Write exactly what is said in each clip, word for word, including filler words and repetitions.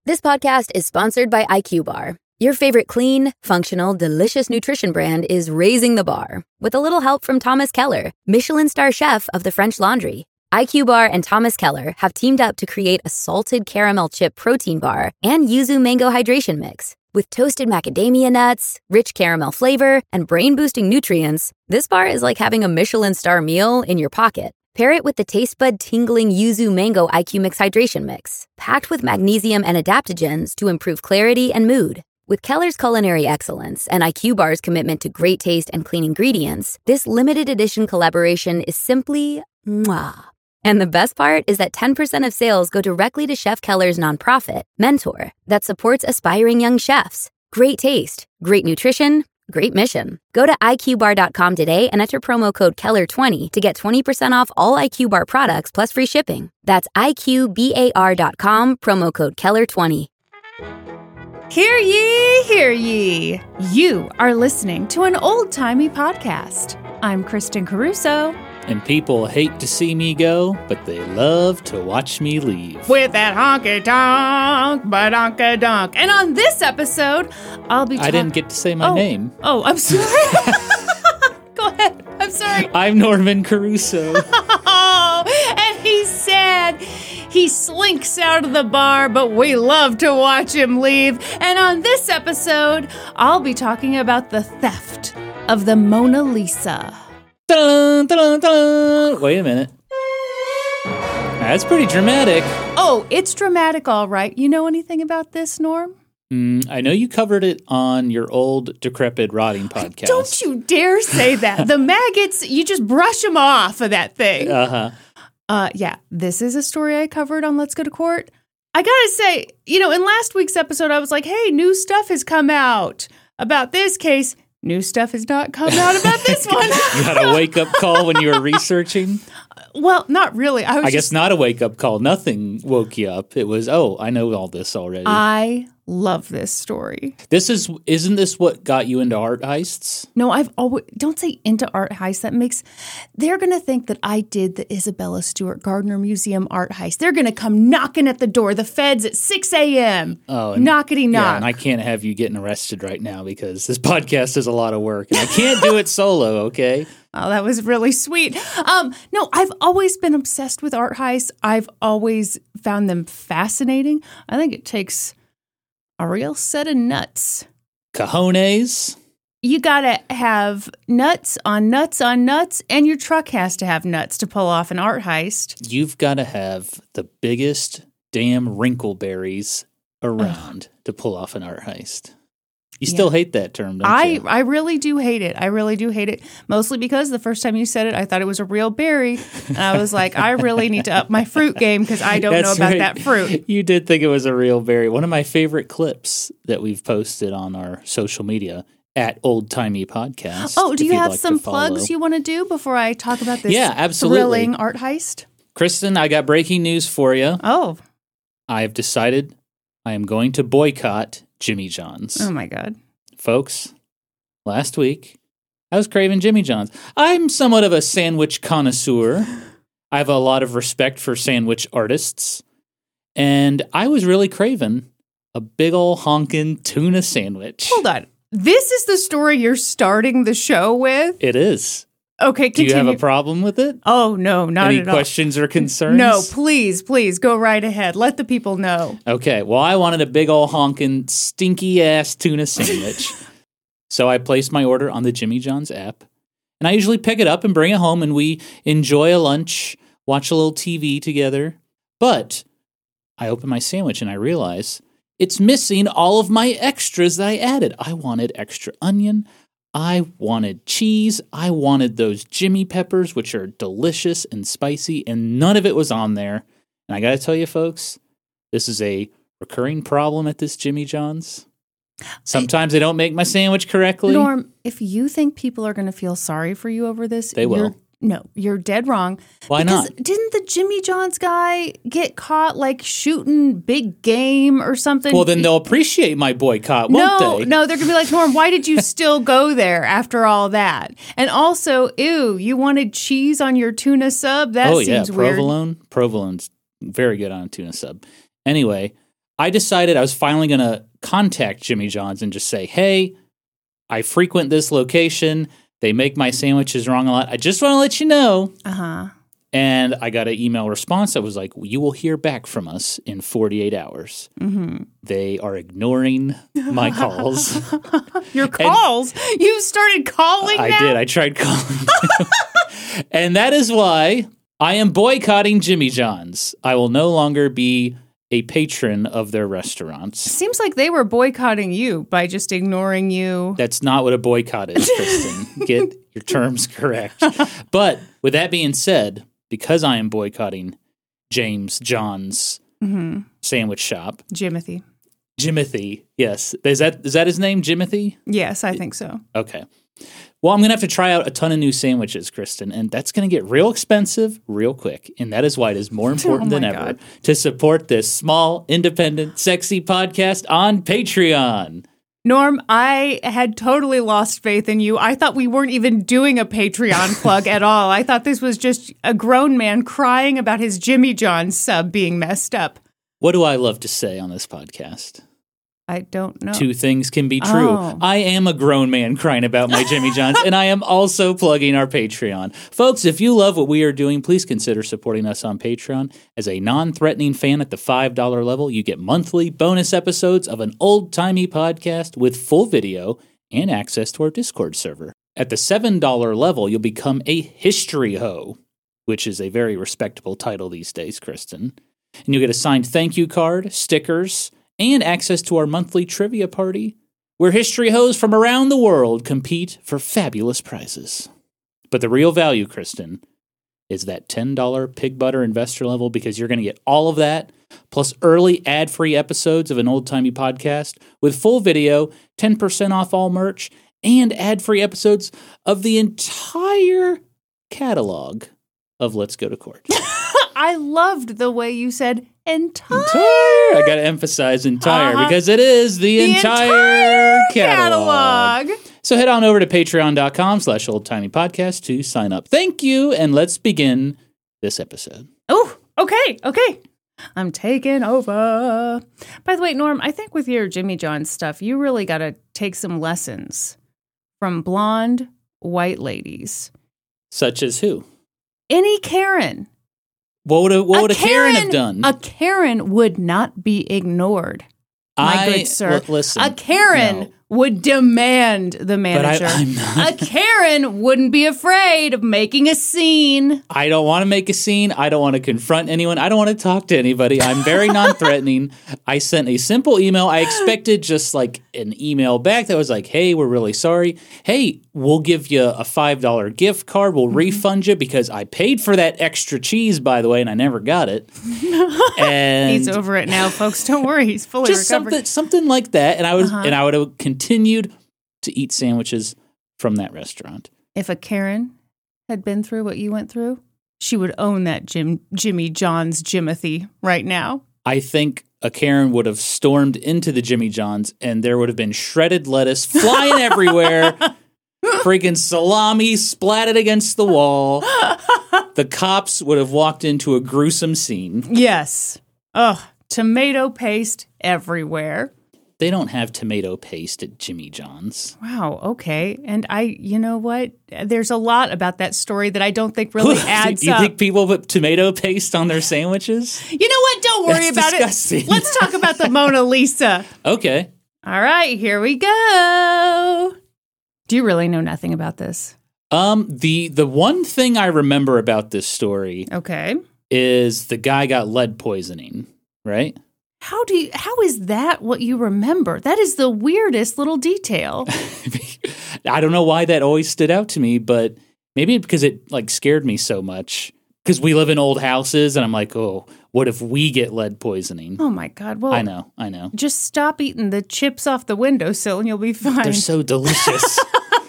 This podcast is sponsored by I Q Bar. Your favorite clean, functional, delicious nutrition brand is raising the bar with a little help from Thomas Keller, Michelin star chef of the French Laundry. I Q Bar and Thomas Keller have teamed up to create a salted caramel chip protein bar and yuzu mango hydration mix. With toasted macadamia nuts, rich caramel flavor, and brain-boosting nutrients, this bar is like having a Michelin star meal in your pocket. Pair it with the taste bud tingling yuzu mango I Q Mix hydration mix, packed with magnesium and adaptogens to improve clarity and mood. With Keller's culinary excellence and I Q Bar's commitment to great taste and clean ingredients, this limited edition collaboration is simply mwah. And the best part is that ten percent of sales go directly to Chef Keller's nonprofit, Mentor, that supports aspiring young chefs. Great taste, great nutrition, great mission. Go to I Q bar dot com today and enter promo code Keller twenty to get twenty percent off all I Q Bar products plus free shipping. That's I Q bar dot com, promo code Keller twenty. Hear ye, hear ye. You are listening to an old-timey podcast. I'm Kristen Caruso. And people hate to see me go, but they love to watch me leave. With that honky-tonk, badonka-donk. And on this episode, I'll be talking... I didn't get to say my oh. name. Oh, I'm sorry. Go ahead. I'm sorry. I'm Norman Caruso. Oh, and he's sad. He slinks out of the bar, but we love to watch him leave. And on this episode, I'll be talking about the theft of the Mona Lisa. Dun, dun, dun. Wait a minute. That's pretty dramatic. Oh, it's dramatic, all right. You know anything about this, Norm? Mm, I know you covered it on your old Decrepit Rotting podcast. Don't you dare say that. The maggots, you just brush them off of that thing. Uh-huh. Uh, yeah, this is a story I covered on Let's Go to Court. I gotta say, you know, in last week's episode, I was like, hey, new stuff has come out about this case. New stuff has not come out about this one. You had a wake-up call when you were researching? Well, not really. I, was I guess just, not a wake-up call. Nothing woke you up. It was, oh, I know all this already. I love this story. This is, isn't this what got you into art heists? No, I've always, don't say into art heist. That makes, they're going to think that I did the Isabella Stewart Gardner Museum art heist. They're going to come knocking at the door, the feds at six a.m. Oh, and, knockety knock. Yeah, and I can't have you getting arrested right now because this podcast is a lot of work and I can't do it solo, okay? Oh, that was really sweet. Um, no, I've always been obsessed with art heists. I've always found them fascinating. I think it takes a real set of nuts. Cojones. You gotta have nuts on nuts on nuts, and your truck has to have nuts to pull off an art heist. You've got to have the biggest damn wrinkleberries around Ugh. to pull off an art heist. You still yeah. hate that term, don't I, you? I really do hate it. I really do hate it. Mostly because the first time you said it, I thought it was a real berry. And I was like, I really need to up my fruit game because I don't know about right. that fruit. You did think it was a real berry. One of my favorite clips that we've posted on our social media at Old Timey Podcast. Oh, do you have like some plugs you want to do before I talk about this yeah, absolutely. thrilling art heist? Kristen, I got breaking news for you. Oh. I've decided I am going to boycott Jimmy John's. Oh, my God. Folks, last week, I was craving Jimmy John's. I'm somewhat of a sandwich connoisseur. I have a lot of respect for sandwich artists. And I was really craving a big ol' honkin' tuna sandwich. Hold on. This is the story you're starting the show with? It is. Okay, continue. Do you have a problem with it? Oh, no, not Any at all. Any questions or concerns? No, please, please, go right ahead. Let the people know. Okay, well, I wanted a big ol' honkin' stinky-ass tuna sandwich. So I placed my order on the Jimmy John's app. And I usually pick it up and bring it home, and we enjoy a lunch, watch a little T V together. But I open my sandwich, and I realize it's missing all of my extras that I added. I wanted extra onion. I wanted cheese. I wanted those Jimmy peppers, which are delicious and spicy, and none of it was on there. And I got to tell you, folks, this is a recurring problem at this Jimmy John's. Sometimes I, they don't make my sandwich correctly. Norm, if you think people are going to feel sorry for you over this, they will. You're, no, you're dead wrong. Why because not? Didn't the Jimmy John's guy get caught like shooting big game or something? Well, then they'll appreciate my boycott, won't no, they? No, they're going to be like, Norm, why did you still go there after all that? And also, ew, you wanted cheese on your tuna sub? That oh, seems yeah, weird. provolone. Provolone's very good on a tuna sub. Anyway, I decided I was finally going to contact Jimmy John's and just say, hey, I frequent this location. They make my sandwiches wrong a lot. I just want to let you know. Uh-huh. And I got an email response that was like, you will hear back from us in forty-eight hours. Mm-hmm. They are ignoring my calls. Your calls? And you started calling I now? did. I tried calling. And that is why I am boycotting Jimmy John's. I will no longer be a patron of their restaurants. Seems like they were boycotting you by just ignoring you. That's not what a boycott is, Kristen. Get your terms correct. But with that being said, because I am boycotting James John's mm-hmm. sandwich shop. Jimothy. Jimothy, yes. Is that is that his name, Jimothy? Yes, I think so. Okay. Well, I'm going to have to try out a ton of new sandwiches, Kristen, and that's going to get real expensive real quick. And that is why it is more important oh than ever God. to support this small, independent, sexy podcast on Patreon. Norm, I had totally lost faith in you. I thought we weren't even doing a Patreon plug at all. I thought this was just a grown man crying about his Jimmy John's sub being messed up. What do I love to say on this podcast? I don't know. Two things can be true. Oh. I am a grown man crying about my Jimmy John's, and I am also plugging our Patreon. Folks, if you love what we are doing, please consider supporting us on Patreon. As a non-threatening fan at the five dollars level, you get monthly bonus episodes of an old-timey podcast with full video and access to our Discord server. At the seven dollars level, you'll become a history ho, which is a very respectable title these days, Kristen. And you'll get a signed thank you card, stickers, and access to our monthly trivia party, where history hoes from around the world compete for fabulous prizes. But the real value, Kristen, is that ten dollars Pig Butter investor level, because you're going to get all of that, plus early ad-free episodes of an old-timey podcast with full video, ten percent off all merch, and ad-free episodes of the entire catalog of Let's Go to Court. I loved the way you said entire. Entire. I got to emphasize entire uh-huh. because it is the, the entire, entire catalog. catalog. So head on over to patreon.com slash oldtimeypodcast to sign up. Thank you, and let's begin this episode. Oh, okay, okay. I'm taking over. By the way, Norm, I think with your Jimmy John's stuff, you really got to take some lessons from blonde white ladies. Such as who? Any Karen. What would a, what would a Karen, Karen have done? A Karen would not be ignored, my I, good sir. l- listen, a Karen no. would demand the manager. But I, I'm not. A Karen wouldn't be afraid of making a scene. I don't want to make a scene. I don't want to confront anyone. I don't want to talk to anybody. I'm very non-threatening. I sent a simple email. I expected just like an email back that was like, hey, we're really sorry. Hey, we'll give you a five dollars gift card. We'll mm-hmm. refund you because I paid for that extra cheese, by the way, and I never got it. And he's over it now, folks. Don't worry. He's fully just recovered. something, something like that. And I was, Uh-huh. and I would have continued to eat sandwiches from that restaurant. If a Karen had been through what you went through, she would own that Jim, Jimmy John's Jimothy right now. I think a Karen would have stormed into the Jimmy John's and there would have been shredded lettuce flying everywhere, freaking salami splatted against the wall. The cops would have walked into a gruesome scene. Yes. Ugh, tomato paste everywhere. They don't have tomato paste at Jimmy John's. Wow, okay. And I, you know what? There's a lot about that story that I don't think really adds you up. think people put tomato paste on their sandwiches? You know what? Don't worry That's about disgusting. it. Let's talk about the Mona Lisa. Okay. All right, here we go. Do you really know nothing about this? Um, the the one thing I remember about this story Okay. is the guy got lead poisoning, right? How do you, how is that what you remember? That is the weirdest little detail. I don't know why that always stood out to me, but maybe because it like scared me so much. Because we live in old houses, and I'm like, oh, what if we get lead poisoning? Oh my God. Well, I know, I know. just stop eating the chips off the windowsill and you'll be fine. They're so delicious.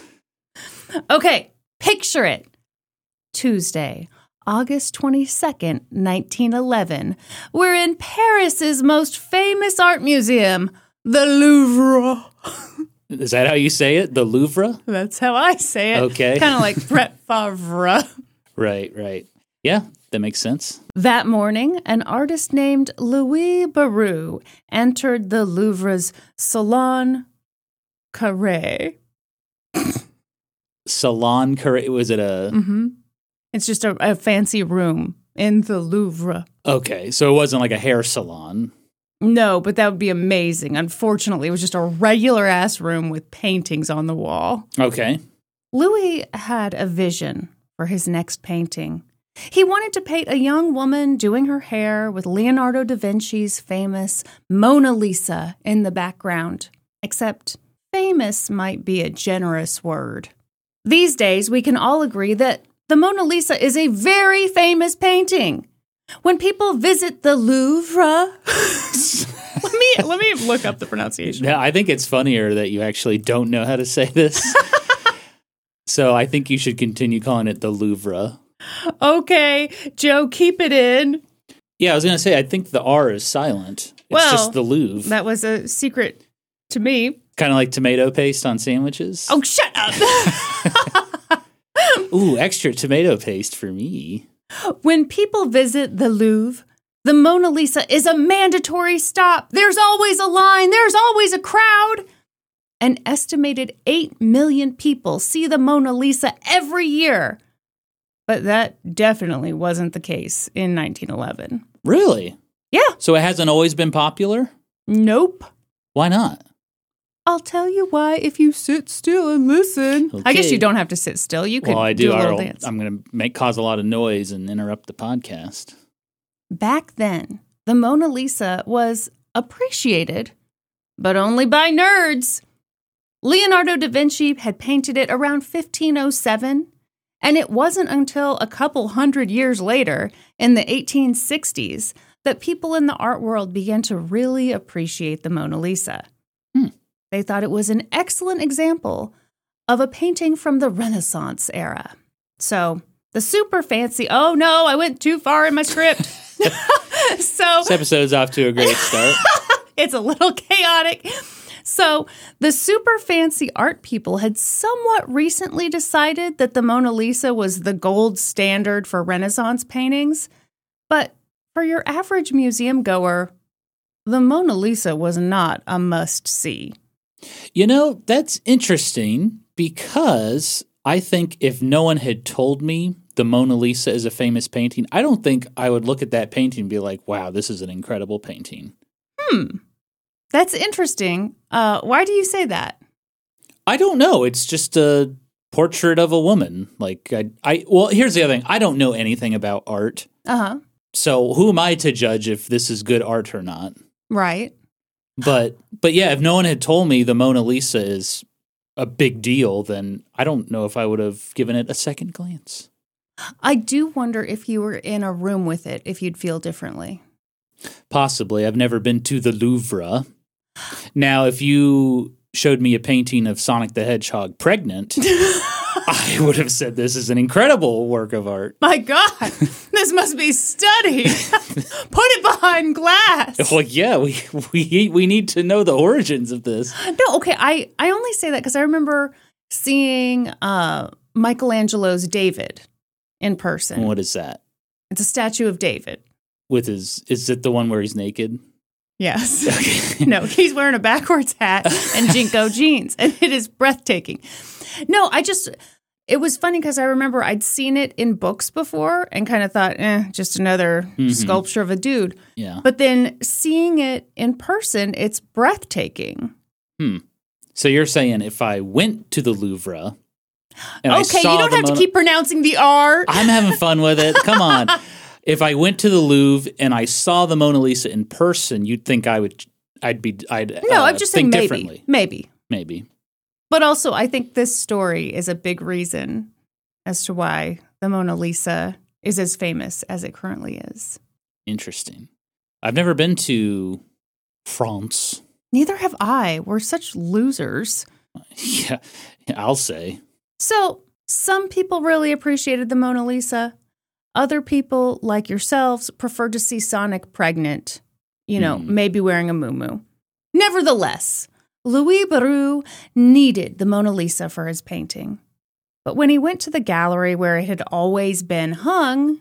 Okay, picture it. Tuesday, August twenty-second, nineteen eleven. We're in Paris's most famous art museum, the Louvre. Is that how you say it? The Louvre? That's how I say it. Okay. Kind of like Brett Favre. Right, right. Yeah, that makes sense. That morning, an artist named Louis Barou entered the Louvre's Salon Carré. Salon Carré, was it a... Mm-hmm. It's just a, a fancy room in the Louvre. Okay, so it wasn't like a hair salon. No, but that would be amazing. Unfortunately, it was just a regular-ass room with paintings on the wall. Okay. Louis had a vision for his next painting. He wanted to paint a young woman doing her hair with Leonardo da Vinci's famous Mona Lisa in the background. Except famous might be a generous word. These days, we can all agree that the Mona Lisa is a very famous painting. When people visit the Louvre, let me let me look up the pronunciation. Yeah, I think it's funnier that you actually don't know how to say this. So I think you should continue calling it the Louvre. Okay, Joe, keep it in. Yeah, I was going to say, I think the R is silent. It's well, just the Louvre. That was a secret to me. Kind of like tomato paste on sandwiches. Oh, shut up. Ooh, extra tomato paste for me. When people visit the Louvre, the Mona Lisa is a mandatory stop. There's always a line. There's always a crowd. An estimated eight million people see the Mona Lisa every year. But that definitely wasn't the case in nineteen eleven. Really? Yeah. So it hasn't always been popular? Nope. Why not? I'll tell you why if you sit still and listen. Okay. I guess you don't have to sit still. You could well, I do. do a little I'll- dance. I'm going to make cause a lot of noise and interrupt the podcast. Back then, the Mona Lisa was appreciated, but only by nerds. Leonardo da Vinci had painted it around fifteen oh seven, and it wasn't until a couple hundred years later, in the eighteen sixties, that people in the art world began to really appreciate the Mona Lisa. Hmm. They thought it was an excellent example of a painting from the Renaissance era. So, the super fancy, oh no, I went too far in my script. so, This episode's off to a great start. it's a little chaotic. So, the super fancy art people had somewhat recently decided that the Mona Lisa was the gold standard for Renaissance paintings. But for your average museum goer, the Mona Lisa was not a must-see. You know, that's interesting because I think if no one had told me the Mona Lisa is a famous painting, I don't think I would look at that painting and be like, wow, this is an incredible painting. Hmm. That's interesting. Uh, why do you say that? I don't know. It's just a portrait of a woman. Like, I, I well, here's the other thing. I don't know anything about art. Uh-huh. So who am I to judge if this is good art or not? Right. But but yeah, if no one had told me the Mona Lisa is a big deal, then I don't know if I would have given it a second glance. I do wonder if you were in a room with it, if you'd feel differently. Possibly. I've never been to the Louvre. Now, if you showed me a painting of Sonic the Hedgehog pregnant, I would have said this is an incredible work of art. My God, this must be studied. Put it behind glass. Well, yeah, we we we need to know the origins of this. No, okay, I, I only say that because I remember seeing uh, Michelangelo's David in person. What is that? It's a statue of David. With his, is it the one where he's naked? Yes. Okay. No, he's wearing a backwards hat and Jinko jeans, and it is breathtaking. No, I just, it was funny because I remember I'd seen it in books before and kind of thought, eh, just another mm-hmm. sculpture of a dude. Yeah. But then seeing it in person, it's breathtaking. Hmm. So you're saying if I went to the Louvre and okay, I saw you don't have Mona- to keep pronouncing the R. I'm having fun with it. Come on. If I went to the Louvre and I saw the Mona Lisa in person, you'd think I would, I'd be, I'd no, uh, I'm just think saying maybe, differently. maybe, maybe. But also, I think this story is a big reason as to why the Mona Lisa is as famous as it currently is. Interesting. I've never been to France. Neither have I. We're such losers. Yeah, I'll say. So, some people really appreciated the Mona Lisa. Other people, like yourselves, prefer to see Sonic pregnant, you know, mm. maybe wearing a muumuu. Nevertheless, Louis Barou needed the Mona Lisa for his painting. But when he went to the gallery where it had always been hung,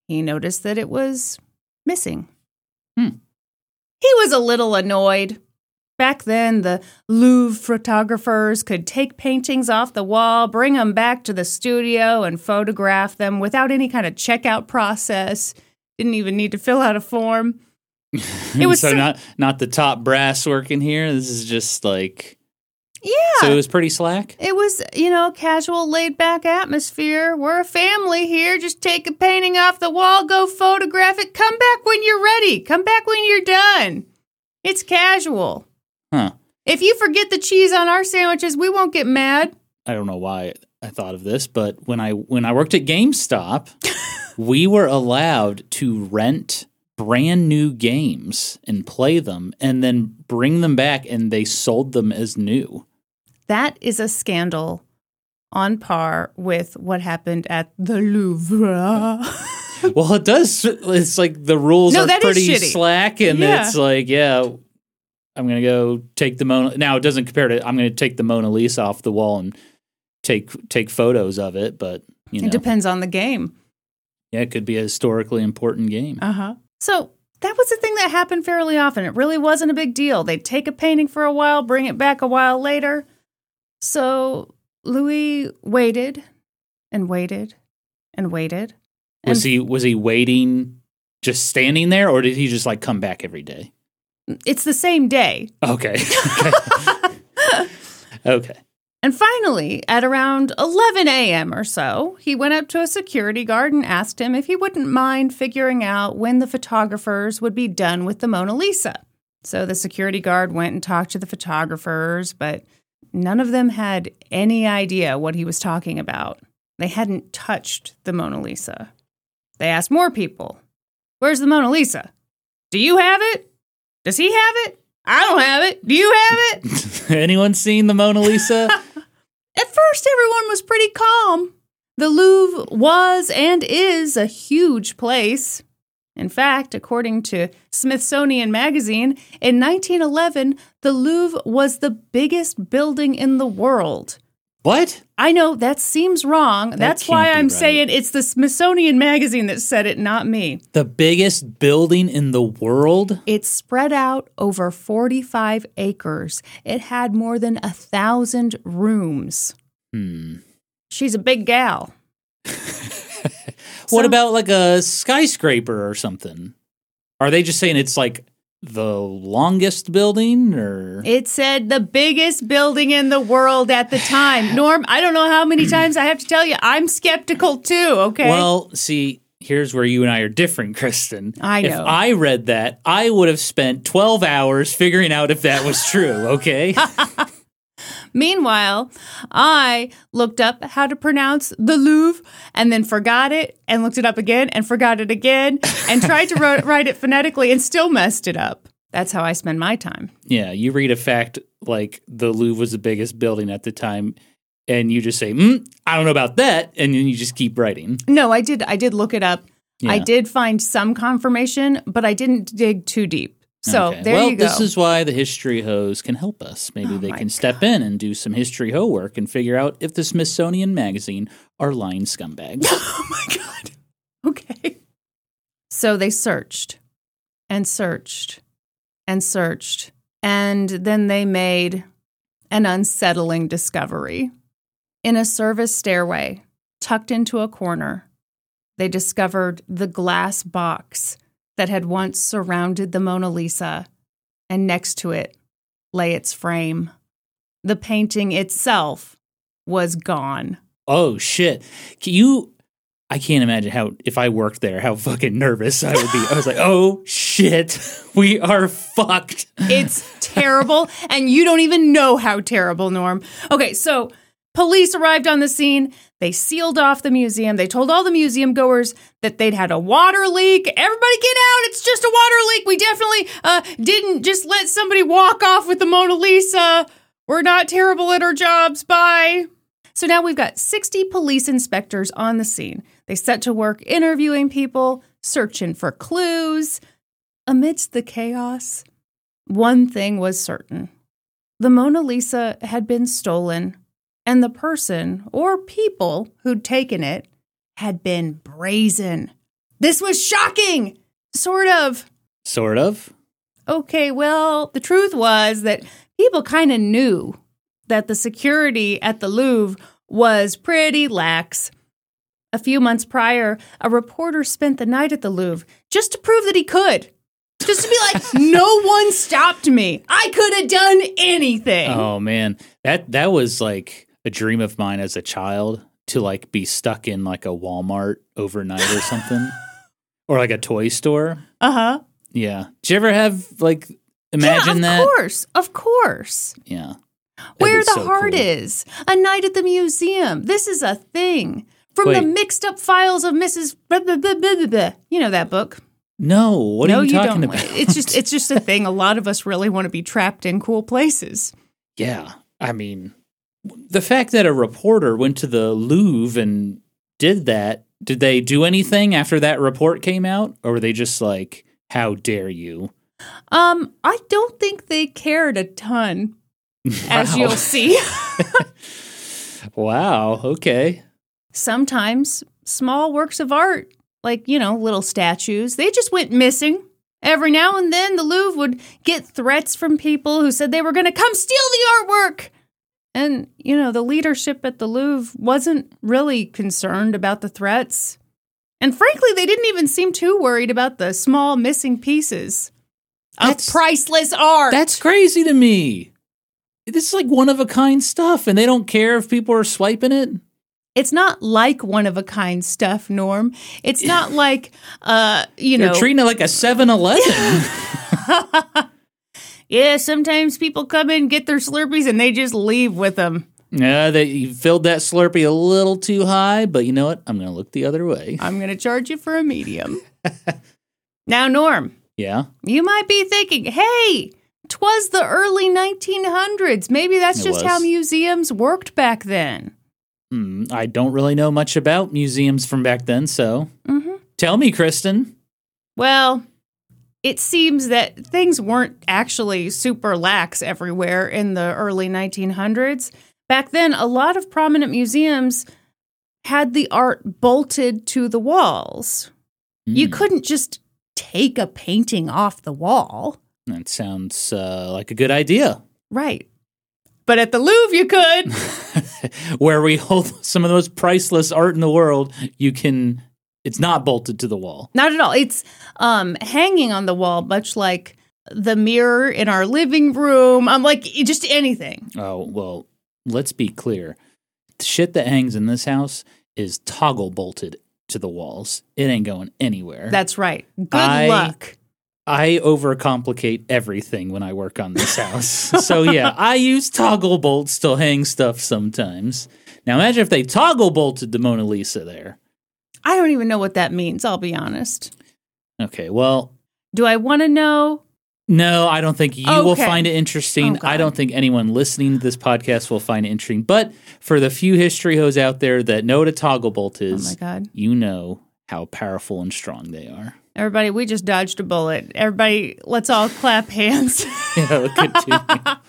he noticed that it was missing. Hmm. He was a little annoyed. Back then, the Louvre photographers could take paintings off the wall, bring them back to the studio, and photograph them without any kind of checkout process. Didn't even need to fill out a form. It was so, so not not the top brass working here. This is just like yeah. So it was pretty slack. It was, you know, casual, laid back atmosphere. We're a family here. Just take a painting off the wall, go photograph it. Come back when you're ready. Come back when you're done. It's casual. Huh. If you forget the cheese on our sandwiches, we won't get mad. I don't know why I thought of this, but when I when I worked at GameStop, we were allowed to rent brand new games and play them and then bring them back, and they sold them as new. That is a scandal on par with what happened at the Louvre. Well, it does. It's like the rules no, are pretty slack, and yeah. it's like, yeah, I'm going to go take the Mona. Now, it doesn't compare to, I'm going to take the Mona Lisa off the wall and take take photos of it, but, you know. It depends on the game. Yeah, it could be a historically important game. Uh-huh. So that was a thing that happened fairly often. It really wasn't a big deal. They'd take a painting for a while, bring it back a while later. So Louis waited and waited and waited. And was he was he waiting, just standing there, or did he just like come back every day? It's the same day. Okay. Okay. Okay. And finally, at around eleven a.m. or so, he went up to a security guard and asked him if he wouldn't mind figuring out when the photographers would be done with the Mona Lisa. So the security guard went and talked to the photographers, but none of them had any idea what he was talking about. They hadn't touched the Mona Lisa. They asked more people, "Where's the Mona Lisa? Do you have it? Does he have it? I don't have it. Do you have it?" Anyone seen the Mona Lisa? At first, everyone was pretty calm. The Louvre was and is a huge place. In fact, according to Smithsonian Magazine, in nineteen eleven, the Louvre was the biggest building in the world. What? I know, that seems wrong. That That's can't why be I'm right. saying it's the Smithsonian Magazine that said it, not me. The biggest building in the world? It's spread out over forty-five acres. It had more than a thousand rooms. Hmm. She's a big gal. What So- about like a skyscraper or something? Are they just saying it's like the longest building, or? It said the biggest building in the world at the time. Norm, I don't know how many times I have to tell you, I'm skeptical too, okay? Well, see, here's where you and I are different, Kristen. I know. If I read that, I would have spent twelve hours figuring out if that was true, okay? Meanwhile, I looked up how to pronounce the Louvre and then forgot it and looked it up again and forgot it again and tried to ro- write it phonetically and still messed it up. That's how I spend my time. Yeah, you read a fact like the Louvre was the biggest building at the time, and you just say, mm, I don't know about that, and then you just keep writing. No, I did. I did look it up. Yeah. I did find some confirmation, but I didn't dig too deep. So Okay. there well, you go. this is why the history hoes can help us. Maybe Oh they my can step in and do some history hoe work and figure out if the Smithsonian Magazine are lying scumbags. Oh my God. Okay. So they searched and searched and searched. And then they made an unsettling discovery. In a service stairway, tucked into a corner, they discovered the glass box that had once surrounded the Mona Lisa, and next to it lay its frame. The painting itself was gone. Oh, shit. Can you... I can't imagine how, if I worked there, how fucking nervous I would be. I was like, oh, shit. We are fucked. It's terrible, and you don't even know how terrible, Norm. Okay, so police arrived on the scene. They sealed off the museum. They told all the museum goers that they'd had a water leak. Everybody get out. It's just a water leak. We definitely uh, didn't just let somebody walk off with the Mona Lisa. We're not terrible at our jobs. Bye. So now we've got sixty police inspectors on the scene. They set to work interviewing people, searching for clues. Amidst the chaos, one thing was certain. The Mona Lisa had been stolen, and the person or people who'd taken it had been brazen. This was shocking. Sort of. Sort of. Okay, well, the truth was that people kind of knew that the security at the Louvre was pretty lax. A few months prior, a reporter spent the night at the Louvre just to prove that he could. Just to be like, no one stopped me. I could have done anything. Oh, man. That that was like a dream of mine as a child, to like be stuck in like a Walmart overnight or something. Or like a toy store. Uh-huh. Yeah. Did you ever have like, imagine yeah, of that? Of course. Of course. Yeah. That'd Where the so heart cool. is. A night at the museum. This is a thing. From Wait. the mixed up files of Missus Blah, blah, blah, blah, blah, blah. You know that book. No, what no, are you talking don't. about? It's just it's just a thing. A lot of us really want to be trapped in cool places. Yeah. I mean, the fact that a reporter went to the Louvre and did that, did they do anything after that report came out? Or were they just like, how dare you? Um, I don't think they cared a ton, as Wow. you'll see. Wow. Okay. Sometimes small works of art, like, you know, little statues, they just went missing. Every now and then, the Louvre would get threats from people who said they were going to come steal the artwork. And, you know, the leadership at the Louvre wasn't really concerned about the threats. And frankly, they didn't even seem too worried about the small missing pieces of That's- priceless art. That's crazy to me. This is like one of a kind stuff, and they don't care if people are swiping it. It's not like one-of-a-kind stuff, Norm. It's not like, uh, you They're know... treating it like a seven eleven. Yeah, sometimes people come in, get their Slurpees, and they just leave with them. Yeah, they you filled that Slurpee a little too high, but you know what? I'm going to look the other way. I'm going to charge you for a medium. Now, Norm, Yeah? you might be thinking, hey, 'twas the early nineteen hundreds. Maybe that's It just was. how museums worked back then. Hmm, I don't really know much about museums from back then, so Mm-hmm. tell me, Kristen. Well, it seems that things weren't actually super lax everywhere in the early nineteen hundreds. Back then, a lot of prominent museums had the art bolted to the walls. You Hmm, couldn't just take a painting off the wall. That sounds uh, like a good idea. Right. But at the Louvre, you could. Where we hold some of the most priceless art in the world, you can, it's not bolted to the wall. Not at all. It's um, hanging on the wall, much like the mirror in our living room. I'm like, just anything. Oh, well, let's be clear. The shit that hangs in this house is toggle bolted to the walls. It ain't going anywhere. That's right. Good I- luck. I overcomplicate everything when I work on this house. So yeah, I use toggle bolts to hang stuff sometimes. Now imagine if they toggle bolted the Mona Lisa there. I don't even know what that means, I'll be honest. Okay, well, Do I want to know? no, I don't think you will Okay. find it interesting. Oh, God. I don't think anyone listening to this podcast will find it interesting. But for the few history hoes out there that know what a toggle bolt Oh is, my God. you know how powerful and strong they are. Everybody, we just dodged a bullet. Everybody, let's all clap hands. Yeah, continue.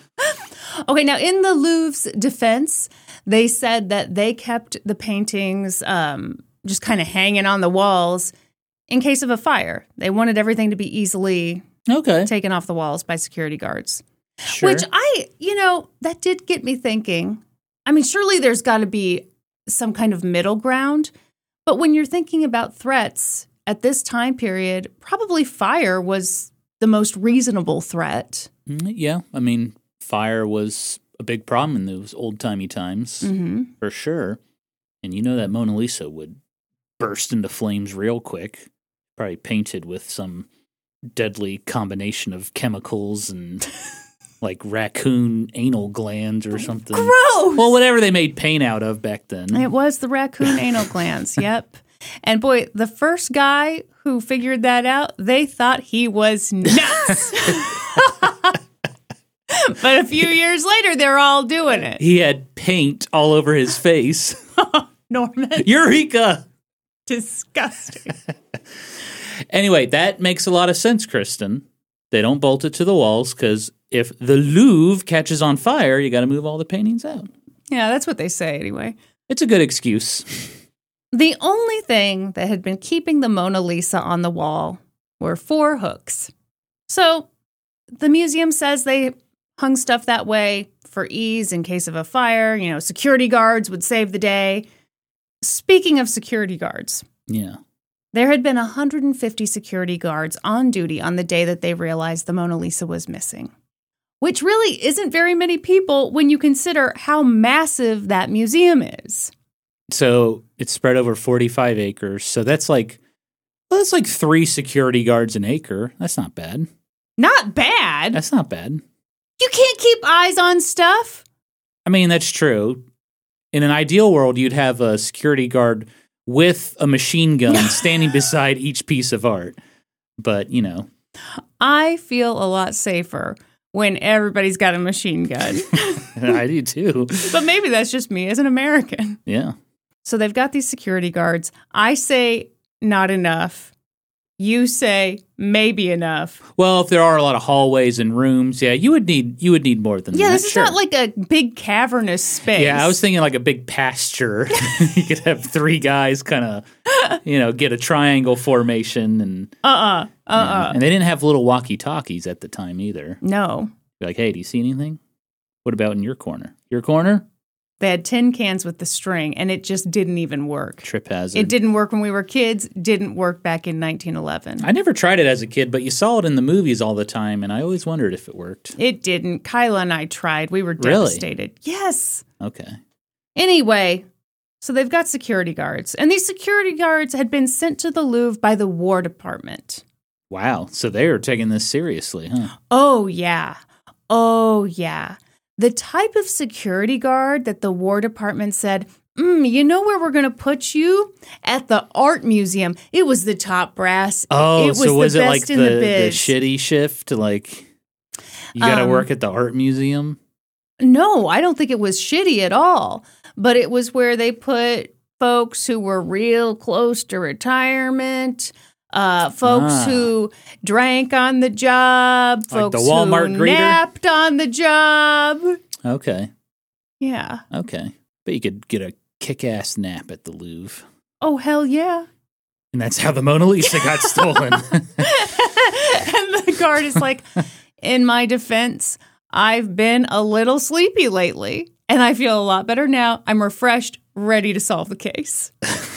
Okay, now in the Louvre's defense, they said that they kept the paintings um, just kind of hanging on the walls in case of a fire. They wanted everything to be easily Okay, taken off the walls by security guards. sure. Which I, you know, that did get me thinking. I mean, surely there's got to be some kind of middle ground. But when you're thinking about threats at this time period, probably fire was the most reasonable threat. Mm, yeah, I mean, fire was a big problem in those old-timey times, Mm-hmm. for sure. And you know that Mona Lisa would burst into flames real quick, probably painted with some deadly combination of chemicals and like raccoon anal glands or something. Gross! Well, whatever they made paint out of back then. It was the raccoon anal glands, yep. And boy, the first guy who figured that out, they thought he was nuts. But a few years later, they're all doing it. He had paint all over his face. Norman, Eureka! disgusting. Anyway, that makes a lot of sense, Kristen. They don't bolt it to the walls because if the Louvre catches on fire, you got to move all the paintings out. Yeah, that's what they say anyway. It's a good excuse. The only thing that had been keeping the Mona Lisa on the wall were four hooks. So the museum says they hung stuff that way for ease in case of a fire. You know, security guards would save the day. Speaking of security guards. Yeah. There had been one hundred fifty security guards on duty on the day that they realized the Mona Lisa was missing, which really isn't very many people when you consider how massive that museum is. So it's spread over forty-five acres. So that's like, well, that's like three security guards an acre. That's not bad. Not bad. That's not bad. You can't keep eyes on stuff. I mean, that's true. In an ideal world, you'd have a security guard with a machine gun standing beside each piece of art. But, you know. I feel a lot safer when everybody's got a machine gun. I do too. But maybe that's just me as an American. Yeah. So they've got these security guards. I say not enough. You say maybe enough. Well, if there are a lot of hallways and rooms, yeah, you would need you would need more than yeah, that. Yeah, this sure. is not like a big cavernous space. Yeah, I was thinking like a big pasture. You could have three guys kind of, you know, get a triangle formation and uh-uh, uh-uh. And, and they didn't have little walkie-talkies at the time either. No. Be like, hey, do you see anything? What about in your corner? Your corner? They had tin cans with the string, and it just didn't even work. Trip hazard. It didn't work when we were kids. Didn't work back in nineteen eleven. I never tried it as a kid, but you saw it in the movies all the time, and I always wondered if it worked. It didn't. Kyla and I tried. We were devastated. Really? Yes. Okay. Anyway, so they've got security guards, and these security guards had been sent to the Louvre by the War Department. Wow. So they were taking this seriously, huh? Oh, yeah. Oh, yeah. The type of security guard that the War Department said, mm, you know where we're going to put you? At the art museum. It was the top brass. Oh, it was so was the it best like the, in the, the biz. shitty shift? Like, you got to Um, work at the art museum? No, I don't think it was shitty at all. But it was where they put folks who were real close to retirement, uh, folks Ah. who drank on the job, Like folks the Walmart who greeter? napped on the job. Okay. Yeah. Okay. But you could get a kick-ass nap at the Louvre. Oh, hell yeah. And that's how the Mona Lisa got stolen. And the guard is like, in my defense, I've been a little sleepy lately, and I feel a lot better now. I'm refreshed, ready to solve the case.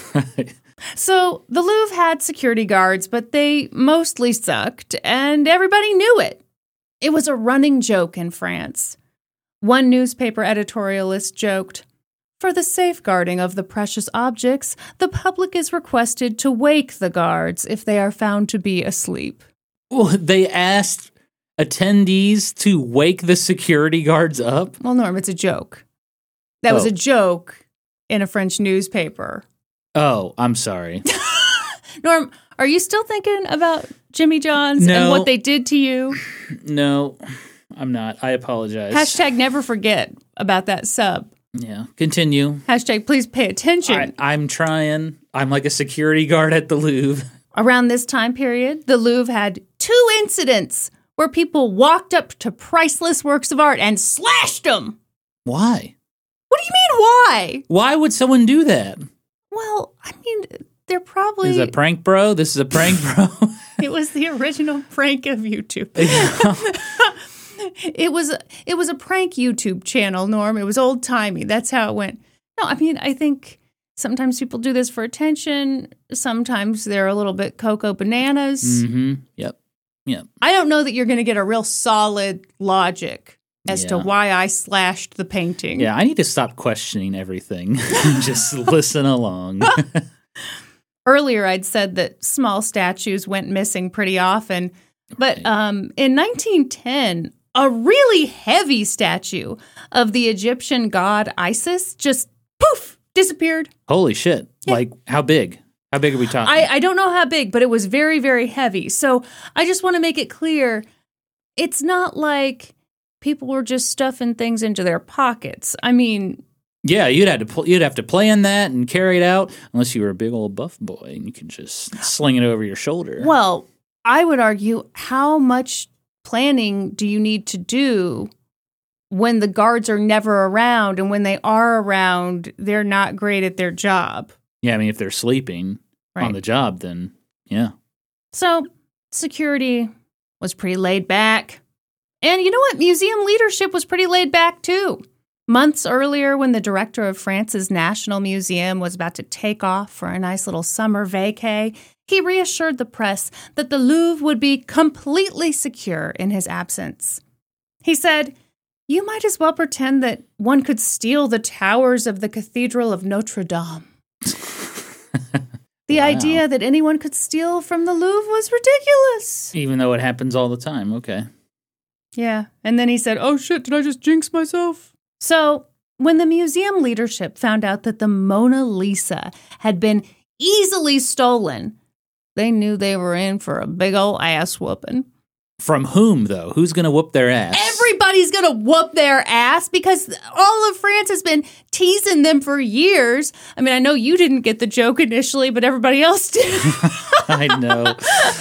So the Louvre had security guards, but they mostly sucked, and everybody knew it. It was a running joke in France. One newspaper editorialist joked, "For the safeguarding of the precious objects, the public is requested to wake the guards if they are found to be asleep." Well, they asked attendees to wake the security guards up? Well, Norm, it's a joke. That was Oh. a joke in a French newspaper. Oh, I'm sorry. Norm, are you still thinking about Jimmy John's No. and what they did to you? No, I'm not. I apologize. Hashtag never forget about that sub. Yeah. Continue. Hashtag please pay attention. I, I'm trying. I'm like a security guard at the Louvre. Around this time period, the Louvre had two incidents where people walked up to priceless works of art and slashed them. Why? What do you mean, why? Why would someone do that? Well, I mean, they're probably... This is a prank, bro. This is a prank, bro. It was the original prank of YouTube. It was it was a prank YouTube channel, Norm. It was old timey. That's how it went. No, I mean, I think sometimes people do this for attention. Sometimes they're a little bit cocoa bananas. Mm-hmm. Yep. Yep. I don't know that you're going to get a real solid logic as to Yeah. why I slashed the painting. Yeah, I need to stop questioning everything. Just listen along. Earlier, I'd said that small statues went missing pretty often. But Right. um, in nineteen ten, a really heavy statue of the Egyptian god Isis just poof disappeared. Holy shit. Yeah. Like, how big? How big are we talking? I, I don't know how big, but it was very, very heavy. So I just want to make it clear, it's not like people were just stuffing things into their pockets. I mean, yeah, you'd have to pl- you'd have to plan that and carry it out, unless you were a big old buff boy and you could just sling it over your shoulder. well, I would argue, how much planning do you need to do when the guards are never around, and when they are around, they're not great at their job? Yeah, I mean, if they're sleeping Right. on the job, then yeah. So security was pretty laid back. And you know what? Museum leadership was pretty laid back too. Months earlier, when the director of France's National Museum was about to take off for a nice little summer vacay, he reassured the press that the Louvre would be completely secure in his absence. He said, "You might as well pretend that one could steal the towers of the Cathedral of Notre Dame." The Wow. idea that anyone could steal from the Louvre was ridiculous. Even though it happens all the time. Okay. Yeah, and then he said, "Oh shit, did I just jinx myself?" So, when the museum leadership found out that the Mona Lisa had been easily stolen, they knew they were in for a big ol' ass whooping. From whom, though? Who's going to whoop their ass? Everybody's gonna whoop their ass because all of France has been teasing them for years. I mean, I know you didn't get the joke initially, but everybody else did. I know.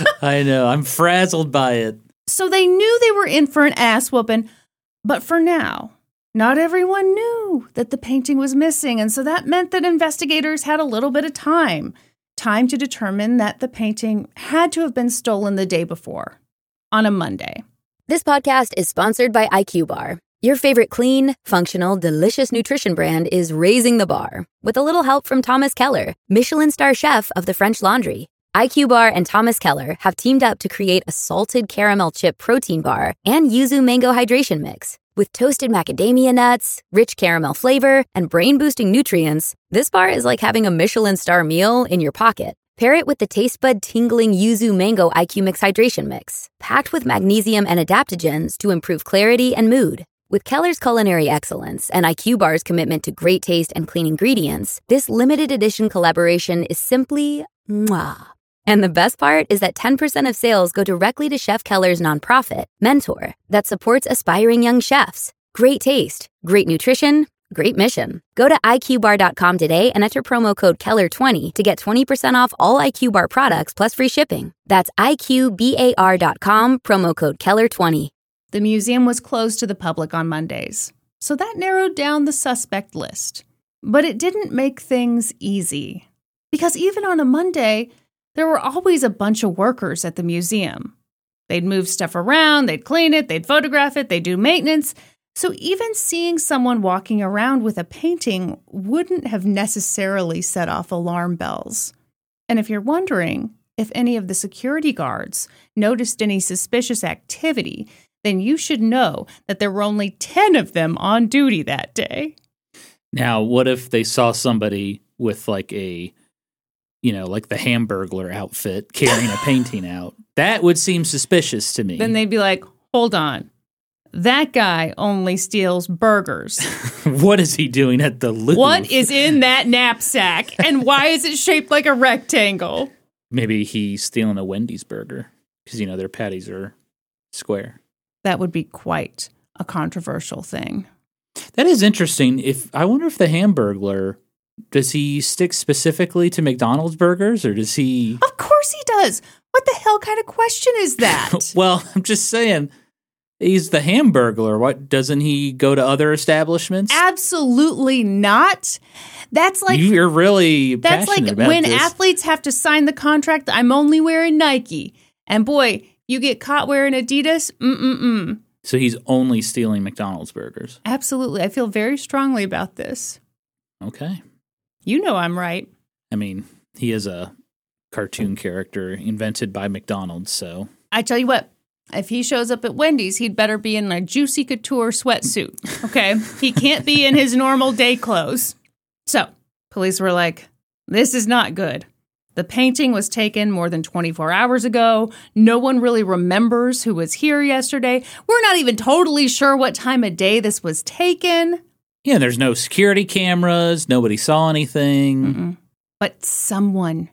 I know. I'm frazzled by it. So they knew they were in for an ass whooping, but for now, not everyone knew that the painting was missing, and so that meant that investigators had a little bit of time. Time to determine that the painting had to have been stolen the day before, on a Monday. This podcast is sponsored by I Q Bar. Your favorite clean, functional, delicious nutrition brand is raising the bar with a little help from Thomas Keller, Michelin star chef of the French Laundry. I Q Bar and Thomas Keller have teamed up to create a salted caramel chip protein bar and yuzu mango hydration mix. With toasted macadamia nuts, rich caramel flavor, and brain-boosting nutrients, this bar is like having a Michelin star meal in your pocket. Pair it with the taste bud tingling yuzu mango I Q Mix hydration mix, packed with magnesium and adaptogens to improve clarity and mood. With Keller's culinary excellence and I Q Bar's commitment to great taste and clean ingredients, this limited edition collaboration is simply mwah. And the best part is that ten percent of sales go directly to Chef Keller's nonprofit, Mentor, that supports aspiring young chefs. Great taste, great nutrition, great mission. Go to I Q bar dot com today and enter promo code Keller twenty to get twenty percent off all I Q Bar products plus free shipping. That's I Q bar dot com, promo code Keller twenty. The museum was closed to the public on Mondays, so that narrowed down the suspect list. But it didn't make things easy, because even on a Monday, there were always a bunch of workers at the museum. They'd move stuff around, they'd clean it, they'd photograph it, they'd do maintenance. So even seeing someone walking around with a painting wouldn't have necessarily set off alarm bells. And if you're wondering if any of the security guards noticed any suspicious activity, then you should know that there were only ten of them on duty that day. Now, what if they saw somebody with like a, you know, like the Hamburglar outfit carrying a painting out? That would seem suspicious to me. Then they'd be like, hold on. That guy only steals burgers. What is he doing at the Louvre? What is in that knapsack? And why is it shaped like a rectangle? Maybe he's stealing a Wendy's burger because, you know, their patties are square. That would be quite a controversial thing. That is interesting. If I wonder if the Hamburglar, does he stick specifically to McDonald's burgers or does he? Of course he does. What the hell kind of question is that? Well, I'm just saying, he's the Hamburglar. What, doesn't he go to other establishments? Absolutely not. That's like You're really that's passionate like about when this. athletes have to sign the contract. I'm only wearing Nike, and boy, you get caught wearing Adidas. Mm mm mm. So he's only stealing McDonald's burgers. Absolutely, I feel very strongly about this. Okay. You know I'm right. I mean, he is a cartoon character invented by McDonald's, so. I tell you what, if he shows up at Wendy's, he'd better be in a Juicy Couture sweatsuit, okay? He can't be in his normal day clothes. So, police were like, this is not good. The painting was taken more than twenty-four hours ago. No one really remembers who was here yesterday. We're not even totally sure what time of day this was taken. Yeah, there's no security cameras. Nobody saw anything. Mm-mm. But someone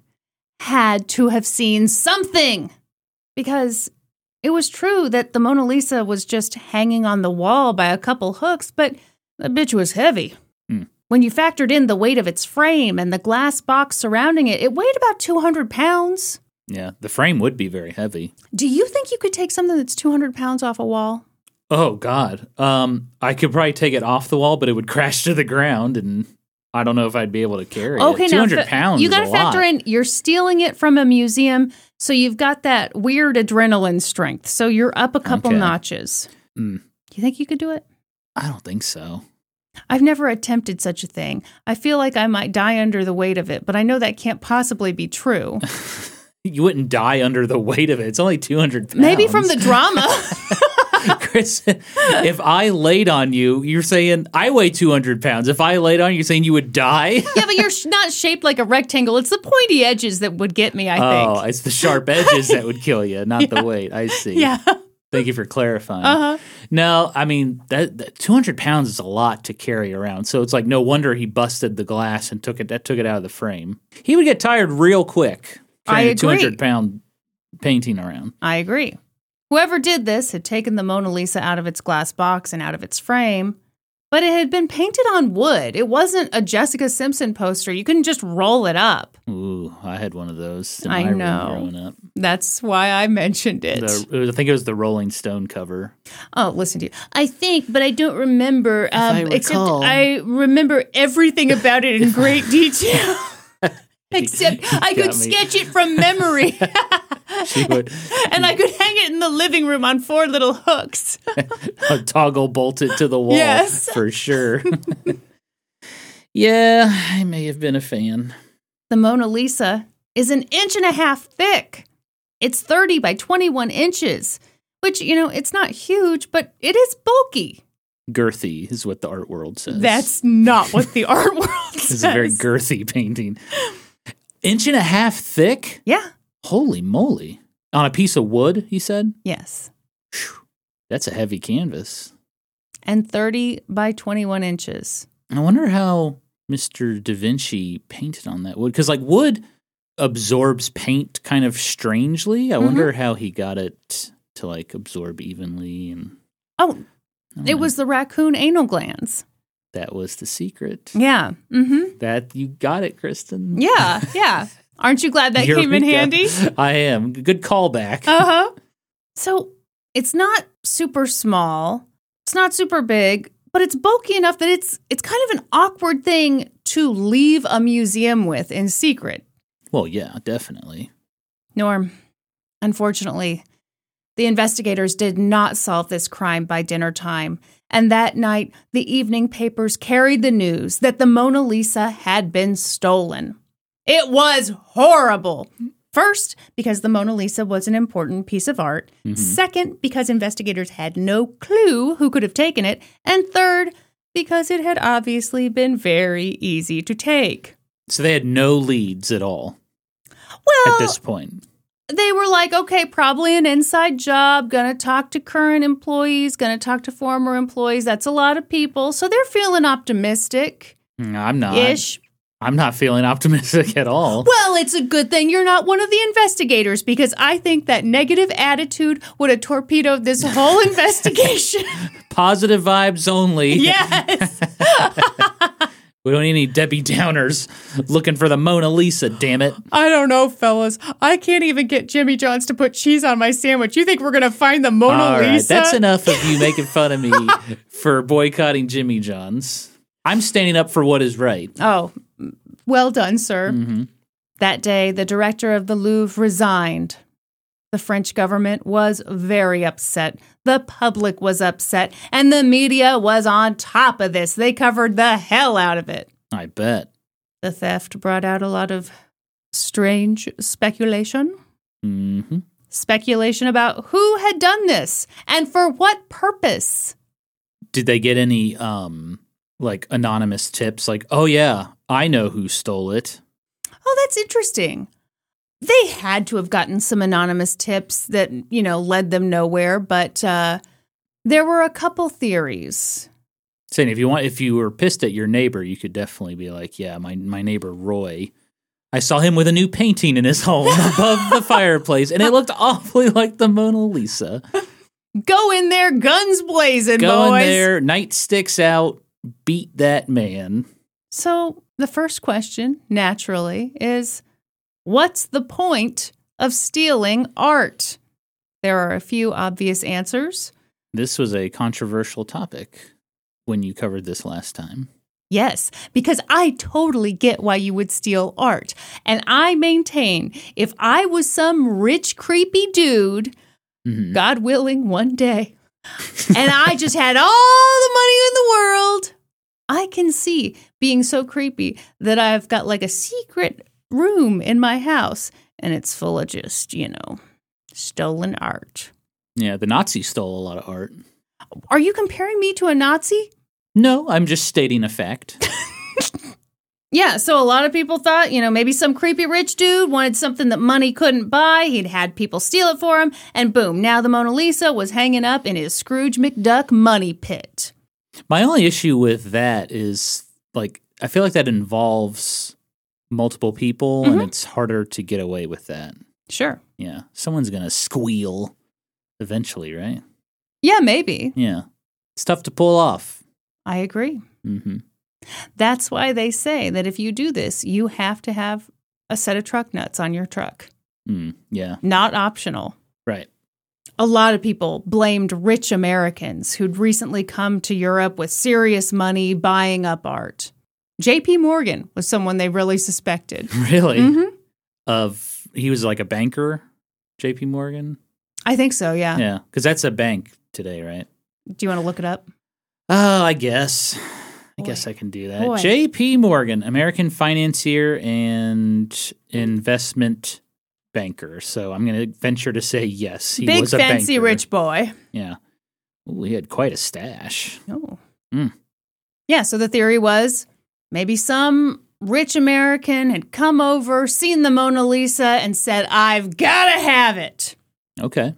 had to have seen something. Because it was true that the Mona Lisa was just hanging on the wall by a couple hooks, but the bitch was heavy. Hmm. When you factored in the weight of its frame and the glass box surrounding it, it weighed about two hundred pounds. Yeah, the frame would be very heavy. Do you think you could take something that's two hundred pounds off a wall? Oh, God. Um, I could probably take it off the wall, but it would crash to the ground, and I don't know if I'd be able to carry Okay, it. now two hundred fa- pounds you got to factor in you're stealing it from a museum, so you've got that weird adrenaline strength. So you're up a couple Okay. notches. Mm. Do you think you could do it? I don't think so. I've never attempted such a thing. I feel like I might die under the weight of it, but I know that can't possibly be true. You wouldn't die under the weight of it. It's only two hundred pounds. Maybe from the drama. Chris, if I laid on you, you're saying I weigh two hundred pounds. If I laid on you, you're saying you would die? Yeah, but you're sh- not shaped like a rectangle. It's the pointy edges that would get me, I Oh, think. it's the sharp edges that would kill you, not the weight. I see. Yeah. Thank you for clarifying. Uh-huh. No, I mean, that, that two hundred pounds is a lot to carry around. So it's like no wonder he busted the glass and took it that took it out of the frame. He would get tired real quick I carrying a agree. two hundred pound painting around. I agree. Whoever did this had taken the Mona Lisa out of its glass box and out of its frame, but it had been painted on wood. It wasn't a Jessica Simpson poster. You couldn't just roll it up. Ooh, I had one of those in I my know. room growing up. That's why I mentioned it. The, it was- I think it was the Rolling Stone cover. Oh, listen to you. I think, but I don't remember. Um, I except recall. I remember everything about it in great detail. Except I could got me. sketch it from memory. She would And I could hang it in the living room on four little hooks. toggle bolt it to the wall Yes. for sure. Yeah, I may have been a fan. The Mona Lisa is an inch and a half thick. It's thirty by twenty-one inches, which, you know, it's not huge, but it is bulky. Girthy is what the art world says. That's not what the art world says. It's a very girthy painting. Inch and a half thick? Yeah. Holy moly. On a piece of wood, he said? Yes. That's a heavy canvas. And thirty by twenty-one inches. I wonder how Mister Da Vinci painted on that wood. Because, like, wood absorbs paint kind of strangely. I Mm-hmm. wonder how he got it to, like, absorb evenly. And Oh, I don't it know. was the raccoon anal glands. That was the secret. Yeah. Mm-hmm. That you got it, Kristen. Yeah. Yeah. Aren't you glad that Here came we in go. handy? I am. Good callback. Uh-huh. So it's not super small. It's not super big, but it's bulky enough that it's it's kind of an awkward thing to leave a museum with in secret. Well, yeah, definitely. Norm, unfortunately, the investigators did not solve this crime by dinner time. And that night, the evening papers carried the news that the Mona Lisa had been stolen. It was horrible. First, because the Mona Lisa was an important piece of art. Mm-hmm. Second, because investigators had no clue who could have taken it. And third, because it had obviously been very easy to take. So they had no leads at all Well, at this point. they were like, okay, probably an inside job, gonna talk to current employees, gonna talk to former employees. That's a lot of people. So they're feeling optimistic-ish. Mm, I'm not. I'm not feeling optimistic at all. Well, it's a good thing you're not one of the investigators, because I think that negative attitude would have torpedoed this whole investigation. Positive vibes only. Yes. We don't need any Debbie Downers looking for the Mona Lisa, damn it. I don't know, fellas. I can't even get Jimmy John's to put cheese on my sandwich. You think we're going to find the Mona All right, Lisa? that's enough of you making fun of me for boycotting Jimmy John's. I'm standing up for what is right. Oh, well done, sir. Mm-hmm. That day, the director of the Louvre resigned. The French government was very upset. The public was upset. And the media was on top of this. They covered the hell out of it. I bet. The theft brought out a lot of strange speculation. Mm-hmm. Speculation about who had done this and for what purpose. Did they get any, um, like, anonymous tips? Like, oh, yeah, I know who stole it. Oh, that's interesting. They had to have gotten some anonymous tips that, you know, led them nowhere, but uh, there were a couple theories. Saying if you want, if you were pissed at your neighbor, you could definitely be like, yeah, my, my neighbor Roy, I saw him with a new painting in his home above the fireplace, and it looked awfully like the Mona Lisa. Go in there, guns blazing, Go boys. in there, nightsticks out, beat that man. So the first question, naturally, is what's the point of stealing art? There are a few obvious answers. This was a controversial topic when you covered this last time. Yes, because I totally get why you would steal art. And I maintain if I was some rich, creepy dude, mm-hmm. God willing, one day, and I just had all the money in the world, I can see being so creepy that I've got like a secret room in my house and it's full of just, you know, stolen art. Yeah, the Nazis stole a lot of art. Are you comparing me to a Nazi? No, I'm just stating a fact. Yeah, so a lot of people thought, you know, maybe some creepy rich dude wanted something that money couldn't buy. He'd had people steal it for him, and boom, now the Mona Lisa was hanging up in his Scrooge McDuck money pit. My only issue with that is, like, I feel like that involves multiple people, mm-hmm. and it's harder to get away with that. Sure. Yeah, someone's going to squeal eventually, right? Yeah, maybe. Yeah, it's tough to pull off. I agree. Mm-hmm. That's why they say that if you do this, you have to have a set of truck nuts on your truck. Mm, yeah. Not optional. Right. A lot of people blamed rich Americans who'd recently come to Europe with serious money buying up art. J P. Morgan was someone they really suspected. Really? Mm-hmm. Of he was like a banker, J P. Morgan? I think so, yeah. Yeah, because that's a bank today, right? Do you want to look it up? Oh, I guess. I Boy. guess I can do that. Boy. J P. Morgan, American financier and investment banker. So I'm going to venture to say yes. He Big was a fancy banker. rich boy. Yeah. Ooh, he had quite a stash. Oh. Mm. Yeah, so the theory was maybe some rich American had come over, seen the Mona Lisa, and said, I've got to have it. Okay.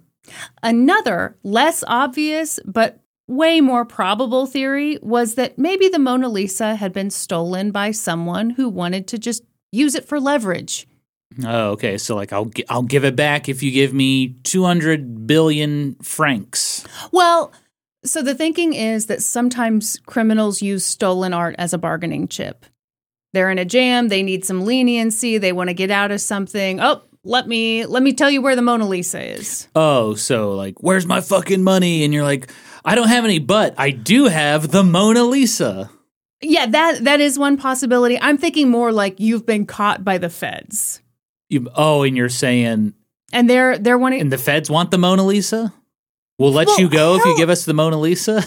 Another less obvious but way more probable theory was that maybe the Mona Lisa had been stolen by someone who wanted to just use it for leverage. Oh, okay. So like I'll gi- I'll give it back if you give me two hundred billion francs. Well, so the thinking is that sometimes criminals use stolen art as a bargaining chip. They're in a jam, they need some leniency, they want to get out of something. Oh, let me let me tell you where the Mona Lisa is. Oh, so like, where's my fucking money? And you're like, I don't have any, but I do have the Mona Lisa. Yeah, that that is one possibility. I'm thinking more like you've been caught by the feds. You, oh, and you're saying, and they're they're wanting, and the feds want the Mona Lisa? We'll let well, you go hell, if you give us the Mona Lisa?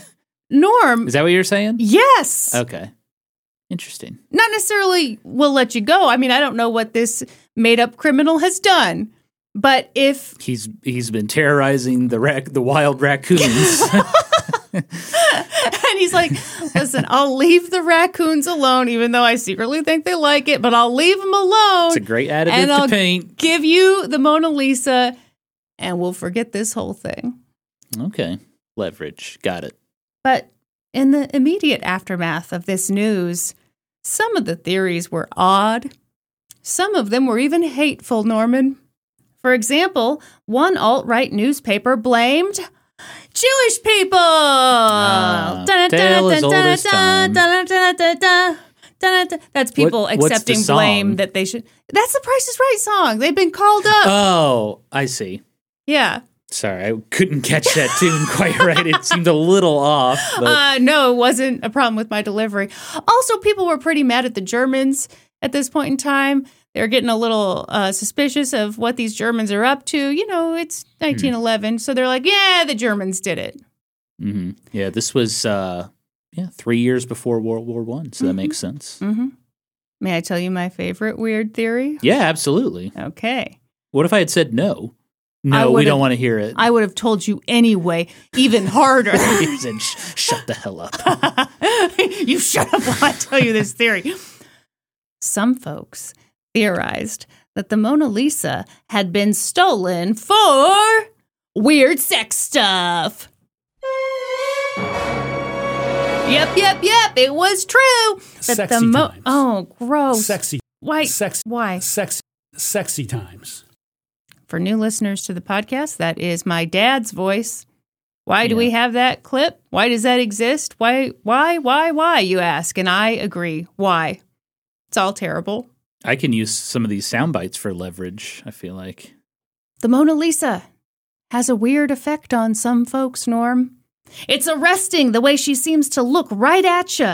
Norm. Is that what you're saying? Yes. Okay. Interesting. Not necessarily we'll let you go. I mean, I don't know what this made-up criminal has done, but if he's he's been terrorizing the rac- the wild raccoons, and he's like, "Listen, I'll leave the raccoons alone, even though I secretly think they like it, but I'll leave them alone. It's a great additive and to I'll paint. Give you the Mona Lisa, and we'll forget this whole thing." Okay, leverage, got it. But in the immediate aftermath of this news, some of the theories were odd. Some of them were even hateful, Norman. For example, one alt-right newspaper blamed Jewish people. Uh, tale as old as time. That's people What- what's the accepting song? blame that they should. That's the Price is Right song. They've been called up. Oh, I see. Yeah. Sorry, I couldn't catch that tune quite right. It seemed a little off. But Uh, no, it wasn't a problem with my delivery. Also, people were pretty mad at the Germans at this point in time. They were getting a little uh, suspicious of what these Germans are up to. You know, it's nineteen eleven, so they're like, yeah, the Germans did it. mm-hmm. Yeah, this was uh, yeah three years before World War One, so that Mhm. makes sense. Mm-hmm. May I tell you my favorite weird theory? Yeah, absolutely. Okay. What if I had said no? I No, we would've- don't want to hear it. I would have told you anyway, even harder. You said, "Sh- shut the hell up. You shut up while I tell you this theory. Some folks theorized that the Mona Lisa had been stolen for weird sex stuff. Yep, yep, yep. It was true. That Sexy the Mo- times. Oh, gross. Sexy, Why? sexy, Why? sexy, sexy times. For new listeners to the podcast, that is my dad's voice. Why do Yeah. we have that clip? Why does that exist? Why, why, why, why, you ask? And I agree. Why? It's all terrible. I can use some of these sound bites for leverage, I feel like. The Mona Lisa has a weird effect on some folks, Norm. It's arresting the way she seems to look right at you.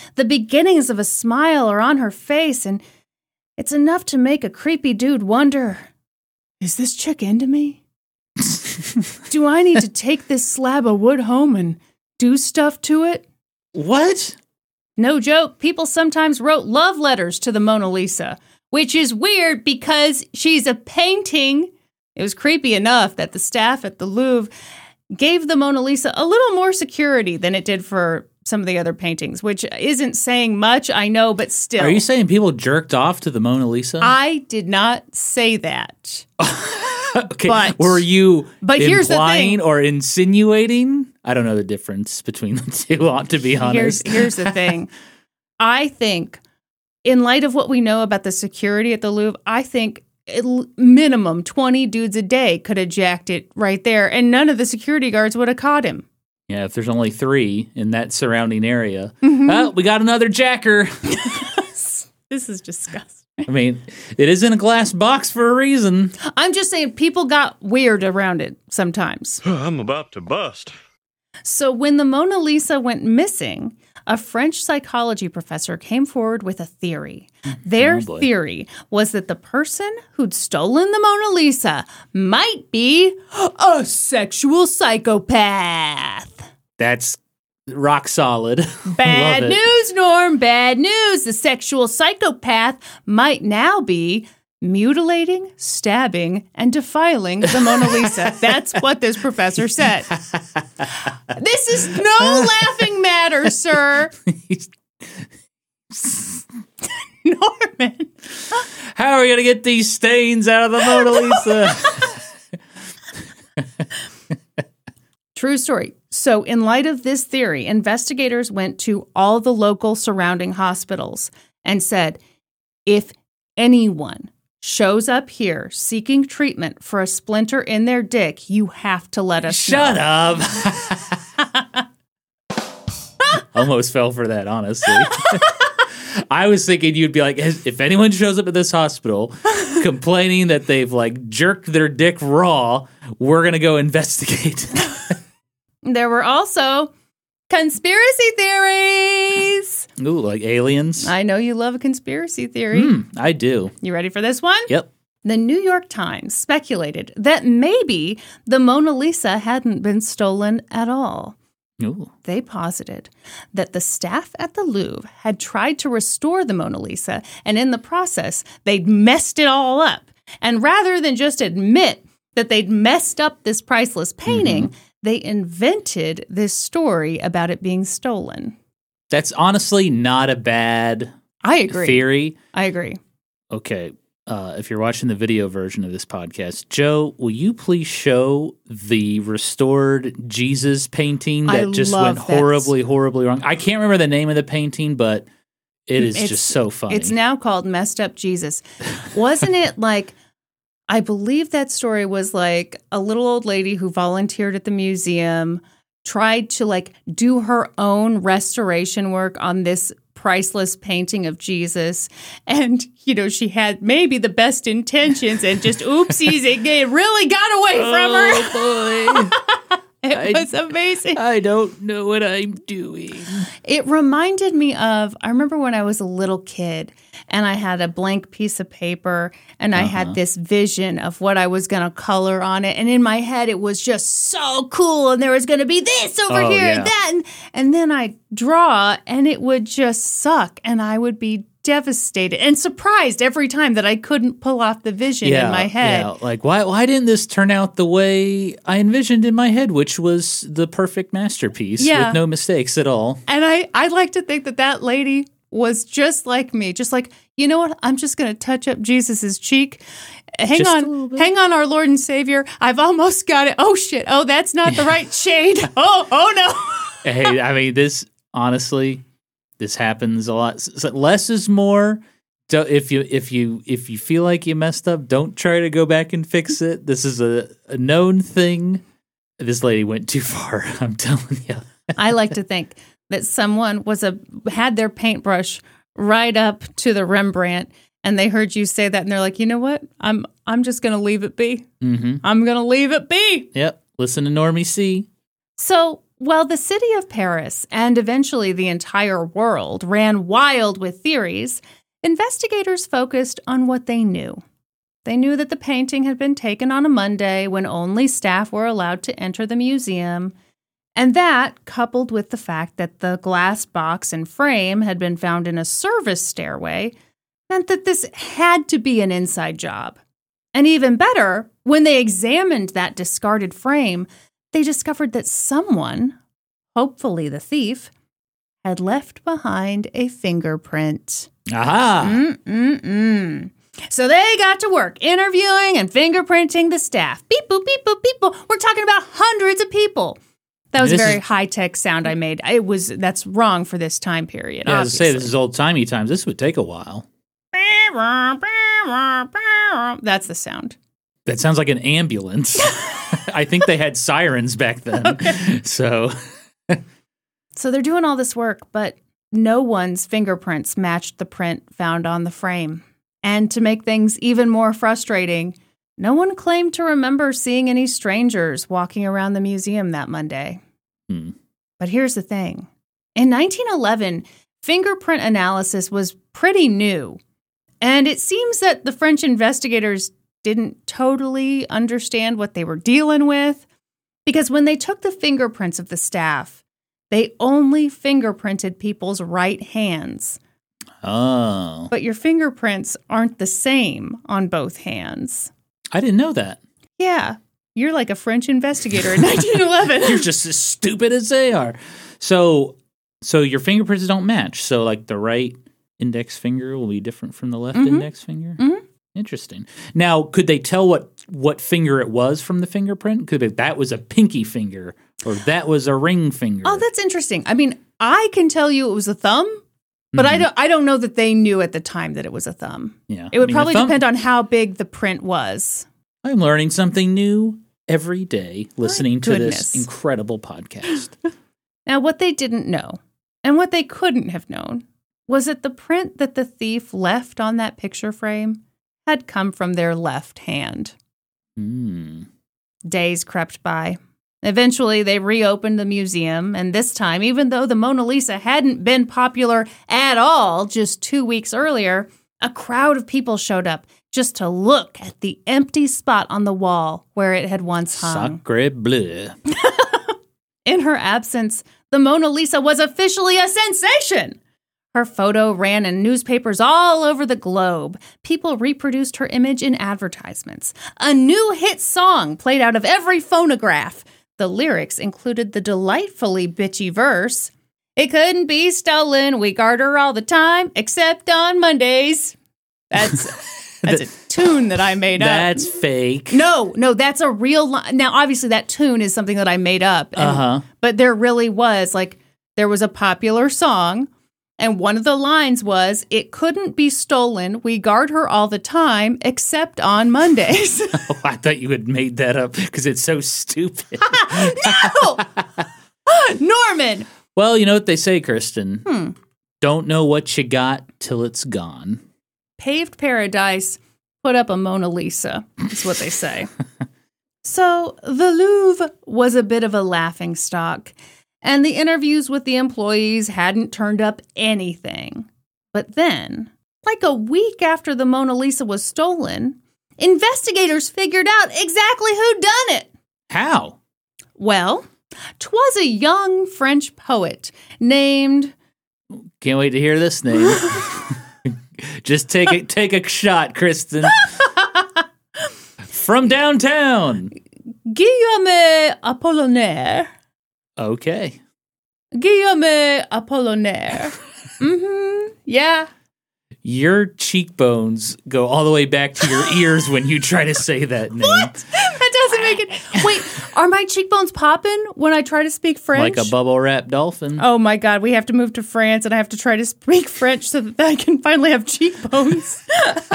The beginnings of a smile are on her face, and it's enough to make a creepy dude wonder, is this chick into me? Do I need to take this slab of wood home and do stuff to it? What? No joke, people sometimes wrote love letters to the Mona Lisa, which is weird because she's a painting. It was creepy enough that the staff at the Louvre gave the Mona Lisa a little more security than it did for some of the other paintings, which isn't saying much, I know, but still. Are you saying people jerked off to the Mona Lisa? I did not say that. Okay, but, were you but implying here's the thing. or insinuating? I don't know the difference between the two, to be honest. Here's, here's the thing. I think, in light of what we know about the security at the Louvre, I think at minimum twenty dudes a day could have jacked it right there, and none of the security guards would have caught him. Yeah, if there's only three in that surrounding area. Mm-hmm. Oh, we got another jacker. This is disgusting. I mean, it is in a glass box for a reason. I'm just saying people got weird around it sometimes. I'm about to bust. So when the Mona Lisa went missing, a French psychology professor came forward with a theory. Their Oh, boy. theory was that the person who'd stolen the Mona Lisa might be a sexual psychopath. That's rock solid. Bad Love it. news, Norm. Bad news. The sexual psychopath might now be mutilating, stabbing, and defiling the Mona Lisa. That's what this professor said. This is no laughing matter, sir. Norman. How are we going to get these stains out of the Mona Lisa? True story. So, in light of this theory, investigators went to all the local surrounding hospitals and said, if anyone shows up here seeking treatment for a splinter in their dick, you have to let us Shut know. up. Almost fell for that, honestly. I was thinking you'd be like, if anyone shows up at this hospital complaining that they've like jerked their dick raw, we're going to go investigate. There were also conspiracy theories. Ooh, like aliens? I know you love a conspiracy theory. Mm, I do. You ready for this one? Yep. The New York Times speculated that maybe the Mona Lisa hadn't been stolen at all. Ooh. They posited that the staff at the Louvre had tried to restore the Mona Lisa, and in the process, they'd messed it all up. And rather than just admit that they'd messed up this priceless painting, mm-hmm. they invented this story about it being stolen. That's honestly not a bad I agree. theory. I agree. Okay. Uh, if you're watching the video version of this podcast, Joe, will you please show the restored Jesus painting that I just love went that. horribly, horribly wrong? I can't remember the name of the painting, but it is It's- just so funny. It's now called Messed Up Jesus. Wasn't it like, I believe that story was like a little old lady who volunteered at the museum, tried to like do her own restoration work on this priceless painting of Jesus. And, you know, she had maybe the best intentions and just oopsies, it, it really got away from her. Oh, boy. It I- was amazing. I don't know what I'm doing. It reminded me of, I remember when I was a little kid and I had a blank piece of paper and I Uh-huh. had this vision of what I was going to color on it. And in my head, it was just so cool. And there was going to be this over Oh, here yeah. and that. And, and then I draw and it would just suck. And I would be devastated and surprised every time that I couldn't pull off the vision in my head. Yeah, like why why didn't this turn out the way I envisioned in my head, which was the perfect masterpiece Yeah. with no mistakes at all? And I, I like to think that that lady was just like me, just like, you know what? I'm just going to touch up Jesus's cheek. Hang Just a little on, bit. hang on, our Lord and Savior. I've almost got it. Oh shit! Oh, that's not the right shade. Oh, oh no. Hey, I mean, this honestly, this happens a lot. So less is more. So if you if you if you feel like you messed up, don't try to go back and fix it. This is a, a known thing. This lady went too far. I'm telling you. I like to think that someone was a had their paintbrush right up to the Rembrandt, and they heard you say that, and they're like, you know what? I'm I'm just going to leave it be. Mm-hmm. I'm going to leave it be. Yep. Listen to Normie C. So While the city of Paris and eventually the entire world ran wild with theories, investigators focused on what they knew. They knew that the painting had been taken on a Monday when only staff were allowed to enter the museum, and that, coupled with the fact that the glass box and frame had been found in a service stairway, meant that this had to be an inside job. And even better, when they examined that discarded frame, they discovered that someone, hopefully the thief, had left behind a fingerprint. Aha! Mm-mm-mm. So they got to work interviewing and fingerprinting the staff. Beep, boop, beep, boop, beep, boop. We're talking about hundreds of people. That was a very is, high-tech sound I made. It was That's wrong for this time period, Yeah, I was obviously. say, this is old-timey times. This would take a while. That's the sound. That sounds like an ambulance. I think they had sirens back then. Okay. So... So they're doing all this work, but no one's fingerprints matched the print found on the frame. And to make things even more frustrating, no one claimed to remember seeing any strangers walking around the museum that Monday. Hmm. But here's the thing. In nineteen eleven, fingerprint analysis was pretty new. And it seems that the French investigators didn't totally understand what they were dealing with, because when they took the fingerprints of the staff, they only fingerprinted people's right hands. Oh. But your fingerprints aren't the same on both hands. I didn't know that. Yeah. You're like a French investigator in nineteen eleven. You're just as stupid as they are. So so your fingerprints don't match. So like the right index finger will be different from the left mm-hmm. index finger? Mm-hmm. Interesting. Now, could they tell what, what finger it was from the fingerprint? Could it, that was a pinky finger or that was a ring finger? Oh, that's interesting. I mean, I can tell you it was a thumb, but mm-hmm. I don't I don't know that they knew at the time that it was a thumb. Yeah. It would I mean, probably thumb, depend on how big the print was. I'm learning something new every day listening My to goodness. this incredible podcast. Now, what they didn't know, and what they couldn't have known, was that the print that the thief left on that picture frame had come from their left hand. Mm. Days crept by. Eventually, they reopened the museum, and this time, even though the Mona Lisa hadn't been popular at all just two weeks earlier, a crowd of people showed up just to look at the empty spot on the wall where it had once hung. Sacre bleu. In her absence, the Mona Lisa was officially a sensation. Her photo ran in newspapers all over the globe. People reproduced her image in advertisements. A new hit song played out of every phonograph. The lyrics included the delightfully bitchy verse, "It couldn't be stolen, we guard her all the time, except on Mondays." That's that's a tune that I made up. That's fake. No, no, that's a real line. Now, obviously, that tune is something that I made up. And, uh-huh. But there really was, like, there was a popular song, and one of the lines was, "It couldn't be stolen. We guard her all the time, except on Mondays." Oh, I thought you had made that up because it's so stupid. No! Norman! Well, you know what they say, Kristen. Hmm. Don't know what you got till it's gone. Paved paradise, put up a Mona Lisa, is what they say. So the Louvre was a bit of a laughingstock, and the interviews with the employees hadn't turned up anything. But then, like a week after the Mona Lisa was stolen, investigators figured out exactly who'd done it. How? Well, 'twas a young French poet named... Can't wait to hear this name. Just take a, take a shot, Kristen. From downtown. Guillaume Apollinaire. Okay. Guillaume Apollinaire. Mm-hmm. Yeah. Your cheekbones go all the way back to your ears when you try to say that name. What? That doesn't make it... Wait, are my cheekbones popping when I try to speak French? Like a bubble wrap dolphin. Oh my God, we have to move to France and I have to try to speak French so that I can finally have cheekbones.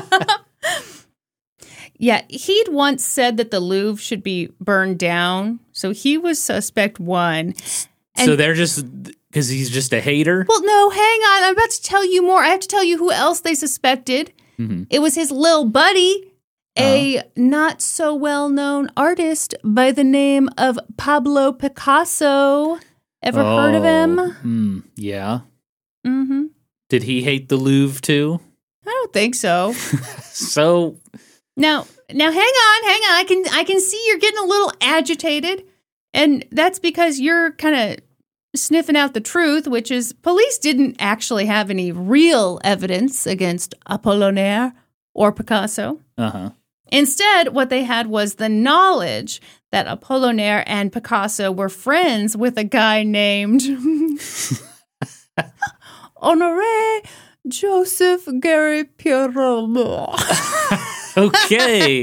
Yeah, he'd once said that the Louvre should be burned down, so he was suspect one. And so they're just... Because he's just a hater? Well, no, hang on. I'm about to tell you more. I have to tell you who else they suspected. Mm-hmm. It was his little buddy, a oh. not so well-known artist by the name of Pablo Picasso. Ever heard of him? Mm, yeah. Mm-hmm. Did he hate the Louvre too? I don't think so. So Now, now, hang on, hang on. I can, I can see you're getting a little agitated, and that's because you're kind of sniffing out the truth, which is police didn't actually have any real evidence against Apollinaire or Picasso. uh-huh. Instead, what they had was the knowledge that Apollinaire and Picasso were friends with a guy named Honoré Joseph Gary Pierrot. Okay.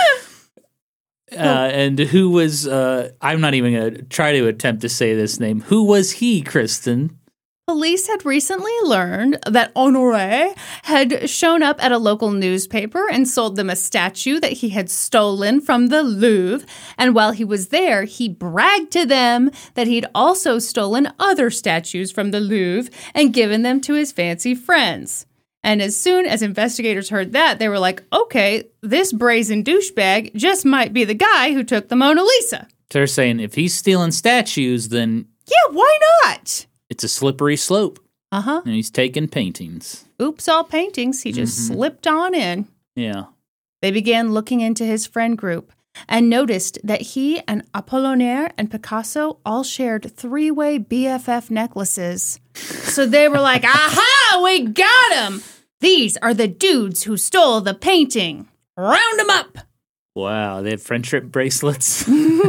Uh, and who was, uh, I'm not even going to try to attempt to say this name. Who was he, Kristen? Police had recently learned that Honoré had shown up at a local newspaper and sold them a statue that he had stolen from the Louvre. And while he was there, he bragged to them that he'd also stolen other statues from the Louvre and given them to his fancy friends. And as soon as investigators heard that, they were like, okay, this brazen douchebag just might be the guy who took the Mona Lisa. They're saying if he's stealing statues, then Yeah, why not? it's a slippery slope. Uh-huh. And he's taking paintings. Oops, all paintings. He just Mhm. slipped on in. Yeah. They began looking into his friend group and noticed that he and Apollinaire and Picasso all shared three-way B F F necklaces. So they were like, aha, we got him! These are the dudes who stole the painting. Round them up! Wow, they have friendship bracelets.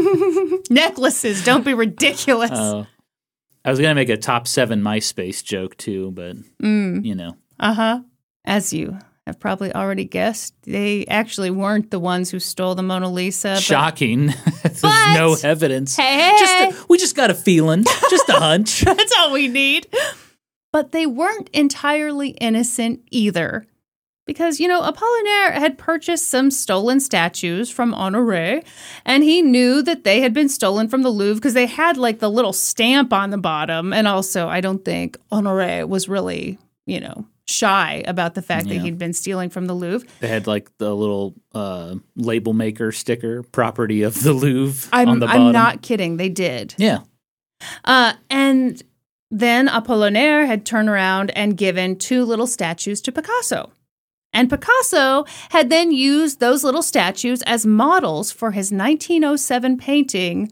Necklaces, don't be ridiculous. Oh. I was going to make a top seven MySpace joke too, but, Mm. you know. Uh-huh. As you have probably already guessed, they actually weren't the ones who stole the Mona Lisa. But Shocking. There's But- no evidence. Hey, hey, Just hey. a, we just got a feeling. Just a hunch. That's all we need. But they weren't entirely innocent either. Because, you know, Apollinaire had purchased some stolen statues from Honoré, and he knew that they had been stolen from the Louvre because they had, like, the little stamp on the bottom. And also, I don't think Honoré was really, you know, shy about the fact Yeah. that he'd been stealing from the Louvre. They had like the little uh, label maker sticker, property of the Louvre I'm, on the bottom. I'm not kidding. They did. Yeah. Uh, and then Apollinaire had turned around and given two little statues to Picasso. And Picasso had then used those little statues as models for his nineteen oh seven painting,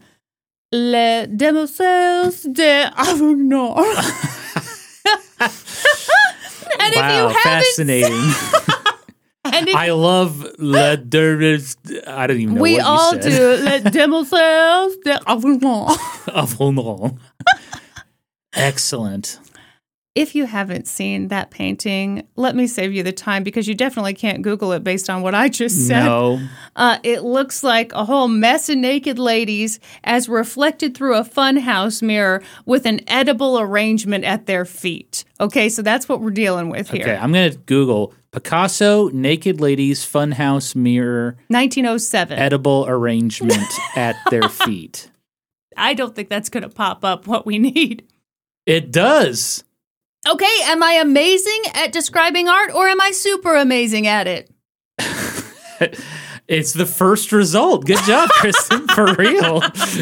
Les Demoiselles d'Avignon. And wow, if you haven't, fascinating. and if I love Le Dervis. I don't even know we what all you said. do, Les Demoiselles d'Avignon. Avignon. Excellent. If you haven't seen that painting, let me save you the time because you definitely can't Google it based on what I just said. No. Uh, it looks like a whole mess of naked ladies as reflected through a funhouse mirror with an edible arrangement at their feet. Okay, so that's what we're dealing with here. Okay, I'm going to Google Picasso, naked ladies, funhouse mirror, nineteen oh seven. edible arrangement at their feet. I don't think that's going to pop up what we need. It does. Okay, am I amazing at describing art or am I super amazing at it? It's the first result. Good job, Kristen, for real.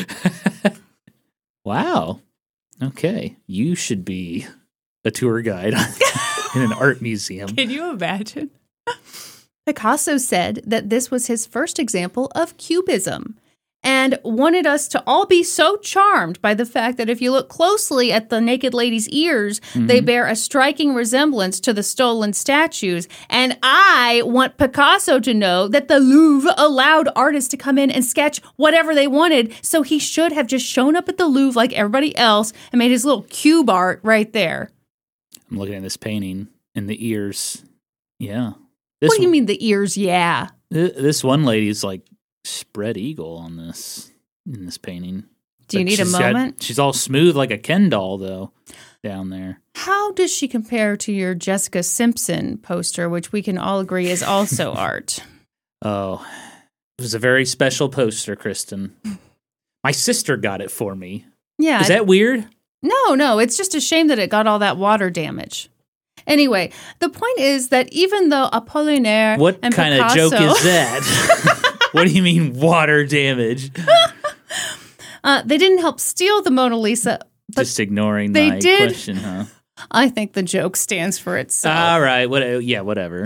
Wow. Okay. You should be a tour guide in an art museum. Can you imagine? Picasso said that this was his first example of cubism and wanted us to all be so charmed by the fact that if you look closely at the naked lady's ears, mm-hmm. they bear a striking resemblance to the stolen statues. And I want Picasso to know that the Louvre allowed artists to come in and sketch whatever they wanted, so he should have just shown up at the Louvre like everybody else and made his little cube art right there. I'm looking at this painting and the ears. Yeah. This What do you mean the ears? Yeah. Th- this one lady's like spread eagle on this in this painting. Do you But need a she's got- moment? she's all smooth like a Ken doll, though, down there. How does she compare to your Jessica Simpson poster, which we can all agree is also art? Oh, it was a very special poster, Kristen. My sister got it for me. Yeah. Is that weird? No, no. It's just a shame that it got all that water damage. Anyway, the point is that even though Apollinaire What and kind of Picasso, joke is that? What do you mean water damage? uh, they didn't help steal the Mona Lisa, Just ignoring they my did. question, huh? I think the joke stands for itself. All right. What? Yeah, whatever.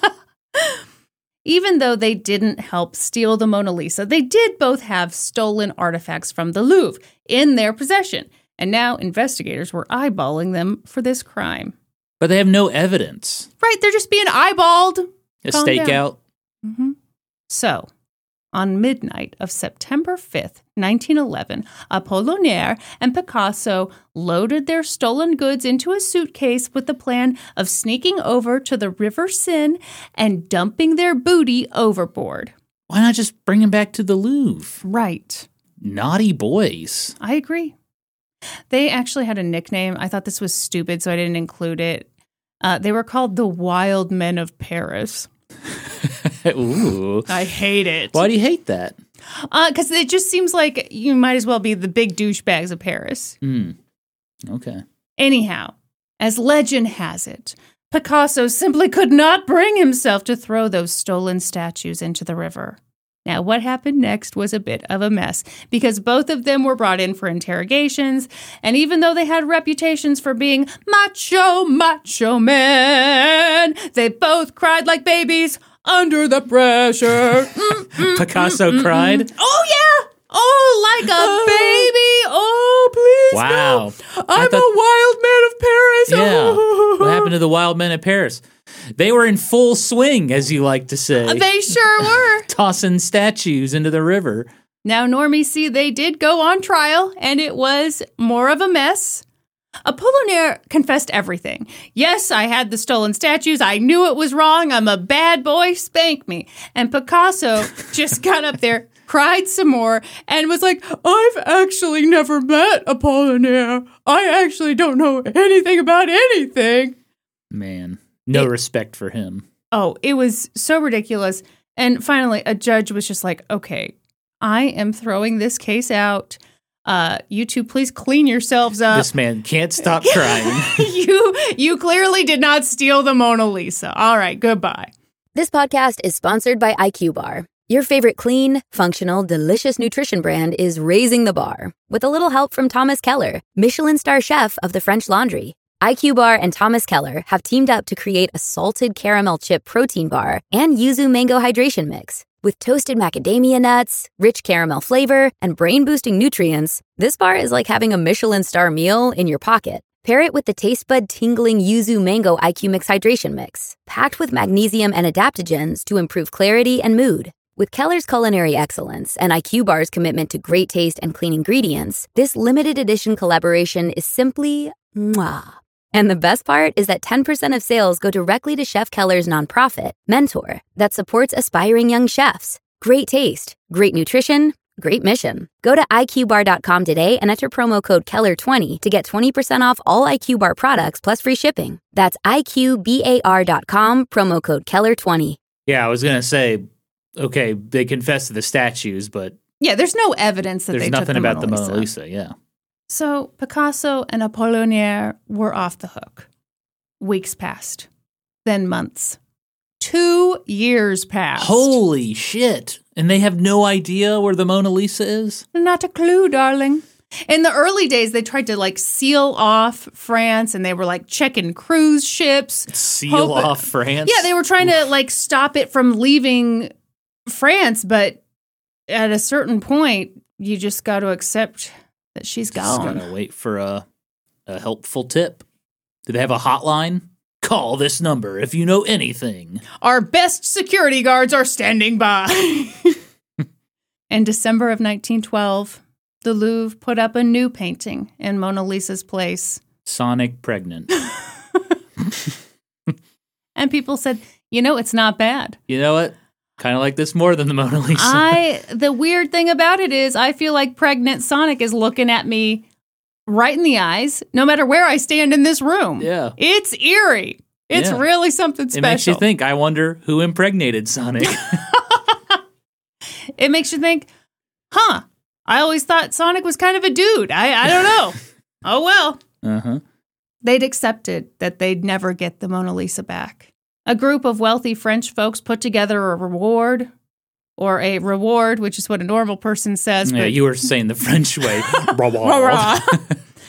Even though they didn't help steal the Mona Lisa, they did both have stolen artifacts from the Louvre in their possession. And now investigators were eyeballing them for this crime. But they have no evidence. Right, they're just being eyeballed. A Calm down. stakeout. Mm-hmm. So, on midnight of September fifth, nineteen eleven, Apollinaire and Picasso loaded their stolen goods into a suitcase with the plan of sneaking over to the River Seine and dumping their booty overboard. Why not just bring them back to the Louvre? Right. Naughty boys. I agree. They actually had a nickname. I thought this was stupid, so I didn't include it. Uh, they were called the Wild Men of Paris. Ooh. I hate it. Why do you hate that? Because uh, it just seems like you might as well be the big douchebags of Paris. Hmm. Okay. Anyhow, as legend has it, Picasso simply could not bring himself to throw those stolen statues into the river. Now, what happened next was a bit of a mess, because both of them were brought in for interrogations, and even though they had reputations for being macho, macho men, they both cried like babies under the pressure. Mm, mm, Picasso mm, mm, cried? Mm. Oh, yeah! Oh, like a baby! Oh, please, Wow. no! I'm thought- a wild man of Paris! Yeah. Oh. What happened to the wild men of Paris? They were in full swing, as you like to say. They sure were. Tossing statues into the river. Now, Normie, see, they did go on trial, and it was more of a mess. Apollinaire confessed everything. Yes, I had the stolen statues. I knew it was wrong. I'm a bad boy. Spank me. And Picasso just got up there, cried some more, and was like, I've actually never met Apollinaire. I actually don't know anything about anything. Man, no It- respect for him. Oh, it was so ridiculous. And finally, a judge was just like, okay, I am throwing this case out. Uh, you two, please clean yourselves up. This man can't stop crying. you you clearly did not steal the Mona Lisa. All right, goodbye. This podcast is sponsored by I Q Bar. Your favorite clean, functional, delicious nutrition brand is raising the bar with a little help from Thomas Keller, Michelin star chef of the French Laundry. I Q Bar and Thomas Keller have teamed up to create a salted caramel chip protein bar and yuzu mango hydration mix. With toasted macadamia nuts, rich caramel flavor, and brain-boosting nutrients, this bar is like having a Michelin star meal in your pocket. Pair it with the taste bud tingling yuzu mango I Q Mix hydration mix, packed with magnesium and adaptogens to improve clarity and mood. With Keller's culinary excellence and I Q Bar's commitment to great taste and clean ingredients, this limited edition collaboration is simply mwah. And the best part is that ten percent of sales go directly to Chef Keller's nonprofit, Mentor, that supports aspiring young chefs. Great taste, great nutrition, great mission. Go to I Q bar dot com today and enter promo code Keller twenty to get twenty percent off all I Q Bar products plus free shipping. That's I Q bar dot com, promo code Keller twenty. Yeah, I was going to say, okay, they confessed to the statues, but Yeah, there's no evidence that there's they nothing took the about Mona the Lisa. Mona Lisa. Yeah. So Picasso and Apollinaire were off the hook. Weeks passed, then months. Two years passed. Holy shit. And they have no idea where the Mona Lisa is? Not a clue, darling. In the early days, they tried to like seal off France, and they were like checking cruise ships. Seal Hope- off France? Yeah, they were trying to like stop it from leaving France, but at a certain point, you just got to accept that she's Just gone. gotta wait for a, a helpful tip. Do they have a hotline? Call this number if you know anything. Our best security guards are standing by. In December of nineteen twelve, the Louvre put up a new painting in Mona Lisa's place. Sonic pregnant. And people said, you know, it's not bad. You know what? Kind of like this more than the Mona Lisa. I the weird thing about it is I feel like pregnant Sonic is looking at me right in the eyes, no matter where I stand in this room. Yeah. It's eerie. It's Yeah. really something It special. makes you think, I wonder who impregnated Sonic. It makes you think, huh, I always thought Sonic was kind of a dude. I, I don't know. Oh, well. uh-huh. They'd accepted that they'd never get the Mona Lisa back. A group of wealthy French folks put together a reward, or a reward, which is what a normal person says. Yeah, but you were saying the French way. Rah-rah.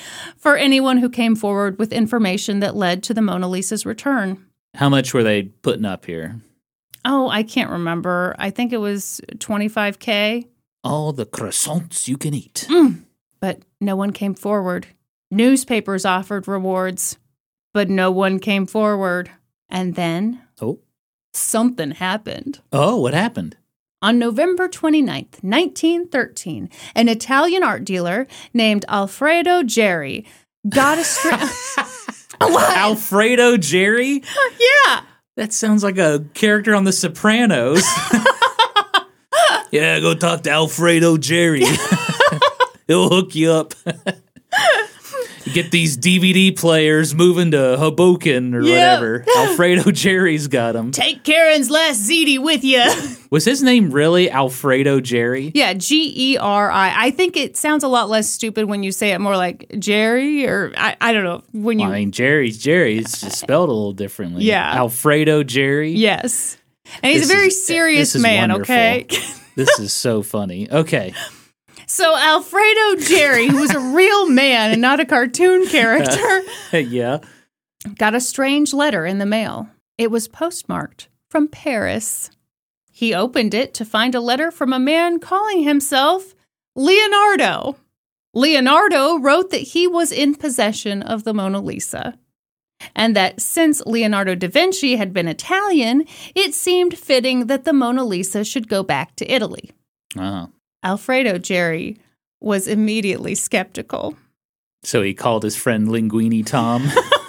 for anyone who came forward with information that led to the Mona Lisa's return. How much were they putting up here? Oh, I can't remember. I think it was twenty-five K. All the croissants you can eat. Mm. But no one came forward. Newspapers offered rewards, but no one came forward. And then Oh. something happened. Oh, what happened? On November twenty-ninth, nineteen thirteen, an Italian art dealer named Alfredo Geri got a string. What? Alfredo Geri? Yeah. That sounds like a character on The Sopranos. Yeah, go talk to Alfredo Geri. He'll hook you up. Get these D V D players moving to Hoboken or Yeah. whatever. Alfredo Geri's got them. Take Karen's last ziti with you. Was his name really Alfredo Geri? Yeah, G E R I. I think it sounds a lot less stupid when you say it more like Jerry, or I, I don't know. When you Well, I mean, Jerry's Jerry. It's just spelled a little differently. Yeah. Alfredo Geri. Yes. And he's This a very is- serious this is man, wonderful. okay? This is so funny. Okay. So Alfredo Geri, who was a real man and not a cartoon character, Yeah. got a strange letter in the mail. It was postmarked from Paris. He opened it to find a letter from a man calling himself Leonardo. Leonardo wrote that he was in possession of the Mona Lisa, and that since Leonardo da Vinci had been Italian, it seemed fitting that the Mona Lisa should go back to Italy. Uh-huh. Alfredo Geri was immediately skeptical. So he called his friend Linguini Tom.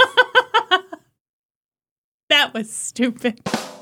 That was stupid.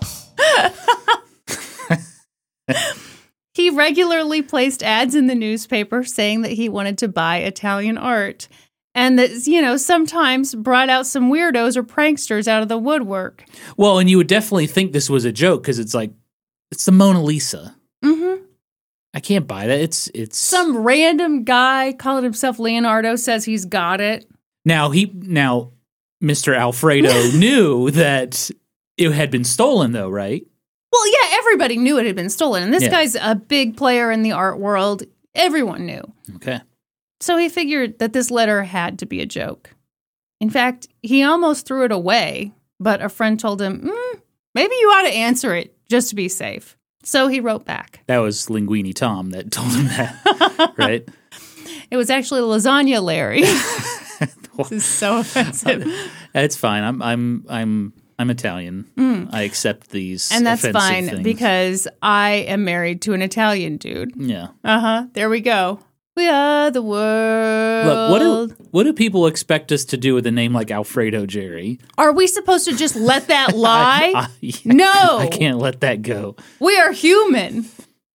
He regularly placed ads in the newspaper saying that he wanted to buy Italian art, and that, you know, sometimes brought out some weirdos or pranksters out of the woodwork. Well, and you would definitely think this was a joke because it's like, it's the Mona Lisa. Mm-hmm. I can't buy that. It's it's Some random guy calling himself Leonardo says he's got it. now he now Mister Alfredo knew that it had been stolen, though, right? Well, yeah, everybody knew it had been stolen, and this Yeah. guy's a big player in the art world. Everyone knew. Okay. So he figured that this letter had to be a joke. In fact, he almost threw it away, but a friend told him, mm, maybe you ought to answer it just to be safe. So he wrote back. That was Linguini Tom that told him that, right? It was actually Lasagna Larry. This is so offensive. That's fine. I'm I'm I'm I'm Italian. I accept these, And that's offensive fine things. because I am married to an Italian dude. yeah. Uh-huh. There we go. We are the world. Look, what do what do people expect us to do with a name like Alfredo Geri? Are we supposed to just let that lie? I, I- No. I can't let that go. We are human.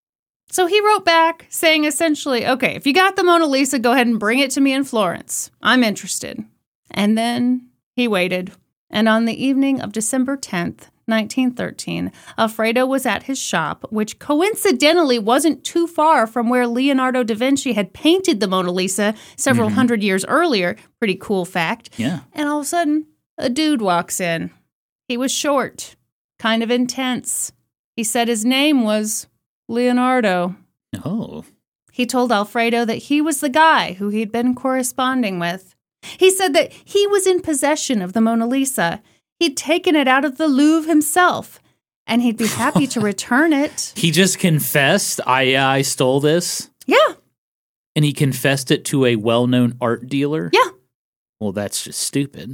So he wrote back saying essentially, okay, if you got the Mona Lisa, go ahead and bring it to me in Florence. I'm interested. And then he waited. And on the evening of December tenth, nineteen thirteen, Alfredo was at his shop, which coincidentally wasn't too far from where Leonardo da Vinci had painted the Mona Lisa several Mm-hmm. hundred years earlier. Pretty cool fact. Yeah. And all of a sudden, a dude walks in. He was short, kind of intense. He said his name was Leonardo. Oh. He told Alfredo that he was the guy who he'd been corresponding with. He said that he was in possession of the Mona Lisa. He'd taken it out of the Louvre himself, and he'd be happy to return it. He just confessed, I I stole this, Yeah, and he confessed it to a well-known art dealer? yeah. Well, that's just stupid.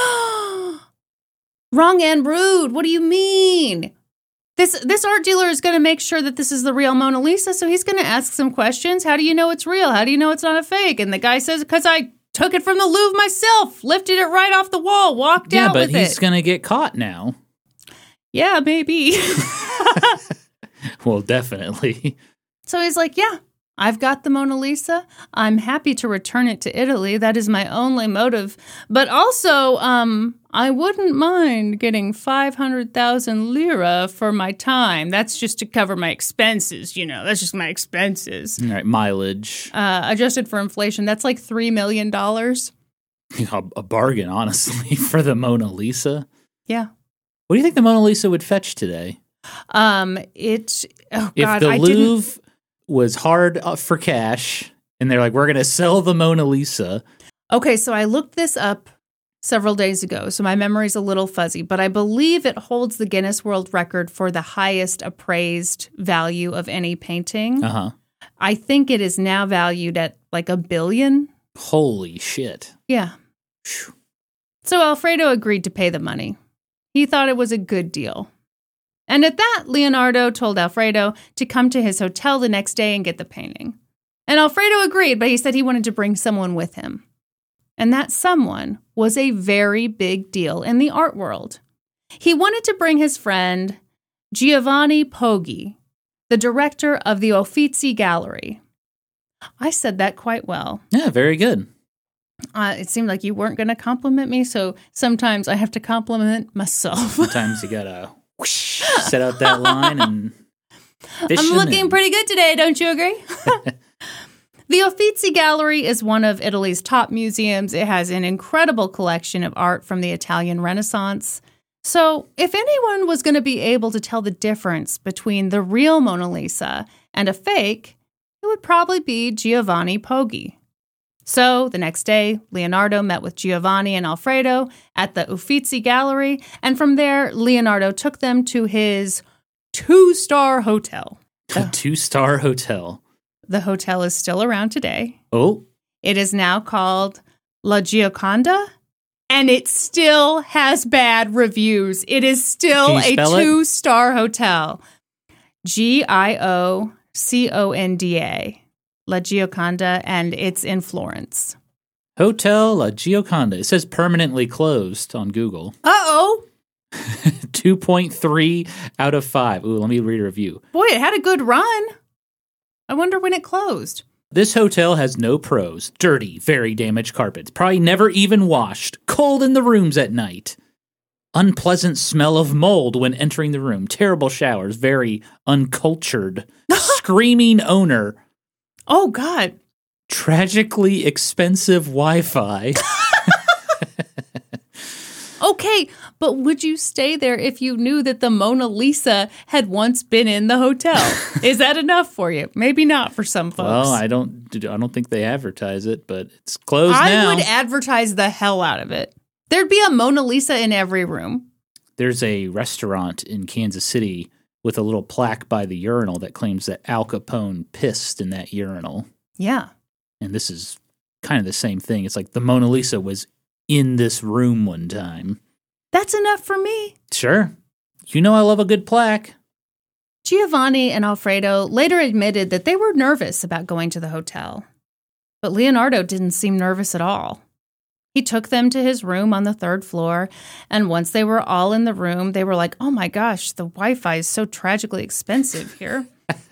Wrong and rude. What do you mean? This this art dealer is going to make sure that this is the real Mona Lisa, so he's going to ask some questions. How do you know it's real? How do you know it's not a fake? And the guy says, because I took it from the Louvre myself, lifted it right off the wall, walked Yeah, out but with he's it. going to get caught now. Yeah, maybe. Well, definitely. So he's like, yeah, I've got the Mona Lisa. I'm happy to return it to Italy. That is my only motive. But also, um, I wouldn't mind getting five hundred thousand lira for my time. That's just to cover my expenses, you know. That's just my expenses. All right, mileage. Uh, adjusted for inflation, that's like three million dollars. A, a bargain, honestly, for the Mona Lisa. Yeah. What do you think the Mona Lisa would fetch today? Um, it, oh If God, the I didn't. Louvre was hard uh, for cash, and they're like, we're going to sell the Mona Lisa. Okay, so I looked this up several days ago, so my memory's a little fuzzy, but I believe it holds the Guinness World Record for the highest appraised value of any painting. Uh-huh. I think it is now valued at like a billion. Holy shit. Yeah. Phew. So Alfredo agreed to pay the money. He thought it was a good deal. And at that, Leonardo told Alfredo to come to his hotel the next day and get the painting. And Alfredo agreed, but he said he wanted to bring someone with him. And that someone was a very big deal in the art world. He wanted to bring his friend Giovanni Poggi, the director of the Uffizi Gallery. I said that quite well. Yeah, very good. Uh, it seemed like you weren't going to compliment me, so sometimes I have to compliment myself. Sometimes you gotta whoosh, set out that line and fish I'm them looking in. pretty good today, don't you agree? The Uffizi Gallery is one of Italy's top museums. It has an incredible collection of art from the Italian Renaissance. So if anyone was going to be able to tell the difference between the real Mona Lisa and a fake, it would probably be Giovanni Poggi. So the next day, Leonardo met with Giovanni and Alfredo at the Uffizi Gallery, and from there, Leonardo took them to his two-star hotel. A two-star hotel. The hotel is still around today. Oh. It is now called La Gioconda, and it still has bad reviews. It is still a two-star hotel. G I O C O N D A. La Gioconda, and it's in Florence. Hotel La Gioconda. It says permanently closed on Google. Uh-oh. two point three out of five. Ooh, let me read a review. Boy, it had a good run. I wonder when it closed. This hotel has no pros. Dirty, very damaged carpets. Probably never even washed. Cold in the rooms at night. Unpleasant smell of mold when entering the room. Terrible showers. Very uncultured. Screaming owner. Oh, God. Tragically expensive Wi-Fi. Okay, but would you stay there if you knew that the Mona Lisa had once been in the hotel? Is that enough for you? Maybe not for some folks. Well, I don't I don't think they advertise it, but it's closed I now. I would advertise the hell out of it. There'd be a Mona Lisa in every room. There's a restaurant in Kansas City with a little plaque by the urinal that claims that Al Capone pissed in that urinal. Yeah. And this is kind of the same thing. It's like the Mona Lisa was in this room one time. That's enough for me. Sure. You know I love a good plaque. Giovanni and Alfredo later admitted that they were nervous about going to the hotel. But Leonardo didn't seem nervous at all. He took them to his room on the third floor, and once they were all in the room, they were like, oh my gosh, the Wi-Fi is so tragically expensive here.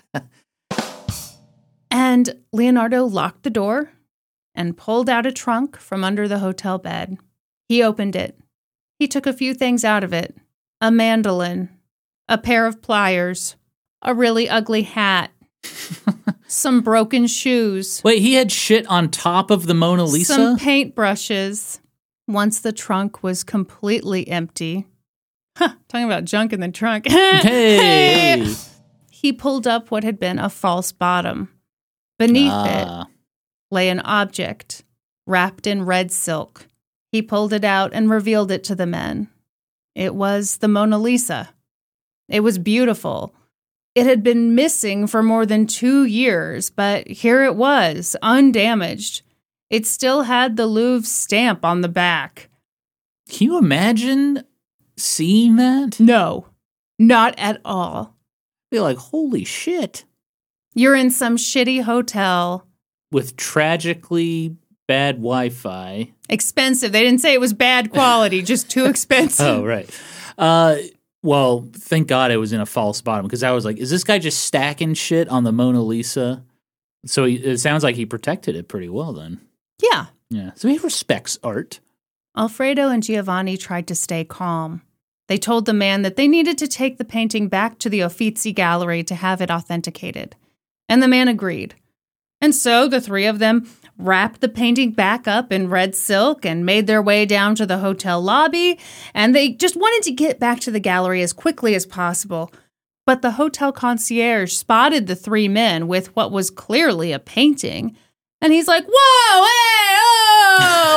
And Leonardo locked the door and pulled out a trunk from under the hotel bed. He opened it. He took a few things out of it. A mandolin, a pair of pliers, a really ugly hat, some broken shoes. Wait, he had shit on top of the Mona Lisa? Some paintbrushes. Once the trunk was completely empty. Huh, talking about junk in the trunk. Hey! He pulled up what had been a false bottom. Beneath ah. it lay an object wrapped in red silk. He pulled it out and revealed it to the men. It was the Mona Lisa. It was beautiful. It had been missing for more than two years, but here it was, undamaged. It still had the Louvre stamp on the back. Can you imagine seeing that? No, not at all. Be like, holy shit. You're in some shitty hotel. With tragically bad Wi-Fi. Expensive. They didn't say it was bad quality, just too expensive. Oh, right. Uh, well, thank God it was in a false bottom, because I was like, is this guy just stacking shit on the Mona Lisa? So he, it sounds like he protected it pretty well then. Yeah. Yeah. So he respects art. Alfredo and Giovanni tried to stay calm. They told the man that they needed to take the painting back to the Uffizi Gallery to have it authenticated. And the man agreed. And so the three of them wrapped the painting back up in red silk and made their way down to the hotel lobby, and they just wanted to get back to the gallery as quickly as possible. But the hotel concierge spotted the three men with what was clearly a painting, and he's like, whoa, hey, oh,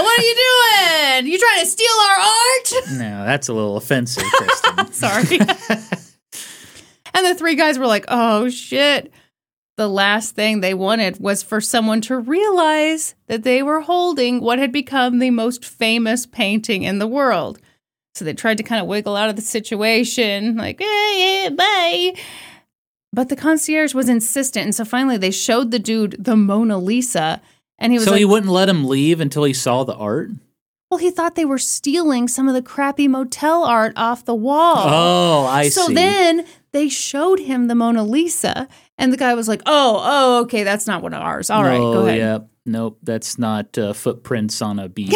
what are you doing? You trying to steal our art? No, that's a little offensive, Kristen. Sorry. And the three guys were like, oh, shit. The last thing they wanted was for someone to realize that they were holding what had become the most famous painting in the world. So they tried to kind of wiggle out of the situation, like, hey, yeah, bye. But the concierge was insistent, and so finally they showed the dude the Mona Lisa, and he was so like... he wouldn't let him leave until he saw the art? Well, he thought they were stealing some of the crappy motel art off the wall. Oh, I so see. So then they showed him the Mona Lisa, and the guy was like, oh, oh, okay, that's not one of ours. All no, right, go ahead. Yeah, nope, that's not uh, footprints on a beach.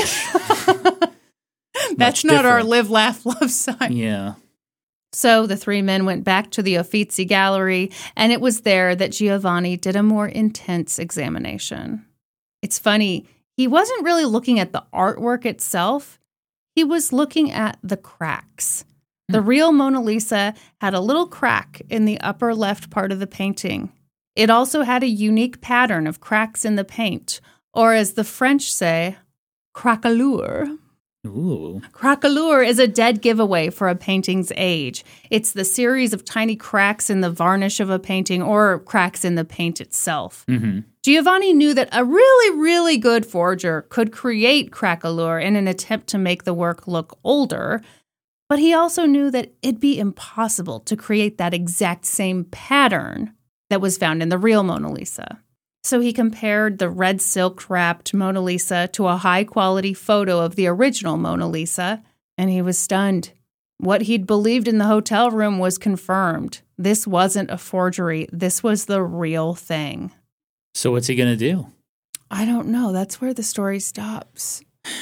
That's not our live, laugh, love sign. Yeah. So the three men went back to the Uffizi Gallery, and it was there that Giovanni did a more intense examination. It's funny, he wasn't really looking at the artwork itself. He was looking at the cracks. Hmm. The real Mona Lisa had a little crack in the upper left part of the painting. It also had a unique pattern of cracks in the paint, or as the French say, craquelure. Ooh. Craquelure is a dead giveaway for a painting's age. It's the series of tiny cracks in the varnish of a painting or cracks in the paint itself. Mm-hmm. Giovanni knew that a really, really good forger could create craquelure in an attempt to make the work look older, but he also knew that it'd be impossible to create that exact same pattern that was found in the real Mona Lisa. So he compared the red silk-wrapped Mona Lisa to a high-quality photo of the original Mona Lisa, and he was stunned. What he'd believed in the hotel room was confirmed. This wasn't a forgery. This was the real thing. So what's he going to do? I don't know. That's where the story stops.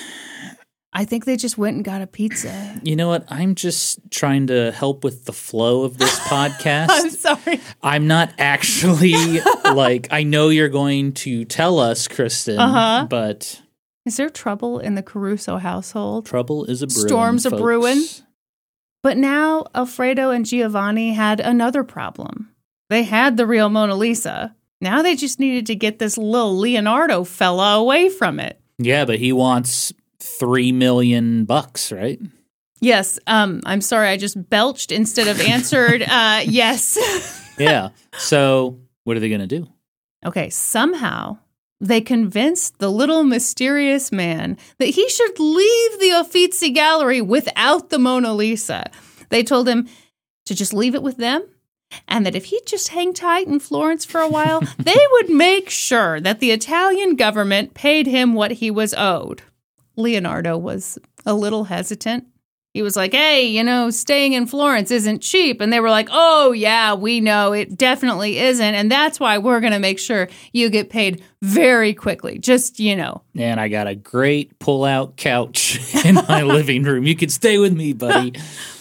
I think they just went and got a pizza. You know what? I'm just trying to help with the flow of this podcast. I'm sorry. I'm not actually, like, I know you're going to tell us, Kristen, uh-huh. but... Is there trouble in the Caruso household? Trouble is a brewing, Storms folks. a brewing. But now Alfredo and Giovanni had another problem. They had the real Mona Lisa. Now they just needed to get this little Leonardo fella away from it. Yeah, but he wants... Three million bucks, right? Yes. Um, I'm sorry, I just belched instead of answered. uh, yes. Yeah. So what are they going to do? Okay. Somehow they convinced the little mysterious man that he should leave the Uffizi Gallery without the Mona Lisa. They told him to just leave it with them, and that if he'd just hang tight in Florence for a while, they would make sure that the Italian government paid him what he was owed. Leonardo was a little hesitant. He was like, hey, you know, staying in Florence isn't cheap. And they were like, oh, yeah, we know it definitely isn't. And that's why we're going to make sure you get paid very quickly. Just, you know. And I got a great pull-out couch in my living room. You can stay with me, buddy.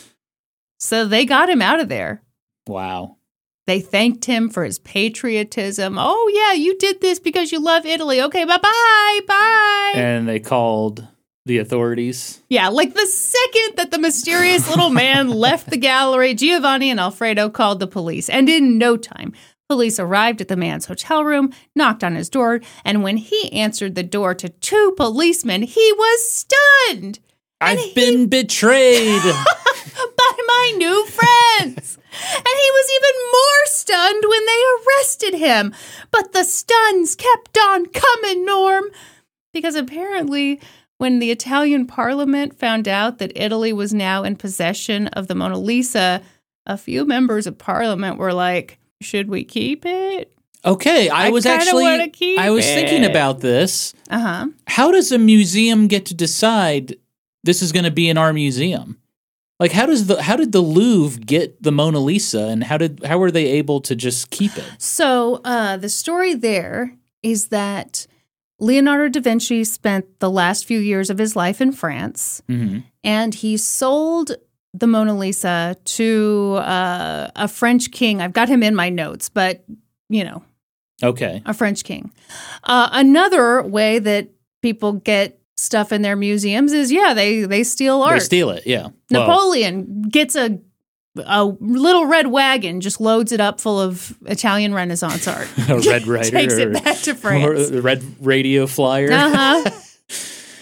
So they got him out of there. Wow. They thanked him for his patriotism. Oh, yeah, you did this because you love Italy. Okay, bye-bye, bye. And they called the authorities. Yeah, like the second that the mysterious little man left the gallery, Giovanni and Alfredo called the police. And in no time, police arrived at the man's hotel room, knocked on his door, and when he answered the door to two policemen, he was stunned. I've he- been betrayed. By my new friends. And he was even more stunned when they arrested him. But the stuns kept on coming, Norm. Because apparently, when the Italian parliament found out that Italy was now in possession of the Mona Lisa, a few members of parliament were like, should we keep it? Okay, I, I was kinda actually wanna keep I was it. thinking about this. Uh-huh. How does a museum get to decide this is going to be in our museum? Like, how does the how did the Louvre get the Mona Lisa, and how did how were they able to just keep it? So uh, the story there is that Leonardo da Vinci spent the last few years of his life in France, Mm-hmm. and he sold the Mona Lisa to uh, a French king. I've got him in my notes, but, you know, Okay. a French king. Uh, another way that people get stuff in their museums is, yeah, they, they steal art. They steal it, yeah. Well, Napoleon gets a a little red wagon, just loads it up full of Italian Renaissance art. a Red Rider. Takes or, it back to France. Or a red radio flyer. Uh-huh.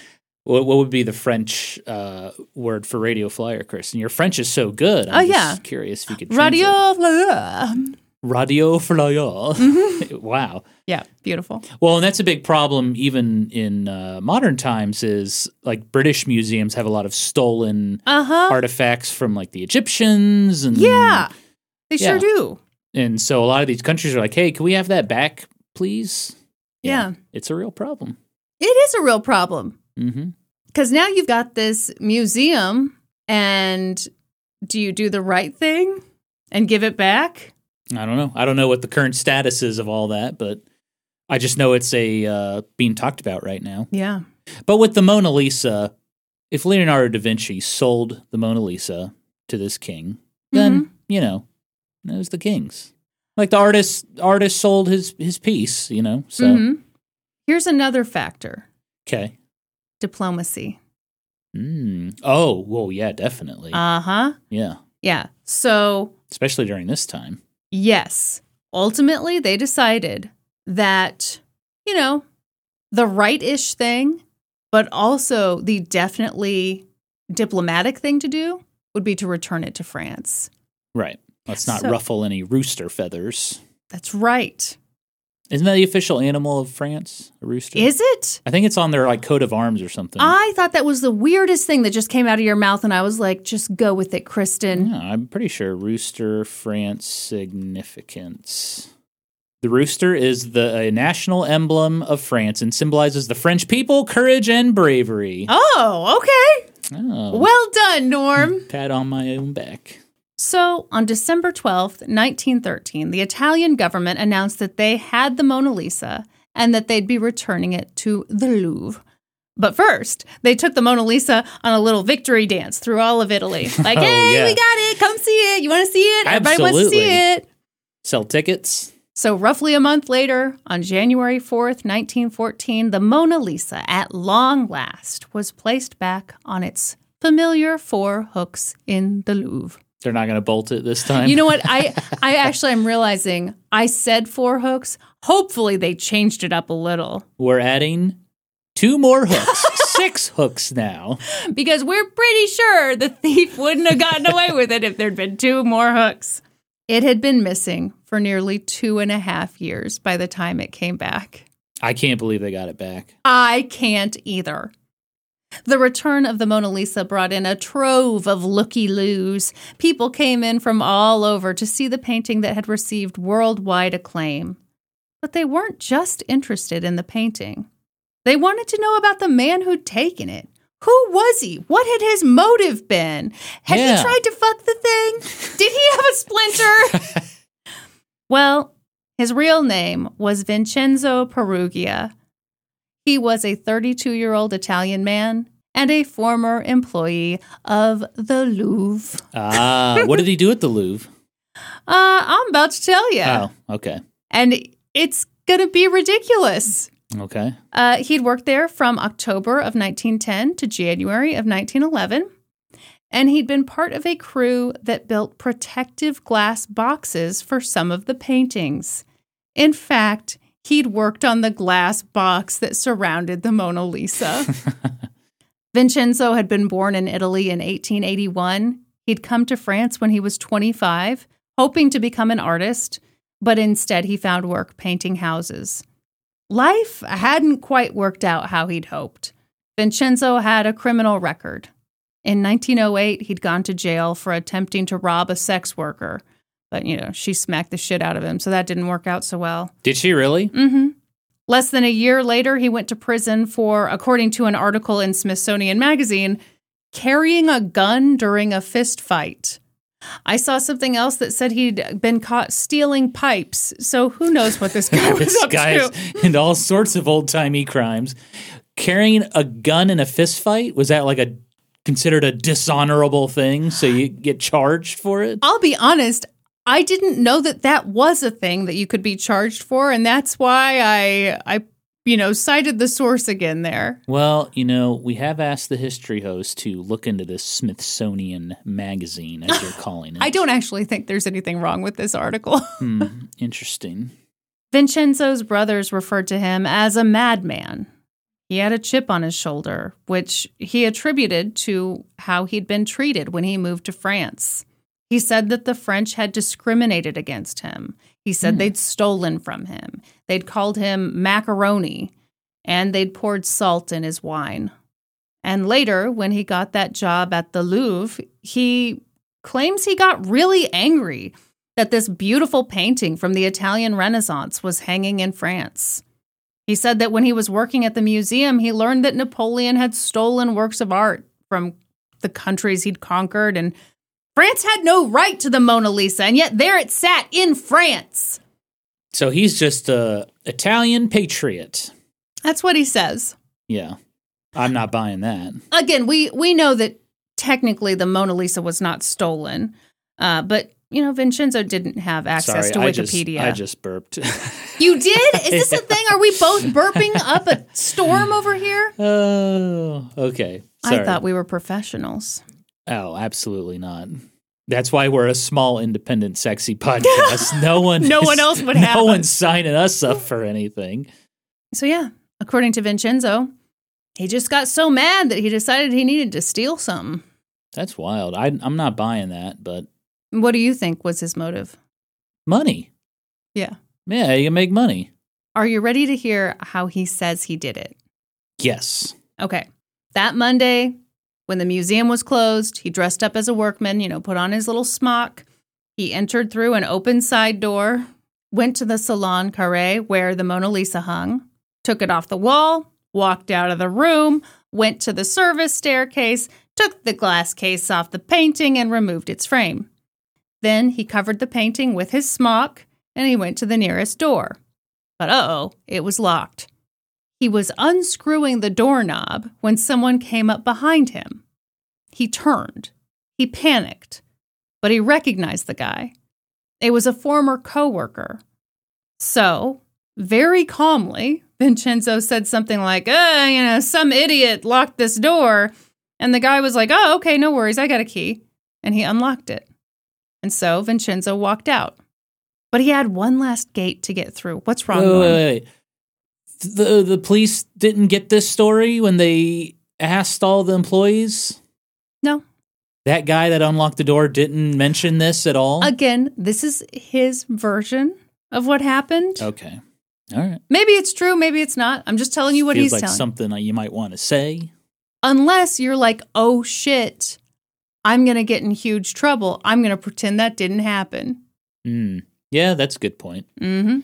What, what would be the French uh, word for radio flyer, Kristen? Your French is so good. I'm Oh, just yeah. curious if you could translate. Radio flyer. Radio flyer. Mm-hmm. Wow. Yeah, beautiful. Well, and that's a big problem even in uh, modern times is like British museums have a lot of stolen Uh-huh. artifacts from like the Egyptians. And Yeah, they Yeah. sure do. And so a lot of these countries are like, hey, can we have that back, please? Yeah. It's a real problem. It is a real problem. Mm-hmm. Because now you've got this museum, and do you do the right thing and give it back? I don't know. I don't know what the current status is of all that, but I just know it's a uh, being talked about right now. Yeah. But with the Mona Lisa, if Leonardo da Vinci sold the Mona Lisa to this king, then, Mhm. you know, it was the king's. Like the artist artist sold his, his piece, you know, so, Mhm. Here's another factor. okay. Diplomacy. Mm. Oh, well, yeah, definitely. Uh-huh. yeah, Yeah. So, especially during this time. yes, ultimately they decided that, you know, the right-ish thing, but also the definitely diplomatic thing to do would be to return it to France. Right. Let's not So- ruffle any rooster feathers. That's right. Isn't that the official animal of France, a rooster? Is it? I think it's on their like coat of arms or something. I thought that was the weirdest thing that just came out of your mouth, and I was like, just go with it, Kristen. Yeah, I'm pretty sure rooster France significance. The rooster is the a national emblem of France and symbolizes the French people, courage, and bravery. Oh, okay. Oh, Well done, Norm. pat on my own back. So, on December twelfth, nineteen thirteen, the Italian government announced that they had the Mona Lisa and that they'd be returning it to the Louvre. But first, they took the Mona Lisa on a little victory dance through all of Italy. Like, Oh, hey, yeah. we got it. Come see it. You want to see it? Everybody wants to Absolutely. see it. Sell tickets. So, roughly a month later, on January fourth, nineteen fourteen, the Mona Lisa, at long last, was placed back on its familiar four hooks in the Louvre. They're not going to bolt it this time. You know what? I, I actually am realizing I said four hooks. Hopefully they changed it up a little We're adding two more hooks. Six hooks now. because we're pretty sure the thief wouldn't have gotten away with it if there'd been two more hooks. It had been missing for nearly two and a half years by the time it came back. I can't believe they got it back. I can't either. The return of the Mona Lisa brought in a trove of looky-loos. People came in from all over to see the painting that had received worldwide acclaim. But they weren't just interested in the painting. They wanted to know about the man who'd taken it. Who was he? What had his motive been? Had Yeah. he tried to fuck the thing? Did he have a splinter? Well, his real name was Vincenzo Perugia. He was a thirty-two-year-old Italian man and a former employee of the Louvre. Ah, what did he do at the Louvre? Uh, I'm about to tell you. Oh, okay. And it's going to be ridiculous. Okay. Uh, he'd worked there from October of nineteen ten to January of nineteen eleven. And he'd been part of a crew that built protective glass boxes for some of the paintings. In fact, he'd worked on the glass box that surrounded the Mona Lisa. Vincenzo had been born in Italy in eighteen eighty-one. He'd come to France when he was twenty-five, hoping to become an artist, but instead he found work painting houses. Life hadn't quite worked out how he'd hoped. Vincenzo had a criminal record. In nineteen oh eight, he'd gone to jail for attempting to rob a sex worker. But, you know, she smacked the shit out of him, so that didn't work out so well. Did she really? Mm-hmm. Less than a year later, he went to prison for, according to an article in Smithsonian Magazine, carrying a gun during a fist fight. I saw something else that said he'd been caught stealing pipes, so who knows what this guy was This up guy's to. into all sorts of old-timey crimes. Carrying a gun in a fist fight? Was that like a considered a dishonorable thing, so you get charged for it? I'll be honest, I didn't know that that was a thing that you could be charged for, and that's why I, I, you know, cited the source again there. Well, you know, we have asked the history host to look into this Smithsonian magazine, as you're calling it. I don't actually think there's anything wrong with this article. Hmm, interesting. Vincenzo's brothers referred to him as a madman. He had a chip on his shoulder, which he attributed to how he'd been treated when he moved to France. He said that the French had discriminated against him. He said mm. they'd stolen from him. They'd called him macaroni, and they'd poured salt in his wine. And later, when he got that job at the Louvre, he claims he got really angry that this beautiful painting from the Italian Renaissance was hanging in France. He said that when he was working at the museum, he learned that Napoleon had stolen works of art from the countries he'd conquered, and France had no right to the Mona Lisa, and yet there it sat in France. So he's just a Italian patriot. That's what he says. Yeah. I'm not buying that. Again, we, we know that technically the Mona Lisa was not stolen, uh, but, you know, Vincenzo didn't have access Sorry, to I Wikipedia. Just, I just burped. You did? Is this a thing? Are we both burping up a storm over here? Oh, okay. Sorry. I thought we were professionals. Oh, absolutely not. That's why we're a small, independent, sexy podcast. No one, no is, one else would no have. No one's us. signing us up for anything. So yeah, according to Vincenzo, he just got so mad that he decided he needed to steal something. That's wild. I, I'm not buying that, but what do you think was his motive? Money. Yeah. Yeah, you can make money. Are you ready to hear how he says he did it? Yes. Okay. That Monday, when the museum was closed, he dressed up as a workman, you know, put on his little smock. He entered through an open side door, went to the Salon Carré where the Mona Lisa hung, took it off the wall, walked out of the room, went to the service staircase, took the glass case off the painting and removed its frame. Then he covered the painting with his smock and he went to the nearest door. But uh-oh, it was locked. He was unscrewing the doorknob when someone came up behind him. He turned. He panicked, but he recognized the guy. It was a former coworker. So, very calmly, Vincenzo said something like, uh, you know, some idiot locked this door. And the guy was like, oh, okay, no worries, I got a key. And he unlocked it. And so Vincenzo walked out. But he had one last gate to get through. What's wrong, wait, Norm? wait, wait. The, the police didn't get this story when they asked all the employees? No. That guy that unlocked the door didn't mention this at all? Again, this is his version of what happened. Okay. All right. Maybe it's true, maybe it's not. I'm just telling you what Feels he's like telling. something that you might want to say. Unless you're like, oh shit, I'm going to get in huge trouble. I'm going to pretend that didn't happen. Mm. Yeah, that's a good point. Mm-hmm.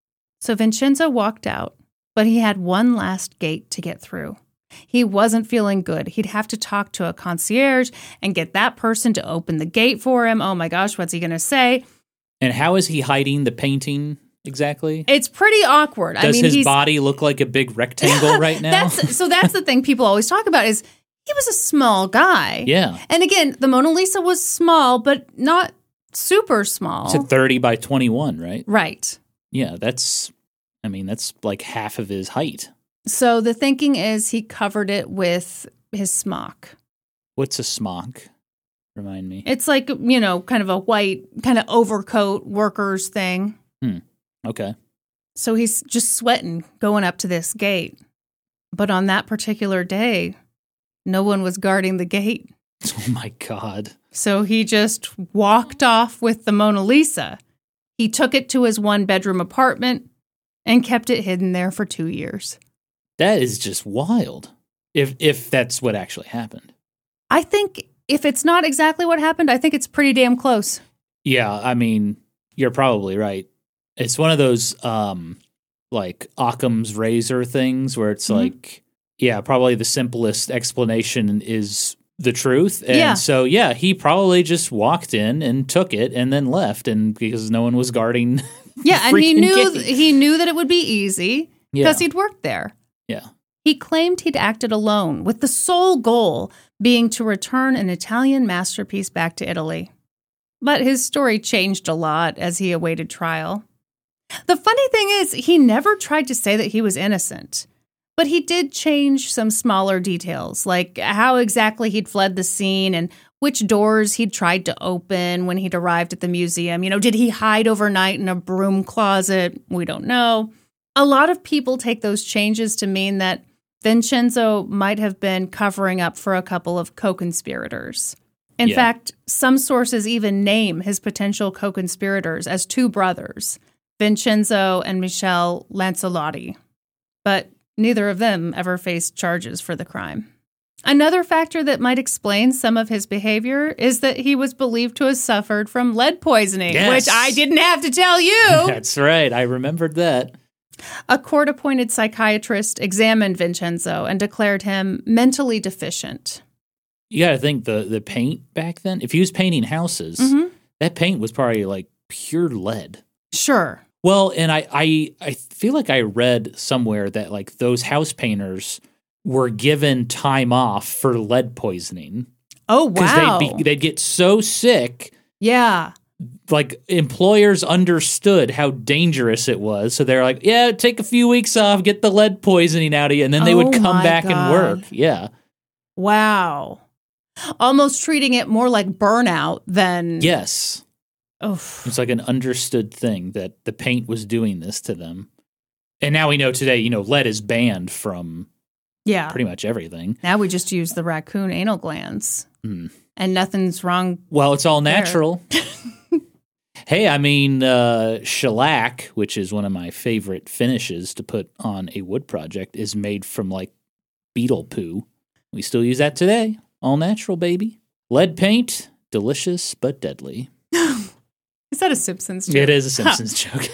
So Vincenzo walked out, but he had one last gate to get through. He wasn't feeling good. He'd have to talk to a concierge and get that person to open the gate for him. Oh my gosh, what's he going to say? And how is he hiding the painting exactly? It's pretty awkward. Does I mean, his he's, body look like a big rectangle right now? that's, so that's the thing people always talk about is he was a small guy. Yeah. And again, the Mona Lisa was small, but not super small. It's a thirty by twenty-one, right? Right. Yeah, that's, I mean, that's like half of his height. So the thinking is he covered it with his smock. What's a smock? Remind me. It's like, you know, kind of a white kind of overcoat workers thing. Hmm. Okay. So he's just sweating going up to this gate. But on that particular day, no one was guarding the gate. Oh my God. So he just walked off with the Mona Lisa. He took it to his one-bedroom apartment and kept it hidden there for two years. That is just wild. If if that's what actually happened. I think if it's not exactly what happened, I think it's pretty damn close. Yeah, I mean, you're probably right. It's one of those um like Occam's razor things where it's mm-hmm. like, yeah, probably the simplest explanation is the truth. And yeah. so, yeah, he probably just walked in and took it and then left, and because no one was guarding. Yeah, and he knew gate. he knew that it would be easy because Yeah. he'd worked there. Yeah. He claimed he'd acted alone, with the sole goal being to return an Italian masterpiece back to Italy. But his story changed a lot as he awaited trial. The funny thing is, he never tried to say that he was innocent. But he did change some smaller details, like how exactly he'd fled the scene and which doors he'd tried to open when he'd arrived at the museum. You know, did he hide overnight in a broom closet? We don't know. A lot of people take those changes to mean that Vincenzo might have been covering up for a couple of co-conspirators. In Yeah. fact, some sources even name his potential co-conspirators as two brothers, Vincenzo and Michele Lancelotti. But neither of them ever faced charges for the crime. Another factor that might explain some of his behavior is that he was believed to have suffered from lead poisoning, Yes. which I didn't have to tell you. That's right. I remembered that. A court-appointed psychiatrist examined Vincenzo and declared him mentally deficient. You got to think the, the paint back then, if he was painting houses, Mhm. that paint was probably like pure lead. Sure. Well, and I, I, I feel like I read somewhere that like those house painters were given time off for lead poisoning. Oh, Because wow. they'd, be, they'd get so sick, Yeah. like employers understood how dangerous it was. So they're like, yeah, take a few weeks off, get the lead poisoning out of you. And then they Oh would come my back God. and work. Yeah. Wow. Almost treating it more like burnout than... Yes. Oof. It's like an understood thing that the paint was doing this to them. And now we know today, you know, lead is banned from Yeah. pretty much everything. Now we just use the raccoon anal glands. Mm. And nothing's wrong. Well, it's all There. natural. Hey, I mean, uh, shellac, which is one of my favorite finishes to put on a wood project, is made from like beetle poo. We still use that today. All natural, baby. Lead paint, delicious but deadly. Is that a Simpsons joke? It is a Simpsons joke.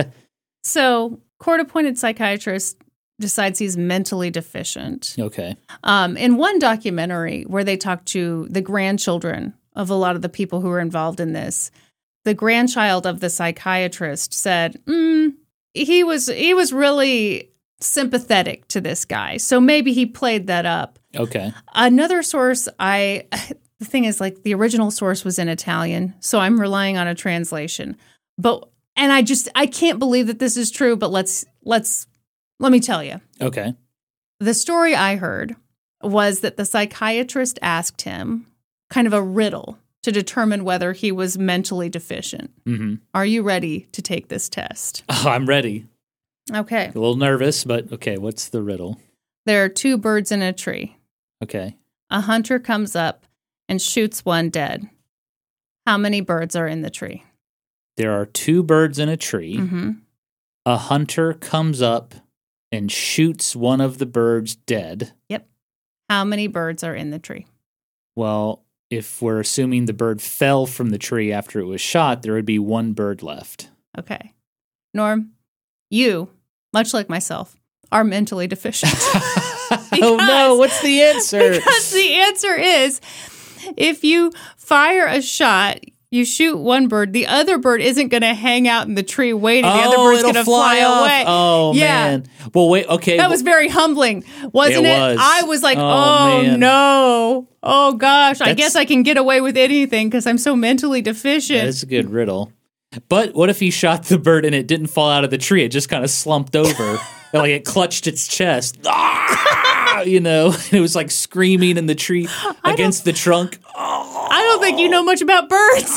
So, court-appointed psychiatrist decides he's mentally deficient. Okay. Um, in one documentary where they talked to the grandchildren of a lot of the people who were involved in this, the grandchild of the psychiatrist said, mm, he was he was really sympathetic to this guy. So maybe he played that up. Okay. Another source, I the thing is, like, the original source was in Italian, so I'm relying on a translation. But and I just I can't believe that this is true. But let's let's let me tell you. Okay. The story I heard was that the psychiatrist asked him kind of a riddle to determine whether he was mentally deficient. Mm-hmm. Are you ready to take this test? Oh, I'm ready. Okay. A little nervous, but okay. What's the riddle? There are two birds in a tree. Okay. A hunter comes up and shoots one dead. How many birds are in the tree? There are two birds in a tree. Mm-hmm. A hunter comes up and shoots one of the birds dead. Yep. How many birds are in the tree? Well, if we're assuming the bird fell from the tree after it was shot, there would be one bird left. Okay. Norm, you, much like myself, are mentally deficient. Oh no, what's the answer? Because the answer is, if you fire a shot, you shoot one bird, the other bird isn't going to hang out in the tree waiting. The oh, other bird's it'll going to fly, fly off. away. Oh, Yeah. man. Well, wait, okay. That was very humbling, wasn't It it? was. I was like, Oh, oh, man. no. Oh, gosh. I That's- guess I can get away with anything because I'm so mentally deficient. That is a good riddle. But what if he shot the bird and it didn't fall out of the tree? It just kind of slumped over. Like it clutched its chest. Ah! You know, and it was like screaming in the tree against the trunk. I don't think you know much about birds.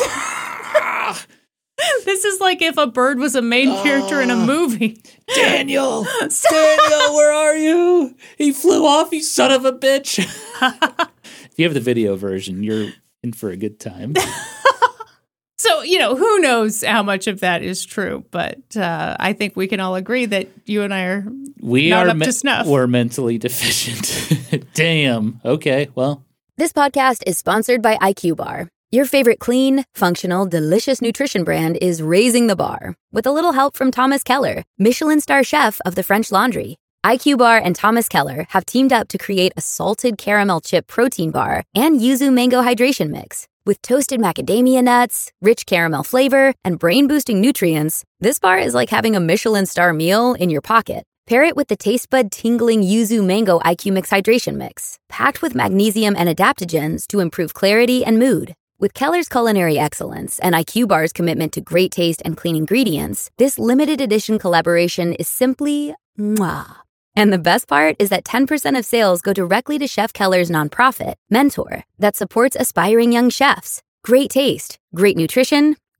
This is like if a bird was a main character in a movie. Daniel! Daniel, where are you? He flew off, you son of a bitch. If you have the video version, you're in for a good time. So, you know, who knows how much of that is true, but uh, I think we can all agree that you and I are We not are up me- to snuff. We're mentally deficient. Damn. Okay, well. This podcast is sponsored by I Q Bar. Your favorite clean, functional, delicious nutrition brand is raising the bar with a little help from Thomas Keller, Michelin star chef of the French Laundry. I Q Bar and Thomas Keller have teamed up to create a salted caramel chip protein bar and yuzu mango hydration mix. With toasted macadamia nuts, rich caramel flavor, and brain-boosting nutrients, this bar is like having a Michelin star meal in your pocket. Pair it with the taste bud tingling yuzu mango I Q Mix hydration mix, packed with magnesium and adaptogens to improve clarity and mood. With Keller's culinary excellence and I Q Bar's commitment to great taste and clean ingredients, this limited edition collaboration is simply mwah. And the best part is that ten percent of sales go directly to Chef Keller's nonprofit, Mentor, that supports aspiring young chefs. Great taste, great nutrition,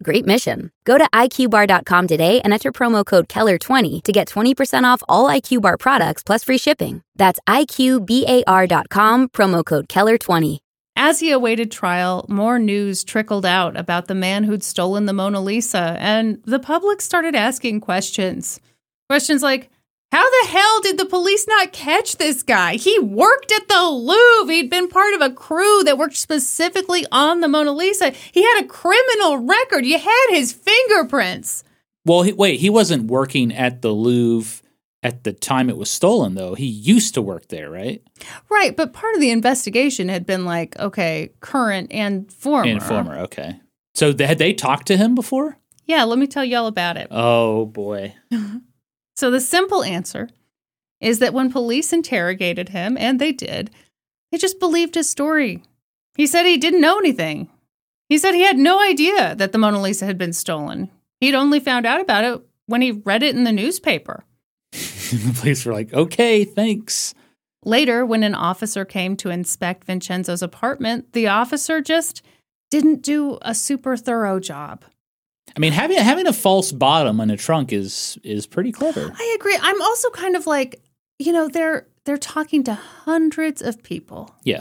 Great mission. Go to I Q bar dot com today and enter promo code Keller twenty to get twenty percent off all I Q Bar products plus free shipping. That's I Q bar dot com, promo code Keller twenty. As he awaited trial, more news trickled out about the man who'd stolen the Mona Lisa, and the public started asking questions. Questions like, how the hell did the police not catch this guy? He worked at the Louvre. He'd been part of a crew that worked specifically on the Mona Lisa. He had a criminal record. You had his fingerprints. Well, he, wait, he wasn't working at the Louvre at the time it was stolen, though. He used to work there, right? Right, but part of the investigation had been like, okay, current and former. And former, okay. So th- had they talked to him before? Yeah, let me tell you all about it. Oh, boy. So the simple answer is that when police interrogated him, and they did, they just believed his story. He said he didn't know anything. He said he had no idea that the Mona Lisa had been stolen. He'd only found out about it when he read it in the newspaper. The police were like, okay, thanks. Later, when an officer came to inspect Vincenzo's apartment, the officer just didn't do a super thorough job. I mean, having having a false bottom in a trunk is is pretty clever. I agree. I'm also kind of like, you know, they're they're talking to hundreds of people. Yeah.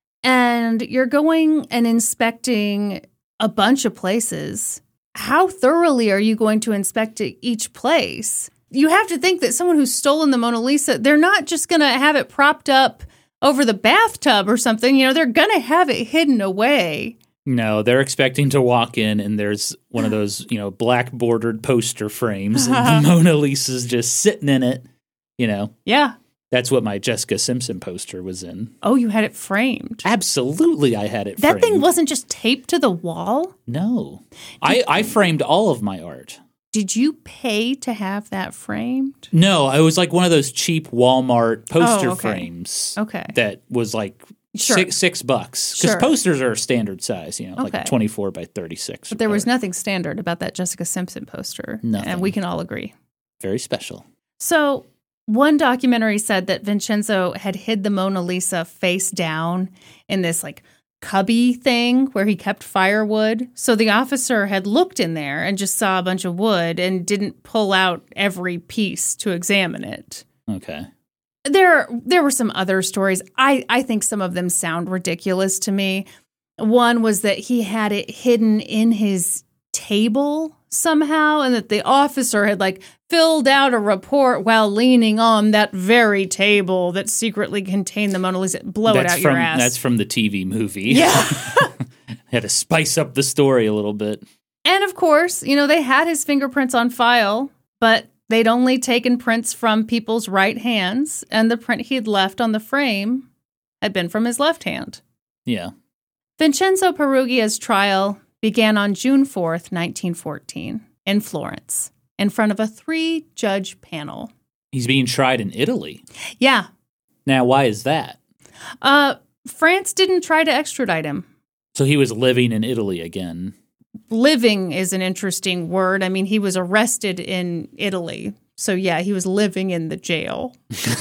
And you're going and inspecting a bunch of places. How thoroughly are you going to inspect each place? You have to think that someone who's stolen the Mona Lisa, they're not just going to have it propped up over the bathtub or something. You know, they're going to have it hidden away. No, they're expecting to walk in and there's one of those, you know, black bordered poster frames and the Mona Lisa's just sitting in it, you know. Yeah. That's what my Jessica Simpson poster was in. Oh, you had it framed. Absolutely, I had it that framed. That thing wasn't just taped to the wall? No. I, I framed all of my art. Did you pay to have that framed? No, it was like one of those cheap Walmart poster oh, okay. frames. Okay. That was like Sure. Six, six bucks. Because sure. posters are standard size, you know, okay. like twenty-four by thirty-six. But there was nothing standard about that Jessica Simpson poster. Nothing. And we can all agree. Very special. So one documentary said that Vincenzo had hid the Mona Lisa face down in this like cubby thing where he kept firewood. So the officer had looked in there and just saw a bunch of wood and didn't pull out every piece to examine it. Okay. There there were some other stories. I, I think some of them sound ridiculous to me. One was that he had it hidden in his table somehow, and that the officer had like filled out a report while leaning on that very table that secretly contained the Mona Lisa. Blow that's it out from, your ass. That's from the T V movie. Yeah. Had to spice up the story a little bit. And of course, you know, they had his fingerprints on file, but they'd only taken prints from people's right hands, and the print he'd left on the frame had been from his left hand. Yeah. Vincenzo Perugia's trial began on June fourth, nineteen fourteen, in Florence, in front of a three-judge panel. He's being tried in Italy. Yeah. Now, why is that? Uh, France didn't try to extradite him. So he was living in Italy again. Living is an interesting word. I mean, he was arrested in Italy. So, yeah, he was living in the jail.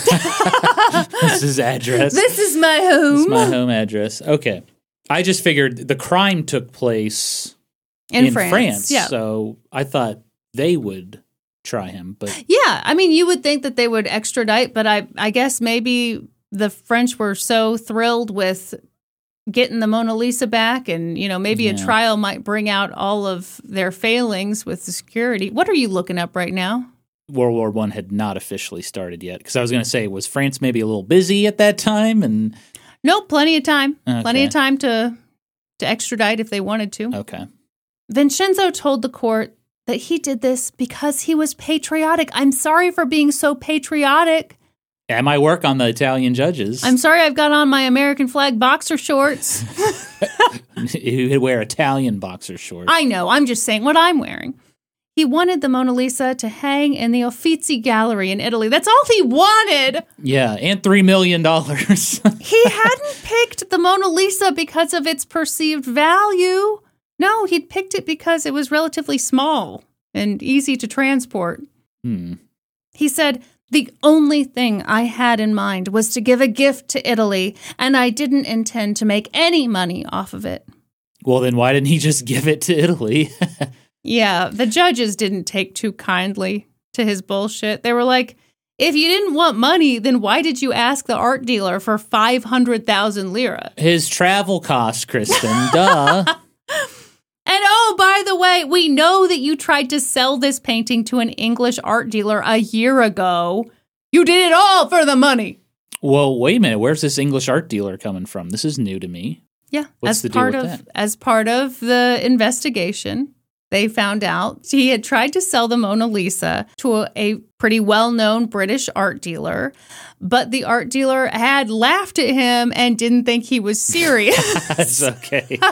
This is his address. This is my home. This is my home address. Okay. I just figured the crime took place in, in France. France. Yeah. So I thought they would try him. But yeah, I mean, you would think that they would extradite, but I, I guess maybe the French were so thrilled with getting the Mona Lisa back, and, you know, maybe yeah. a trial might bring out all of their failings with the security. What are you looking up right now? World War One had not officially started yet. Because I was going to say, was France maybe a little busy at that time? And Nope, plenty of time. Okay. Plenty of time to to extradite if they wanted to. Okay. Vincenzo told the court that he did this because he was patriotic. I'm sorry for being so patriotic. And my work on the Italian judges. I'm sorry I've got on my American flag boxer shorts. Who would wear Italian boxer shorts. I know, I'm just saying what I'm wearing. He wanted the Mona Lisa to hang in the Uffizi Gallery in Italy. That's all he wanted. Yeah, and three million dollars. He hadn't picked the Mona Lisa because of its perceived value. No, he'd picked it because it was relatively small and easy to transport. Hmm. He said, the only thing I had in mind was to give a gift to Italy, and I didn't intend to make any money off of it. Well, then why didn't he just give it to Italy? Yeah, the judges didn't take too kindly to his bullshit. They were like, if you didn't want money, then why did you ask the art dealer for five hundred thousand lira? His travel costs, Kristen. Duh. And oh, by the way, we know that you tried to sell this painting to an English art dealer a year ago. You did it all for the money. Well, wait a minute. Where's this English art dealer coming from? This is new to me. Yeah, What's as the deal part with of that? as part of the investigation, they found out he had tried to sell the Mona Lisa to a, a pretty well-known British art dealer, but the art dealer had laughed at him and didn't think he was serious. That's okay.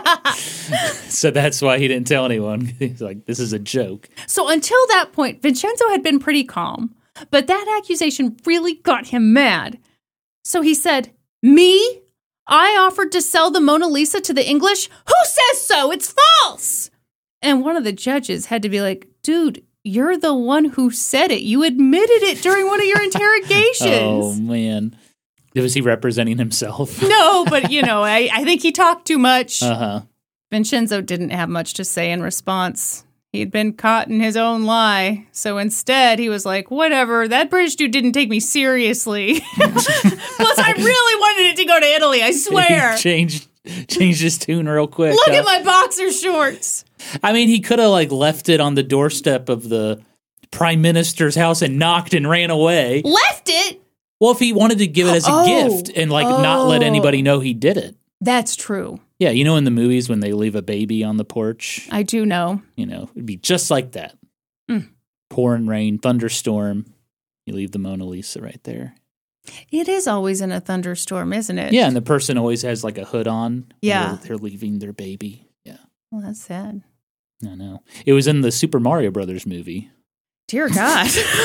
So that's why he didn't tell anyone. He's like, this is a joke. So until that point, Vincenzo had been pretty calm, but that accusation really got him mad. So he said, "Me? I offered to sell the Mona Lisa to the English? Who says so? It's false!" And one of the judges had to be like, dude, you're the one who said it. You admitted it during one of your interrogations. Oh, man. Was he representing himself? No, but, you know, I, I think he talked too much. Uh-huh. Vincenzo didn't have much to say in response. He'd been caught in his own lie. So instead, he was like, whatever, that British dude didn't take me seriously. Plus, I really wanted it to go to Italy, I swear. He changed, changed his tune real quick. Look huh? at my boxer shorts. I mean, he could have, like, left it on the doorstep of the prime minister's house and knocked and ran away. Left it? Well, if he wanted to give it as a Oh. gift and, like, not let Oh. anybody know he did it. That's true. Yeah, you know in the movies when they leave a baby on the porch? I do know. You know, it'd be just like that. Mm. Pouring rain, thunderstorm. You leave the Mona Lisa right there. It is always in a thunderstorm, isn't it? Yeah, and the person always has like a hood on. when Yeah. They're, they're leaving their baby. Yeah. Well, that's sad. I know. It was in the Super Mario Brothers movie. Dear God.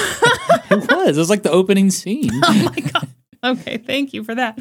It was. It was like the opening scene. Oh my God. Okay, thank you for that.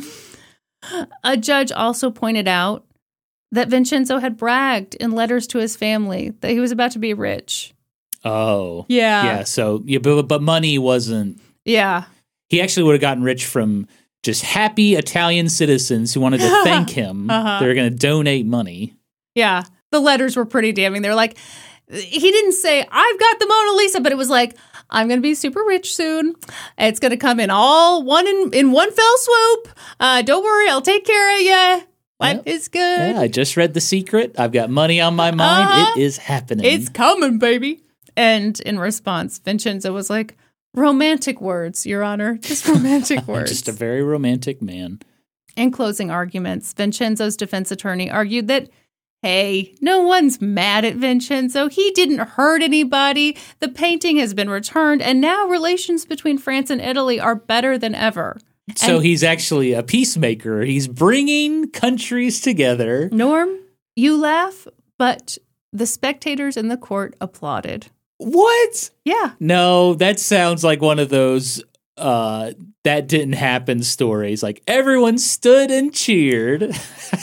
A judge also pointed out that Vincenzo had bragged in letters to his family that he was about to be rich. Oh. Yeah. Yeah, so, yeah, but, but money wasn't... Yeah. He actually would have gotten rich from just happy Italian citizens who wanted to thank him. Uh-huh. They were going to donate money. Yeah. The letters were pretty damning. They were like, he didn't say, I've got the Mona Lisa, but it was like, I'm going to be super rich soon. It's going to come in all one in, in one fell swoop. Uh, don't worry, I'll take care of you. Life Yep. is good. Yeah, I just read The Secret. I've got money on my mind. Uh-huh. It is happening. It's coming, baby. And in response, Vincenzo was like, romantic words, Your Honor. Just romantic words. Just a very romantic man. In closing arguments, Vincenzo's defense attorney argued that, hey, no one's mad at Vincenzo. He didn't hurt anybody. The painting has been returned, and now relations between France and Italy are better than ever. So And- he's actually a peacemaker. He's bringing countries together. Norm, you laugh, but the spectators in the court applauded. What? Yeah. No, that sounds like one of those uh, that didn't happen stories. Like everyone stood and cheered.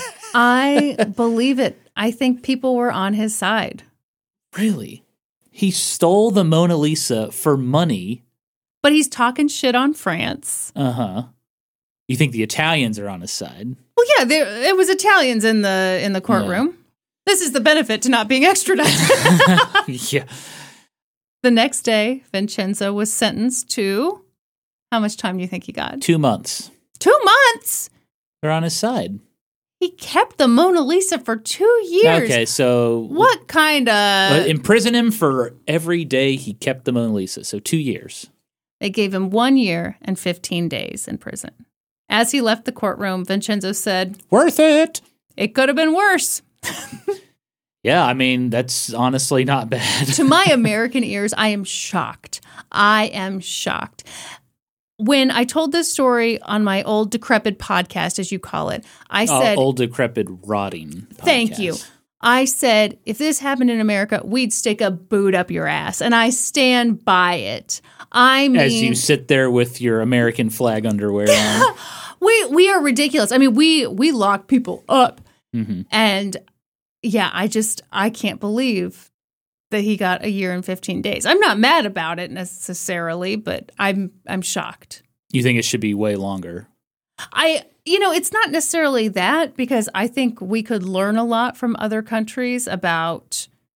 I believe it. I think people were on his side. Really? He stole the Mona Lisa for money. But he's talking shit on France. Uh-huh. You think the Italians are on his side? Well, yeah, there it was Italians in the in the courtroom. This is the benefit to not being extradited. Yeah. The next day, Vincenzo was sentenced to how much time do you think he got? Two months. Two months. They're on his side. He kept the Mona Lisa for two years. Okay, so What kind Uh, of? imprison him for every day he kept the Mona Lisa. So two years. They gave him one year and fifteen days in prison. As he left the courtroom, Vincenzo said, Worth it. "It could have been worse." Yeah, I mean, that's honestly not bad. To my American ears, I am shocked. I am shocked. When I told this story on my old decrepit podcast, as you call it, I Uh, said, old decrepit rotting. thank podcast. you. I said, if this happened in America, we'd stick a boot up your ass. And I stand by it. I mean, As you sit there with your American flag underwear on. we we are ridiculous. I mean, we we lock people up. Mm-hmm. And yeah, I just, I can't believe that he got a year and fifteen days. I'm not mad about it necessarily, but I'm I'm shocked. You think it should be way longer? I, you know, it's not necessarily that, because I think we could learn a lot from other countries about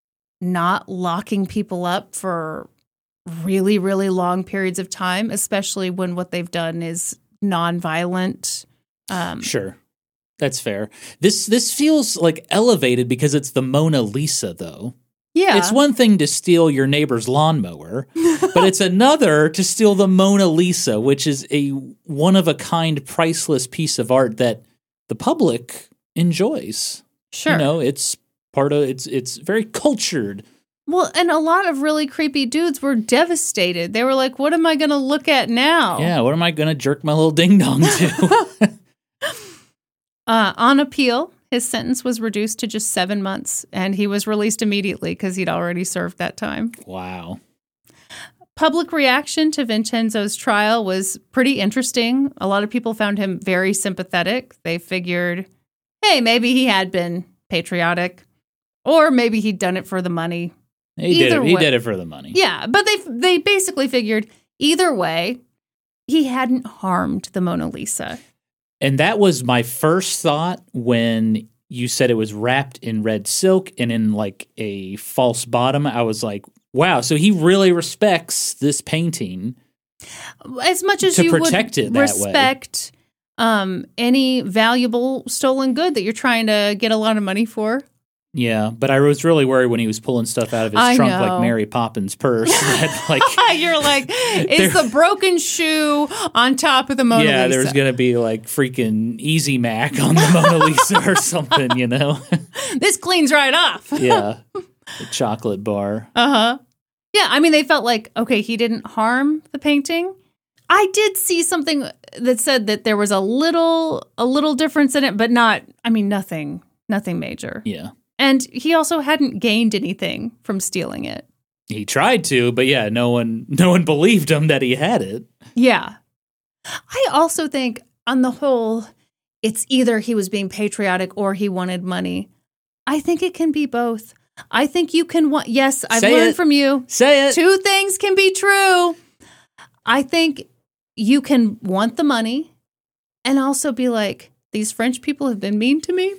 not locking people up for really, really long periods of time, especially when what they've done is nonviolent. Um, Sure. That's fair. This this feels like elevated because it's the Mona Lisa, though. yeah. It's one thing to steal your neighbor's lawnmower, but it's another to steal the Mona Lisa, which is a one-of-a-kind, priceless piece of art that the public enjoys. Sure. You know, it's part of, it's it's very cultured. Well, and a lot of really creepy dudes were devastated. They were like, what am I going to look at now? Yeah, what am I going to jerk my little ding-dong to? Uh, on appeal, his sentence was reduced to just seven months, and he was released immediately because he'd already served that time. Wow. Public reaction to Vincenzo's trial was pretty interesting. A lot of people found him very sympathetic. They figured, hey, maybe he had been patriotic, or maybe he'd done it for the money. He did Either it. He way- did it for the money. Yeah, but they they basically figured either way, he hadn't harmed the Mona Lisa. And that was my first thought when you said it was wrapped in red silk and in like a false bottom. I was like, wow, so he really respects this painting. As much as To you protect would it that way. respect um, any valuable stolen good that you're trying to get a lot of money for. Yeah, but I was really worried when he was pulling stuff out of his I trunk know. like Mary Poppins' purse. that, like, You're like, it's the broken shoe on top of the Mona yeah, Lisa. there's going to be like freaking Easy Mac on the Mona Lisa or something, you know? This cleans right off. Yeah, the chocolate bar. Uh-huh. Yeah, I mean, they felt like, okay, he didn't harm the painting. I did see something that said that there was a little a little difference in it, but not, I mean, nothing, nothing major. Yeah. And he also hadn't gained anything from stealing it. He tried to, but yeah, no one no one believed him that he had it. Yeah. I also think, on the whole, it's either he was being patriotic or he wanted money. I think it can be both. I think you can want, yes, I've Say learned it. from you. Say it. Two things can be true. I think you can want the money and also be like, these French people have been mean to me.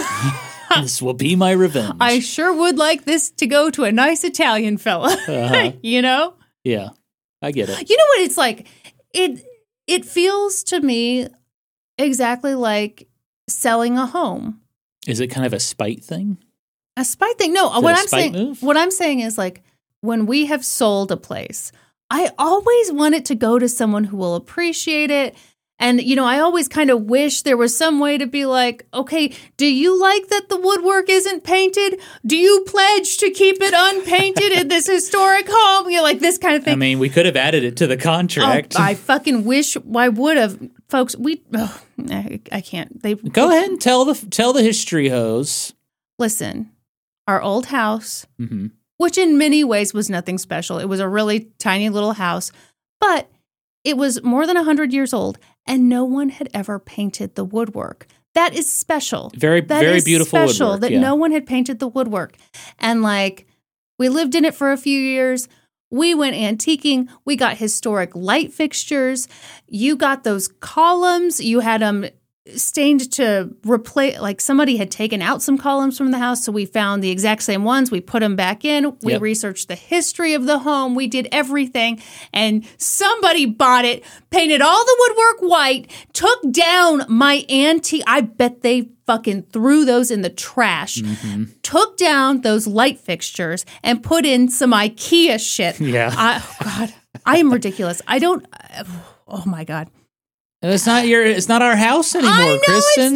This will be my revenge. I sure would like this to go to a nice Italian fella. Uh-huh. You know? Yeah, I get it. You know what it's like? It it feels to me exactly like selling a home. Is it kind of a spite thing? A spite thing. No, it what a I'm spite saying move? what I'm saying is like when we have sold a place, I always want it to go to someone who will appreciate it. And, you know, I always kind of wish there was some way to be like, okay, do you like that the woodwork isn't painted? Do you pledge to keep it unpainted in this historic home? You know, like this kind of thing. I mean, we could have added it to the contract. Oh, I fucking wish I would have, folks. We, oh, I, I can't. They Go ahead and tell the tell the history hose. Listen, our old house, Mm-hmm. which in many ways was nothing special. It was a really tiny little house, but it was more than one hundred years old, and no one had ever painted the woodwork. That is special. Very, That very is beautiful special woodwork. that yeah. no one had painted the woodwork. And like, we lived in it for a few years. We went antiquing. We got historic light fixtures. You got those columns. You had them stained to replace, like somebody had taken out some columns from the house. So we found the exact same ones. We put them back in. We Yep. researched the history of the home. We did everything. And somebody bought it, painted all the woodwork white, took down my antique. I bet they fucking threw those in the trash, Mm-hmm. took down those light fixtures and put in some IKEA shit. Yeah. I, oh God, I am ridiculous. I don't, oh my God. And it's not your. It's not our house anymore, I know Kristen.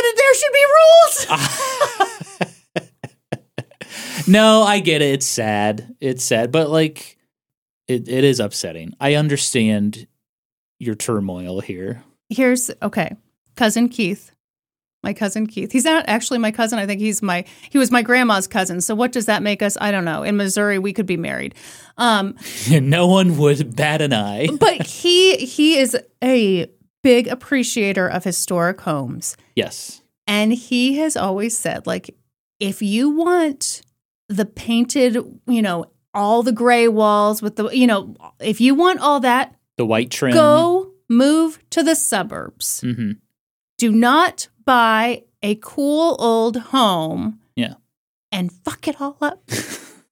it's not, but there should be rules. No, I get it. It's sad. It's sad, but like, it, it is upsetting. I understand your turmoil here. Here's, okay, cousin Keith. My cousin Keith. He's not actually my cousin. I think he's my, he was my grandma's cousin. So what does that make us? I don't know. In Missouri, we could be married. Um, No one would bat an eye. but he, he is a big appreciator of historic homes. Yes. And he has always said, like, if you want the painted, you know, all the gray walls with the, you know, if you want all that, The white trim. go move to the suburbs. Mm-hmm. Do not buy a cool old home Yeah. and fuck it all up.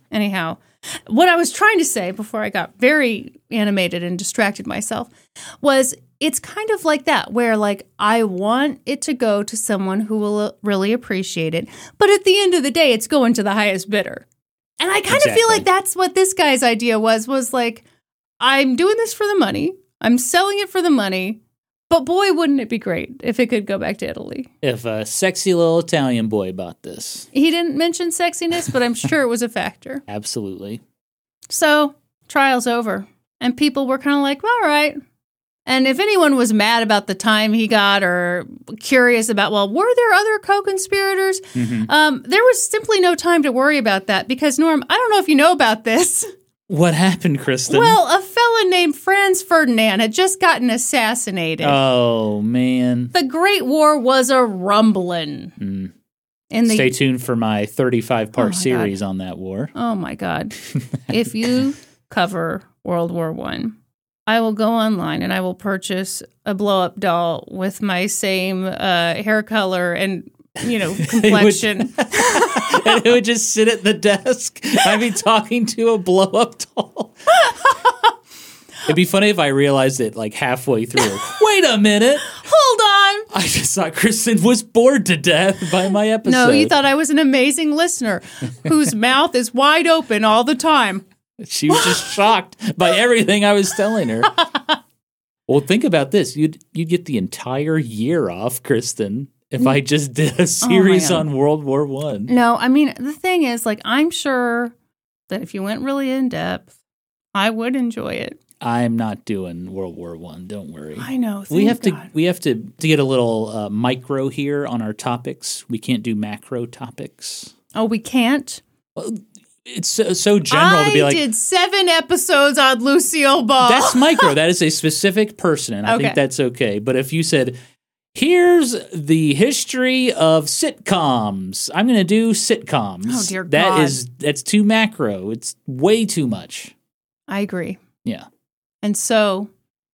Anyhow, what I was trying to say before I got very animated and distracted myself was it's kind of like that, where like I want it to go to someone who will really appreciate it. But at the end of the day, it's going to the highest bidder. And I kind Exactly. of feel like that's what this guy's idea was, was like, I'm doing this for the money. I'm selling it for the money. But boy, wouldn't it be great if it could go back to Italy. If a sexy little Italian boy bought this. He didn't mention sexiness, but I'm sure it was a factor. Absolutely. So, trial's over. And people were kind of like, all right. And if anyone was mad about the time he got or curious about, well, were there other co-conspirators? Mm-hmm. Um, there was simply no time to worry about that because, Norm, I don't know if you know about this. What happened, Kristen? Well, a fella named Franz Ferdinand had just gotten assassinated. Oh, man. The Great War was a rumbling. Mm. In the, Stay tuned for my thirty-five part Oh, my series on that war. Oh, my God. If you cover World War One, I will go online and I will purchase a blow-up doll with my same uh, hair color and, you know, complexion. And it would just sit at the desk. I'd be talking to a blow-up doll. It'd be funny if I realized it like halfway through. Wait a minute. Hold on. I just thought Kristen was bored to death by my episode. No, you thought I was an amazing listener whose mouth is wide open all the time. She was just shocked by everything I was telling her. Well, think about this. You'd you'd get the entire year off, Kristen, if I just did a series God. on World War One. No, I mean, the thing is, like, I'm sure that if you went really in depth, I would enjoy it. I'm not doing World War One. Don't worry. I know. We have God. to we have to to get a little uh, micro here on our topics. We can't do macro topics. Oh, we can't? It's so, so general I to be like, did seven episodes on Lucille Ball. that's micro. That is a specific person, and I Okay. think that's okay. But if you said, here's the history of sitcoms, I'm going to do sitcoms. Oh, dear That God. is that's too macro. It's way too much. I agree. Yeah. And so,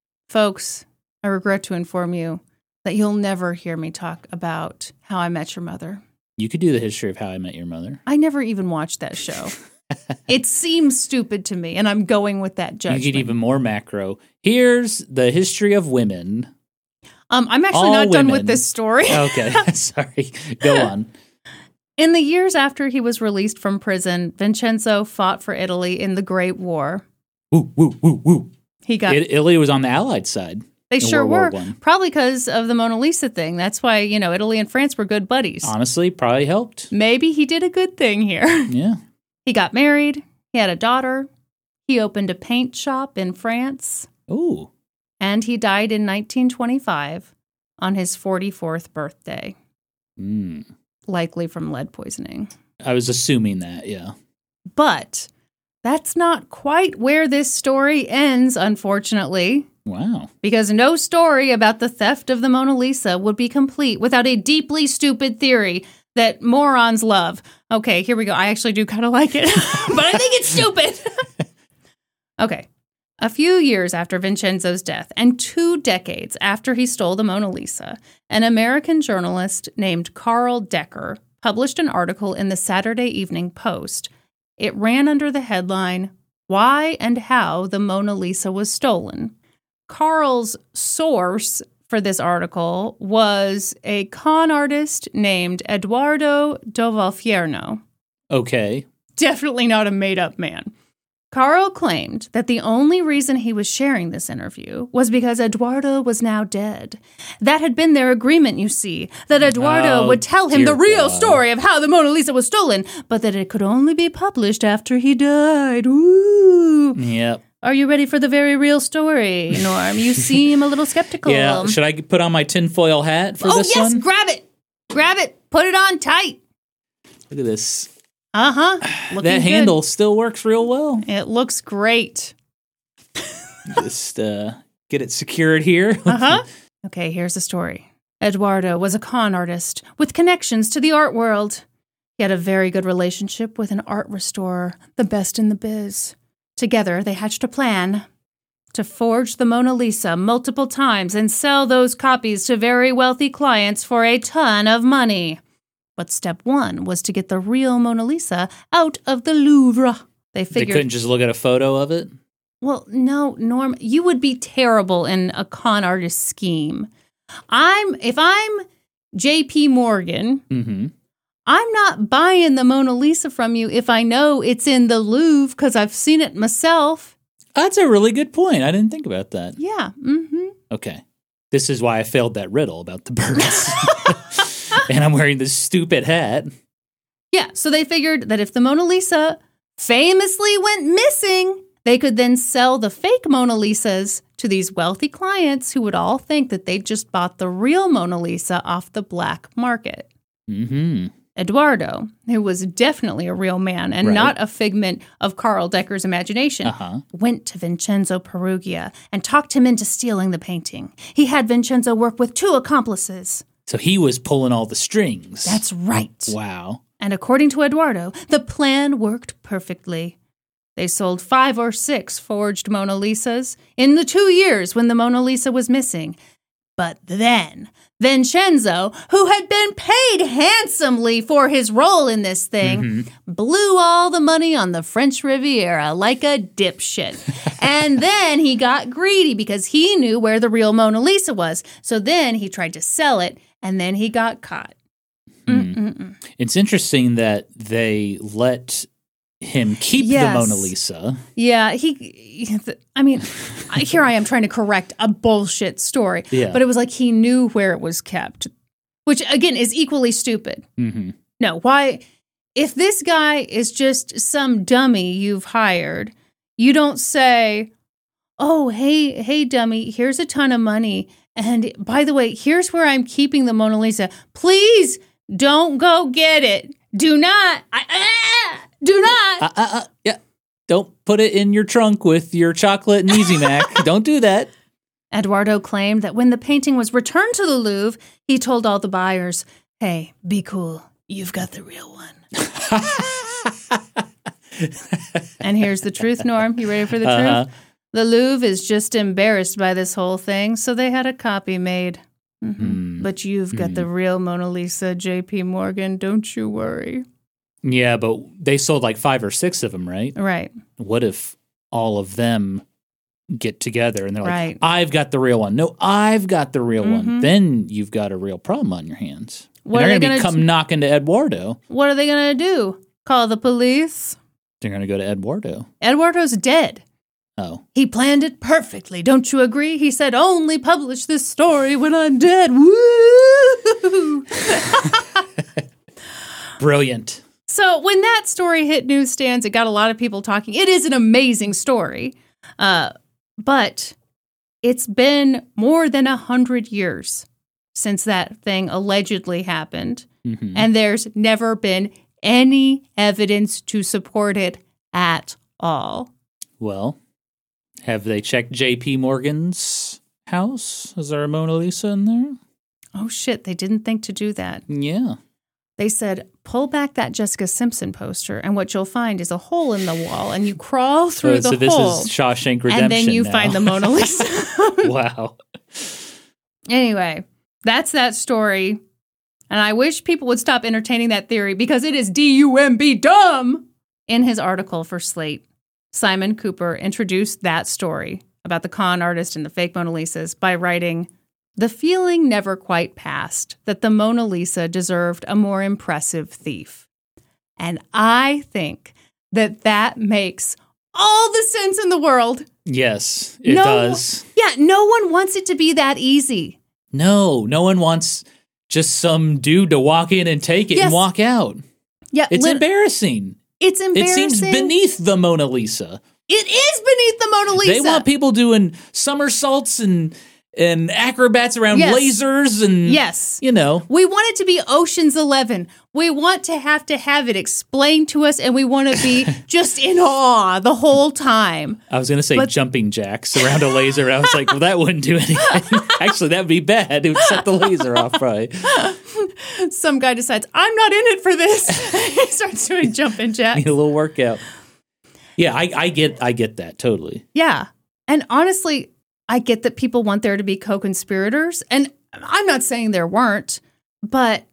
folks, I regret to inform you that you'll never hear me talk about How I Met Your Mother. You could do the history of How I Met Your Mother. I never even watched that show. It seems stupid to me, and I'm going with that judgment. You get even more macro. Here's the history of women. Um, I'm actually All not done women. with this story. Okay, sorry. Go on. In the years after he was released from prison, Vincenzo fought for Italy in the Great War. Woo, woo, woo, woo. He got It, Italy was on the Allied side. They in sure World War were. One. Probably because of the Mona Lisa thing. That's why, you know, Italy and France were good buddies. Honestly, probably helped. Maybe he did a good thing here. Yeah. He got married. He had a daughter. He opened a paint shop in France. Ooh. And he died in nineteen twenty-five on his forty-fourth birthday, Mm. likely from lead poisoning. I was assuming that, yeah. But that's not quite where this story ends, unfortunately. Wow. Because no story about the theft of the Mona Lisa would be complete without a deeply stupid theory that morons love. Okay, here we go. I actually do kind of like it, but I think it's stupid. Okay. A few years after Vincenzo's death and two decades after he stole the Mona Lisa, an American journalist named Carl Decker published an article in the Saturday Evening Post. It ran under the headline, "Why and How the Mona Lisa Was Stolen." Carl's source for this article was a con artist named Eduardo Dovalfierno. Okay. Definitely not a made-up man. Carl claimed that the only reason he was sharing this interview was because Eduardo was now dead. That had been their agreement, you see, that Eduardo Oh, would tell him dear the real God. story of how the Mona Lisa was stolen, but that it could only be published after he died. Ooh. Yep. Are you ready for the very real story, Norm? You seem a little skeptical. Yeah. Should I put on my tinfoil hat for oh, this yes, one? grab it. Grab it. Put it on tight. Look at this. Uh-huh. That Looking handle good. still works real well. It looks great. Just uh, get it secured here. Uh-huh. Okay, here's the story. Eduardo was a con artist with connections to the art world. He had a very good relationship with an art restorer, the best in the biz. Together, they hatched a plan to forge the Mona Lisa multiple times and sell those copies to very wealthy clients for a ton of money. But step one was to get the real Mona Lisa out of the Louvre. They figured... They couldn't just look at a photo of it? Well, no, Norm, you would be terrible in a con artist scheme. I'm If I'm J P Morgan, mm-hmm. I'm not buying the Mona Lisa from you if I know it's in the Louvre because I've seen it myself. That's a really good point. I didn't think about that. Yeah. Mm-hmm. Okay. This is why I failed that riddle about the birds. And I'm wearing this stupid hat. Yeah, so they figured that if the Mona Lisa famously went missing, they could then sell the fake Mona Lisas to these wealthy clients who would all think that they just bought the real Mona Lisa off the black market. Mm-hmm. Eduardo, who was definitely a real man and Right. not a figment of Carl Decker's imagination, Uh-huh. went to Vincenzo Perugia and talked him into stealing the painting. He had Vincenzo work with two accomplices. So he was pulling all the strings. That's right. Wow. And according to Eduardo, the plan worked perfectly. They sold five or six forged Mona Lisas in the two years when the Mona Lisa was missing. But then Vincenzo, who had been paid handsomely for his role in this thing, mm-hmm. blew all the money on the French Riviera like a dipshit. And then he got greedy because he knew where the real Mona Lisa was. So then he tried to sell it, and then he got caught. Mm. It's interesting that they let him keep yes. the Mona Lisa. Yeah, he, I mean, here I am trying to correct a bullshit story. Yeah. But it was like he knew where it was kept, which, again, is equally stupid. Mm-hmm. No, why? If this guy is just some dummy you've hired, you don't say, oh, hey, hey, dummy, here's a ton of money. And by the way, here's where I'm keeping the Mona Lisa. Please don't go get it. Do not. I, ah, do not. Uh, uh, uh, yeah. Don't put it in your trunk with your chocolate and Easy Mac. Don't do that. Eduardo claimed that when the painting was returned to the Louvre, he told all the buyers, hey, be cool. You've got the real one. And here's the truth, Norm. You ready for the uh-huh. truth? The Louvre is just embarrassed by this whole thing, so they had a copy made. Mm-hmm. Mm. But you've got mm. the real Mona Lisa, J P Morgan. Don't you worry. Yeah, but they sold like five or six of them, right? Right. What if all of them get together and they're right. like, I've got the real one. No, I've got the real mm-hmm. one. Then you've got a real problem on your hands. What and are they're they going to come t- knocking to Eduardo. What are they going to do? Call the police? They're going to go to Eduardo. Eduardo's dead. Oh. He planned it perfectly. Don't you agree? He said, only publish this story when I'm dead. Woo! Brilliant. So when that story hit newsstands, it got a lot of people talking. It is an amazing story. Uh, but it's been more than a hundred years since that thing allegedly happened. Mm-hmm. And there's never been any evidence to support it at all. Well, have they checked J P Morgan's house? Is there a Mona Lisa in there? Oh, shit. They didn't think to do that. Yeah. They said, pull back that Jessica Simpson poster, and what you'll find is a hole in the wall, and you crawl through oh, the so this hole. is Shawshank Redemption and then you now. find the Mona Lisa. Wow. Anyway, that's that story. And I wish people would stop entertaining that theory because it is D U M B dumb. In his article for Slate, Simon Cooper introduced that story about the con artist and the fake Mona Lisas by writing, the feeling never quite passed that the Mona Lisa deserved a more impressive thief. And I think that that makes all the sense in the world. Yes, it no, does. Yeah, no one wants it to be that easy. No, no one wants just some dude to walk in and take it yes. and walk out. Yeah, It's lit- embarrassing. It's embarrassing. It seems beneath the Mona Lisa. It is beneath the Mona Lisa. They want people doing somersaults and and acrobats around yes. lasers and, yes. you know. We want it to be Ocean's Eleven. We want to have to have it explained to us, and we want to be just in awe the whole time. I was going to say but, jumping jacks around a laser. I was like, well, that wouldn't do anything. Actually, that would be bad. It would set the laser off, probably. Some guy decides, I'm not in it for this. He starts doing jumping jacks. Need a little workout. Yeah, I, I get I get that, totally. Yeah. And honestly, I get that people want there to be co-conspirators. And I'm not saying there weren't, but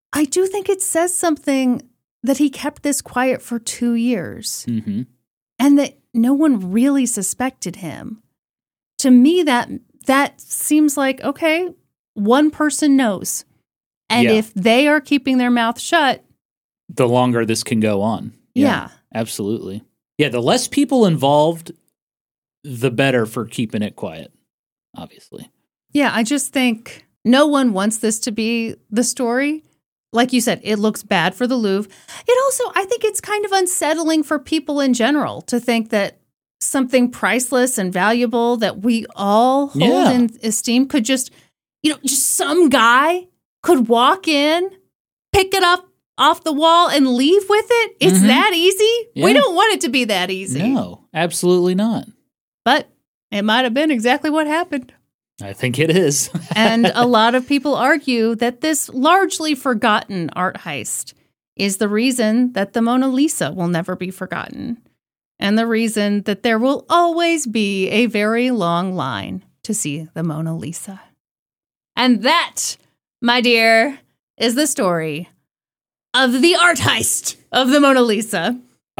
I do think it says something that he kept this quiet for two years Mm-hmm. and that no one really suspected him. To me, that that seems like, okay, one person knows. And Yeah. if they are keeping their mouth shut, The longer this can go on. yeah. Absolutely. Yeah, the less people involved, the better for keeping it quiet, obviously. Yeah, I just think no one wants this to be the story. Like you said, it looks bad for the Louvre. It also, I think it's kind of unsettling for people in general to think that something priceless and valuable that we all hold Yeah. in esteem could just, you know, just some guy could walk in, pick it up off the wall and leave with it. It's Mhm. that easy. Yeah. We don't want it to be that easy. No, absolutely not. But it might have been exactly what happened. I think it is. And a lot of people argue that this largely forgotten art heist is the reason that the Mona Lisa will never be forgotten, and the reason that there will always be a very long line to see the Mona Lisa. And that, my dear, is the story of the art heist of the Mona Lisa.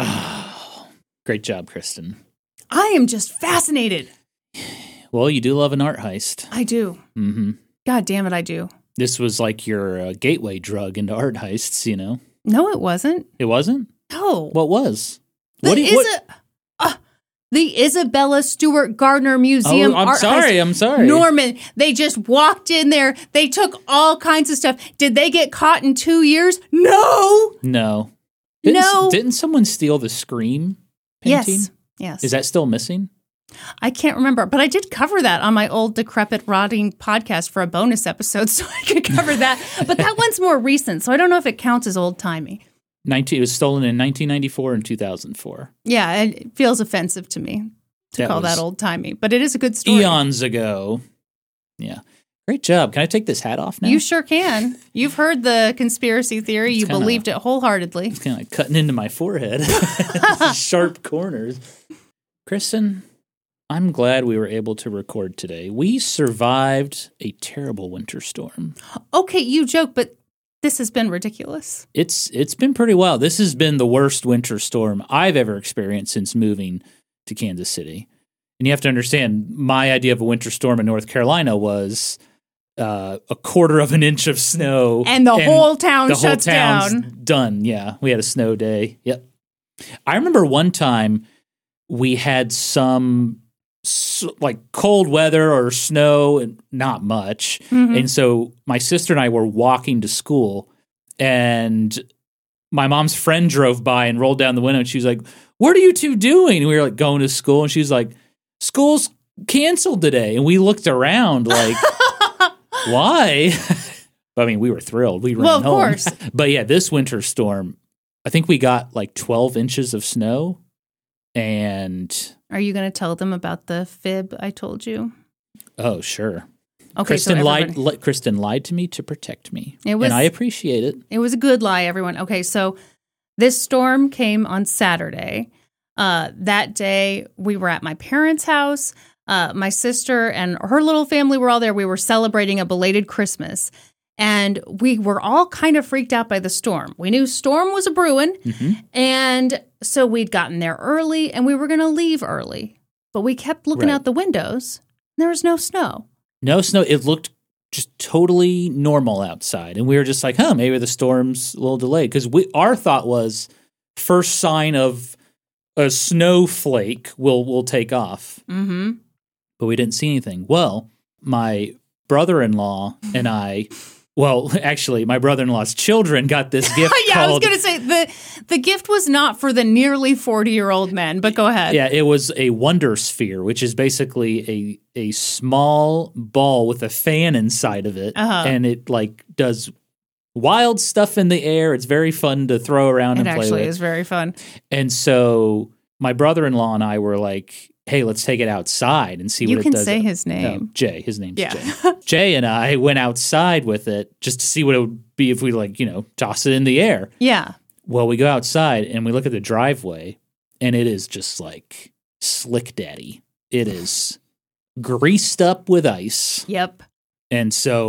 Oh, great job, Kristen. I am just fascinated. Well, you do love an art heist. I do. Mm-hmm. God damn it, I do. This was like your uh, gateway drug into art heists, you know? No, it wasn't. It wasn't? No. What was? The What do you, what? Isa- uh, the Isabella Stewart Gardner Museum Oh, I'm art sorry. heist. I'm sorry. Norman, they just walked in there. They took all kinds of stuff. Did they get caught in two years? No. No. Didn't, No. Didn't someone steal the Scream painting? Yes. Yes. Is that still missing? I can't remember, but I did cover that on my old decrepit rotting podcast for a bonus episode, so I could cover that. But that one's more recent, so I don't know if it counts as old timey. nineteen It was stolen in nineteen ninety-four and two thousand four. Yeah, it feels offensive to me to That call was that old timey, but it is a good story. Eons ago. Yeah. Great job. Can I take this hat off now? You sure can. You've heard the conspiracy theory. You kinda- believed it wholeheartedly. It's kind of like cutting into my forehead. Sharp corners. Kristen, I'm glad we were able to record today. We survived a terrible winter storm. Okay, you joke, but this has been ridiculous. It's it's been pretty wild. This has been the worst winter storm I've ever experienced since moving to Kansas City. And you have to understand, my idea of a winter storm in North Carolina was uh, a quarter of an inch of snow. And the whole town the shuts whole town's down. done. Yeah, we had a snow day. Yep. I remember one time we had some s- like cold weather or snow, and not much. Mhm. And so my sister and I were walking to school, and my mom's friend drove by and rolled down the window, and she was like, "What are you two doing?" And we were like, going to school, and she was like, "School's canceled today." And we looked around like, why? I mean, we were thrilled. We ran Well, of home. course. But yeah, this winter storm, I think we got like twelve inches of snow. And Are you going to tell them about the fib I told you? oh, sure. Okay, Kristen so lied. everybody- Li- Kristen lied to me to protect me, It was- and I appreciate it. It was a good lie, everyone. Okay, so this storm came on Saturday. Uh, that day, we were at my parents' house. Uh, my sister and her little family were all there. We were celebrating a belated Christmas. And we were all kind of freaked out by the storm. We knew storm was a brewing. Mm-hmm. And so we'd gotten there early and we were going to leave early. But we kept looking Right. out the windows. And there was no snow. No snow. It looked just totally normal outside, and we were just like, "Huh, maybe the storm's a little delayed." Because we, our thought was, first sign of a snowflake will will take off, Mm-hmm. but we didn't see anything. Well, my brother-in-law and I, well, actually, my brother-in-law's children got this gift yeah, called. I was going to say the the gift was not for the nearly forty-year-old men, but go ahead. Yeah, it was a Wonder Sphere, which is basically a a small ball with a fan inside of it, Uh-huh. and it like does wild stuff in the air. It's very fun to throw around It and play actually with. is very fun. And so my brother-in-law and I were like, "Hey, let's take it outside and see You what can it does." say his No, name. Jay. His name's Yeah. Jay. Jay and I went outside with it just to see what it would be if we like, you know, toss it in the air. Yeah. Well, we go outside and we look at the driveway, and it is just like slick daddy. It is greased up with ice. Yep. And so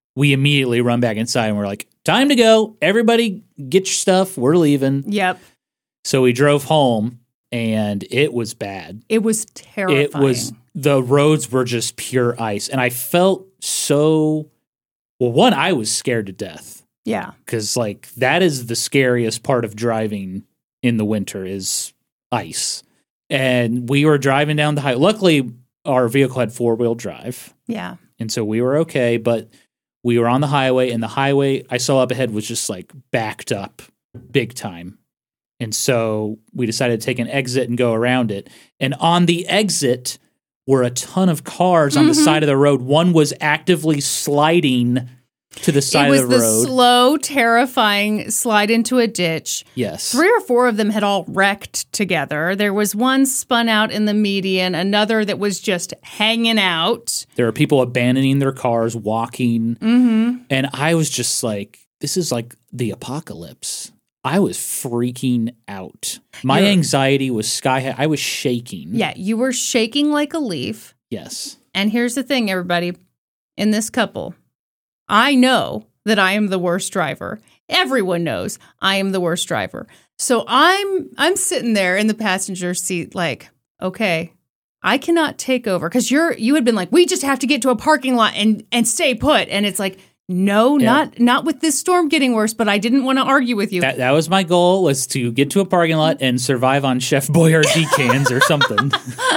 we immediately run back inside and we're like, time to go. Everybody get your stuff. We're leaving. Yep. So we drove home and it was bad. It was terrifying. It was, the roads were just pure ice. And I felt so, well, one, I was scared to death. Yeah. Because, like, that is the scariest part of driving in the winter is ice. And we were driving down the highway. Luckily, our vehicle had four-wheel drive. Yeah. And so we were okay, but we were on the highway, and the highway I saw up ahead was just, like, backed up big time. And so we decided to take an exit and go around it. And on the exit were a ton of cars on mm-hmm. the side of the road. One was actively sliding to the side of the road. It was the slow, terrifying slide into a ditch. Yes. Three or four of them had all wrecked together. There was one spun out in the median, another that was just hanging out. There were people abandoning their cars, walking. Mm-hmm. And I was just like, this is like the apocalypse. I was freaking out. My You're, anxiety was sky high. I was shaking. Yeah, you were shaking like a leaf. Yes. And here's the thing, everybody. In this couple, I know that I am the worst driver. Everyone knows I am the worst driver. So I'm I'm sitting there in the passenger seat like, okay, I cannot take over. Because you're you had been like, we just have to get to a parking lot and, and stay put. And it's like, no, yeah. not not with this storm getting worse, but I didn't want to argue with you. That, that was my goal, was to get to a parking lot and survive on Chef Boyardee cans or something.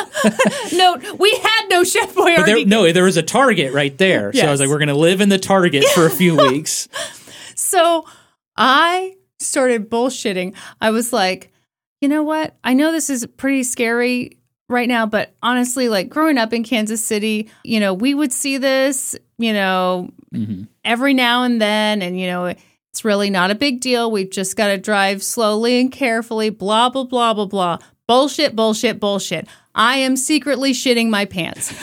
No, we had no Chef Boyardee. But there, no, there was a Target right there. Yes. So I was like, we're going to live in the Target for a few weeks. So I started bullshitting. I was like, you know what? I know this is pretty scary right now, but honestly, like growing up in Kansas City, you know, we would see this, you know, mm-hmm. every now and then. And, you know, it's really not a big deal. We've just got to drive slowly and carefully, blah, blah, blah, blah, blah. Bullshit, bullshit, bullshit. I am secretly shitting my pants.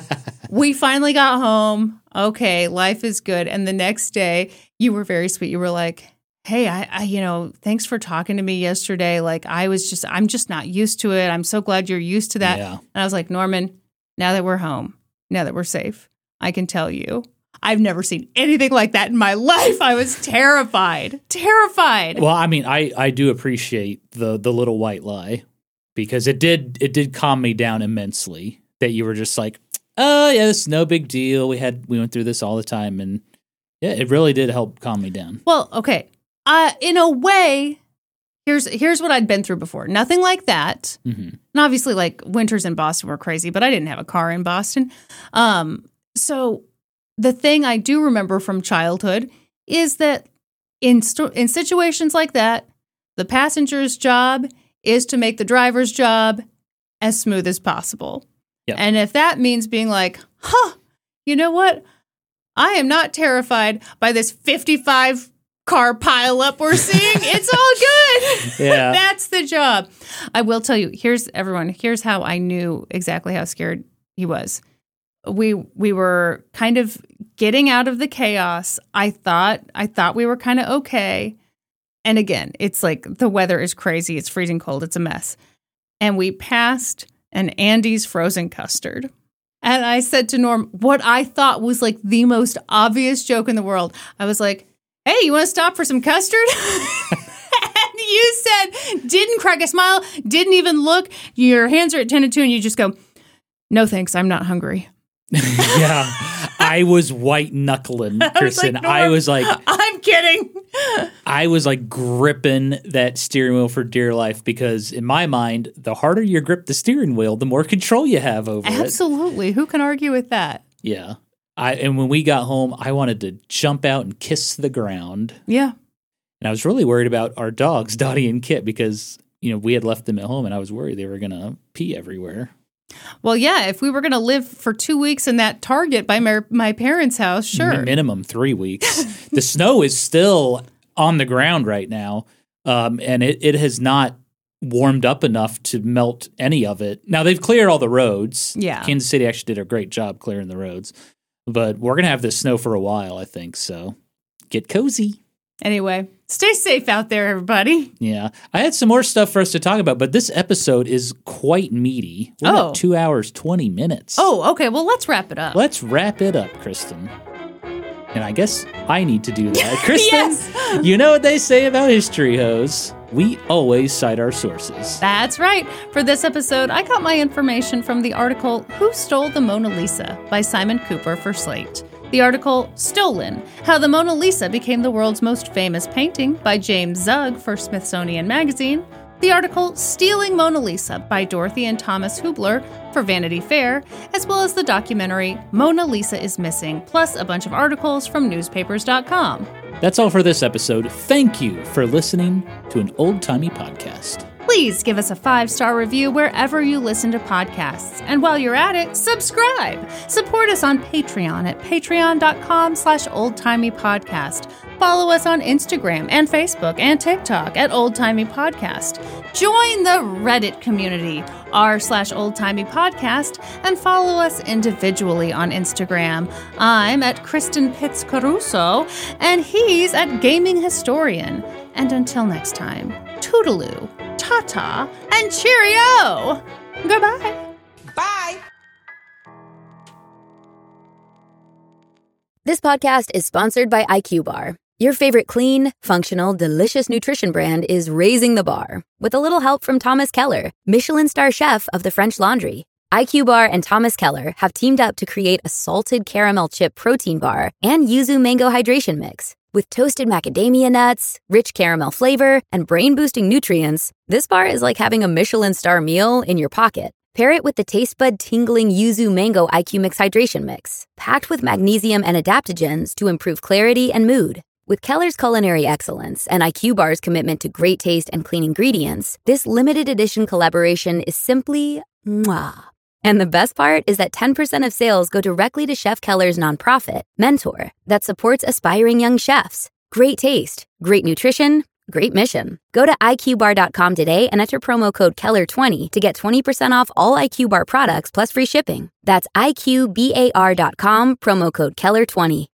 We finally got home. Okay, life is good. And the next day, you were very sweet. You were like, hey, I, I, you know, thanks for talking to me yesterday. Like, I was just, I'm just not used to it. I'm so glad you're used to that. Yeah. And I was like, Norman, now that we're home, now that we're safe, I can tell you, I've never seen anything like that in my life. I was terrified, terrified. Well, I mean, I, I do appreciate the the little white lie, because it did it did calm me down immensely that you were just like, oh, yeah, it's no big deal. We had we went through this all the time. And yeah, it really did help calm me down. Well, okay. Uh, in a way, here's here's what I'd been through before. Nothing like that. Mm-hmm. And obviously, like, winters in Boston were crazy, but I didn't have a car in Boston. Um, so the thing I do remember from childhood is that in st- in situations like that, the passenger's job is to make the driver's job as smooth as possible. Yep. And if that means being like, huh, you know what? I am not terrified by this fifty-five car pile up we're seeing. It's all good. Yeah. That's the job. I will tell you, here's everyone, here's how I knew exactly how scared he was. We we were kind of getting out of the chaos. I thought I thought we were kind of okay. And again, it's like the weather is crazy. It's freezing cold. It's a mess. And we passed an Andy's frozen custard. And I said to Norm, what I thought was like the most obvious joke in the world. I was like, hey, you want to stop for some custard? And you said, didn't crack a smile, didn't even look. Your hands are attended to, and you just go, no, thanks, I'm not hungry. Yeah, I was white knuckling, Kristen. I was like, I was like, I'm kidding. I was like gripping that steering wheel for dear life, because in my mind, the harder you grip the steering wheel, the more control you have over Absolutely. it. Absolutely. Who can argue with that? Yeah. I, and when we got home, I wanted to jump out and kiss the ground. Yeah. And I was really worried about our dogs, Dottie and Kit, because, you know, we had left them at home and I was worried they were going to pee everywhere. Well, yeah, if we were going to live for two weeks in that Target by my, my parents' house, sure. M- minimum three weeks. The snow is still on the ground right now, um, and it, it has not warmed up enough to melt any of it. Now, they've cleared all the roads. Yeah. Kansas City actually did a great job clearing the roads. But we're going to have this snow for a while, I think, so get cozy. Anyway, stay safe out there, everybody. Yeah. I had some more stuff for us to talk about, but this episode is quite meaty. We're oh. at two hours, twenty minutes. Oh, okay. Well, let's wrap it up. Let's wrap it up, Kristen. And I guess I need to do that. Kristen, Yes! You know what they say about history hoes. We always cite our sources. That's right. For this episode, I got my information from the article Who Stole the Mona Lisa by Simon Cooper for Slate. The article Stolen, How the Mona Lisa Became the World's Most Famous Painting by James Zugg for Smithsonian Magazine. The article Stealing Mona Lisa by Dorothy and Thomas Hubler for Vanity Fair, as well as the documentary Mona Lisa is Missing, plus a bunch of articles from newspapers dot com. That's all for this episode. Thank you for listening to an old-timey podcast. Please give us a five-star review wherever you listen to podcasts. And while you're at it, subscribe. Support us on Patreon at patreon.com slash oldtimeypodcast. Follow us on Instagram and Facebook and TikTok at Old Timey Podcast. Join the Reddit community, r slash Old Timey Podcast, and follow us individually on Instagram. I'm at Kristen Pitts Caruso, and he's at Gaming Historian. And until next time, toodaloo, ta-ta, and cheerio! Goodbye. Bye. This podcast is sponsored by I Q Bar. Your favorite clean, functional, delicious nutrition brand is raising the bar with a little help from Thomas Keller, Michelin star chef of the French Laundry. I Q Bar and Thomas Keller have teamed up to create a salted caramel chip protein bar and yuzu mango hydration mix. With toasted macadamia nuts, rich caramel flavor, and brain-boosting nutrients, this bar is like having a Michelin star meal in your pocket. Pair it with the taste bud tingling yuzu mango I Q Mix hydration mix, packed with magnesium and adaptogens to improve clarity and mood. With Keller's culinary excellence and I Q Bar's commitment to great taste and clean ingredients, this limited edition collaboration is simply mwah. And the best part is that ten percent of sales go directly to Chef Keller's nonprofit, Mentor, that supports aspiring young chefs. Great taste, great nutrition, great mission. Go to I Q bar dot com today and enter promo code Keller twenty to get twenty percent off all I Q Bar products plus free shipping. That's I Q bar dot com, promo code Keller twenty.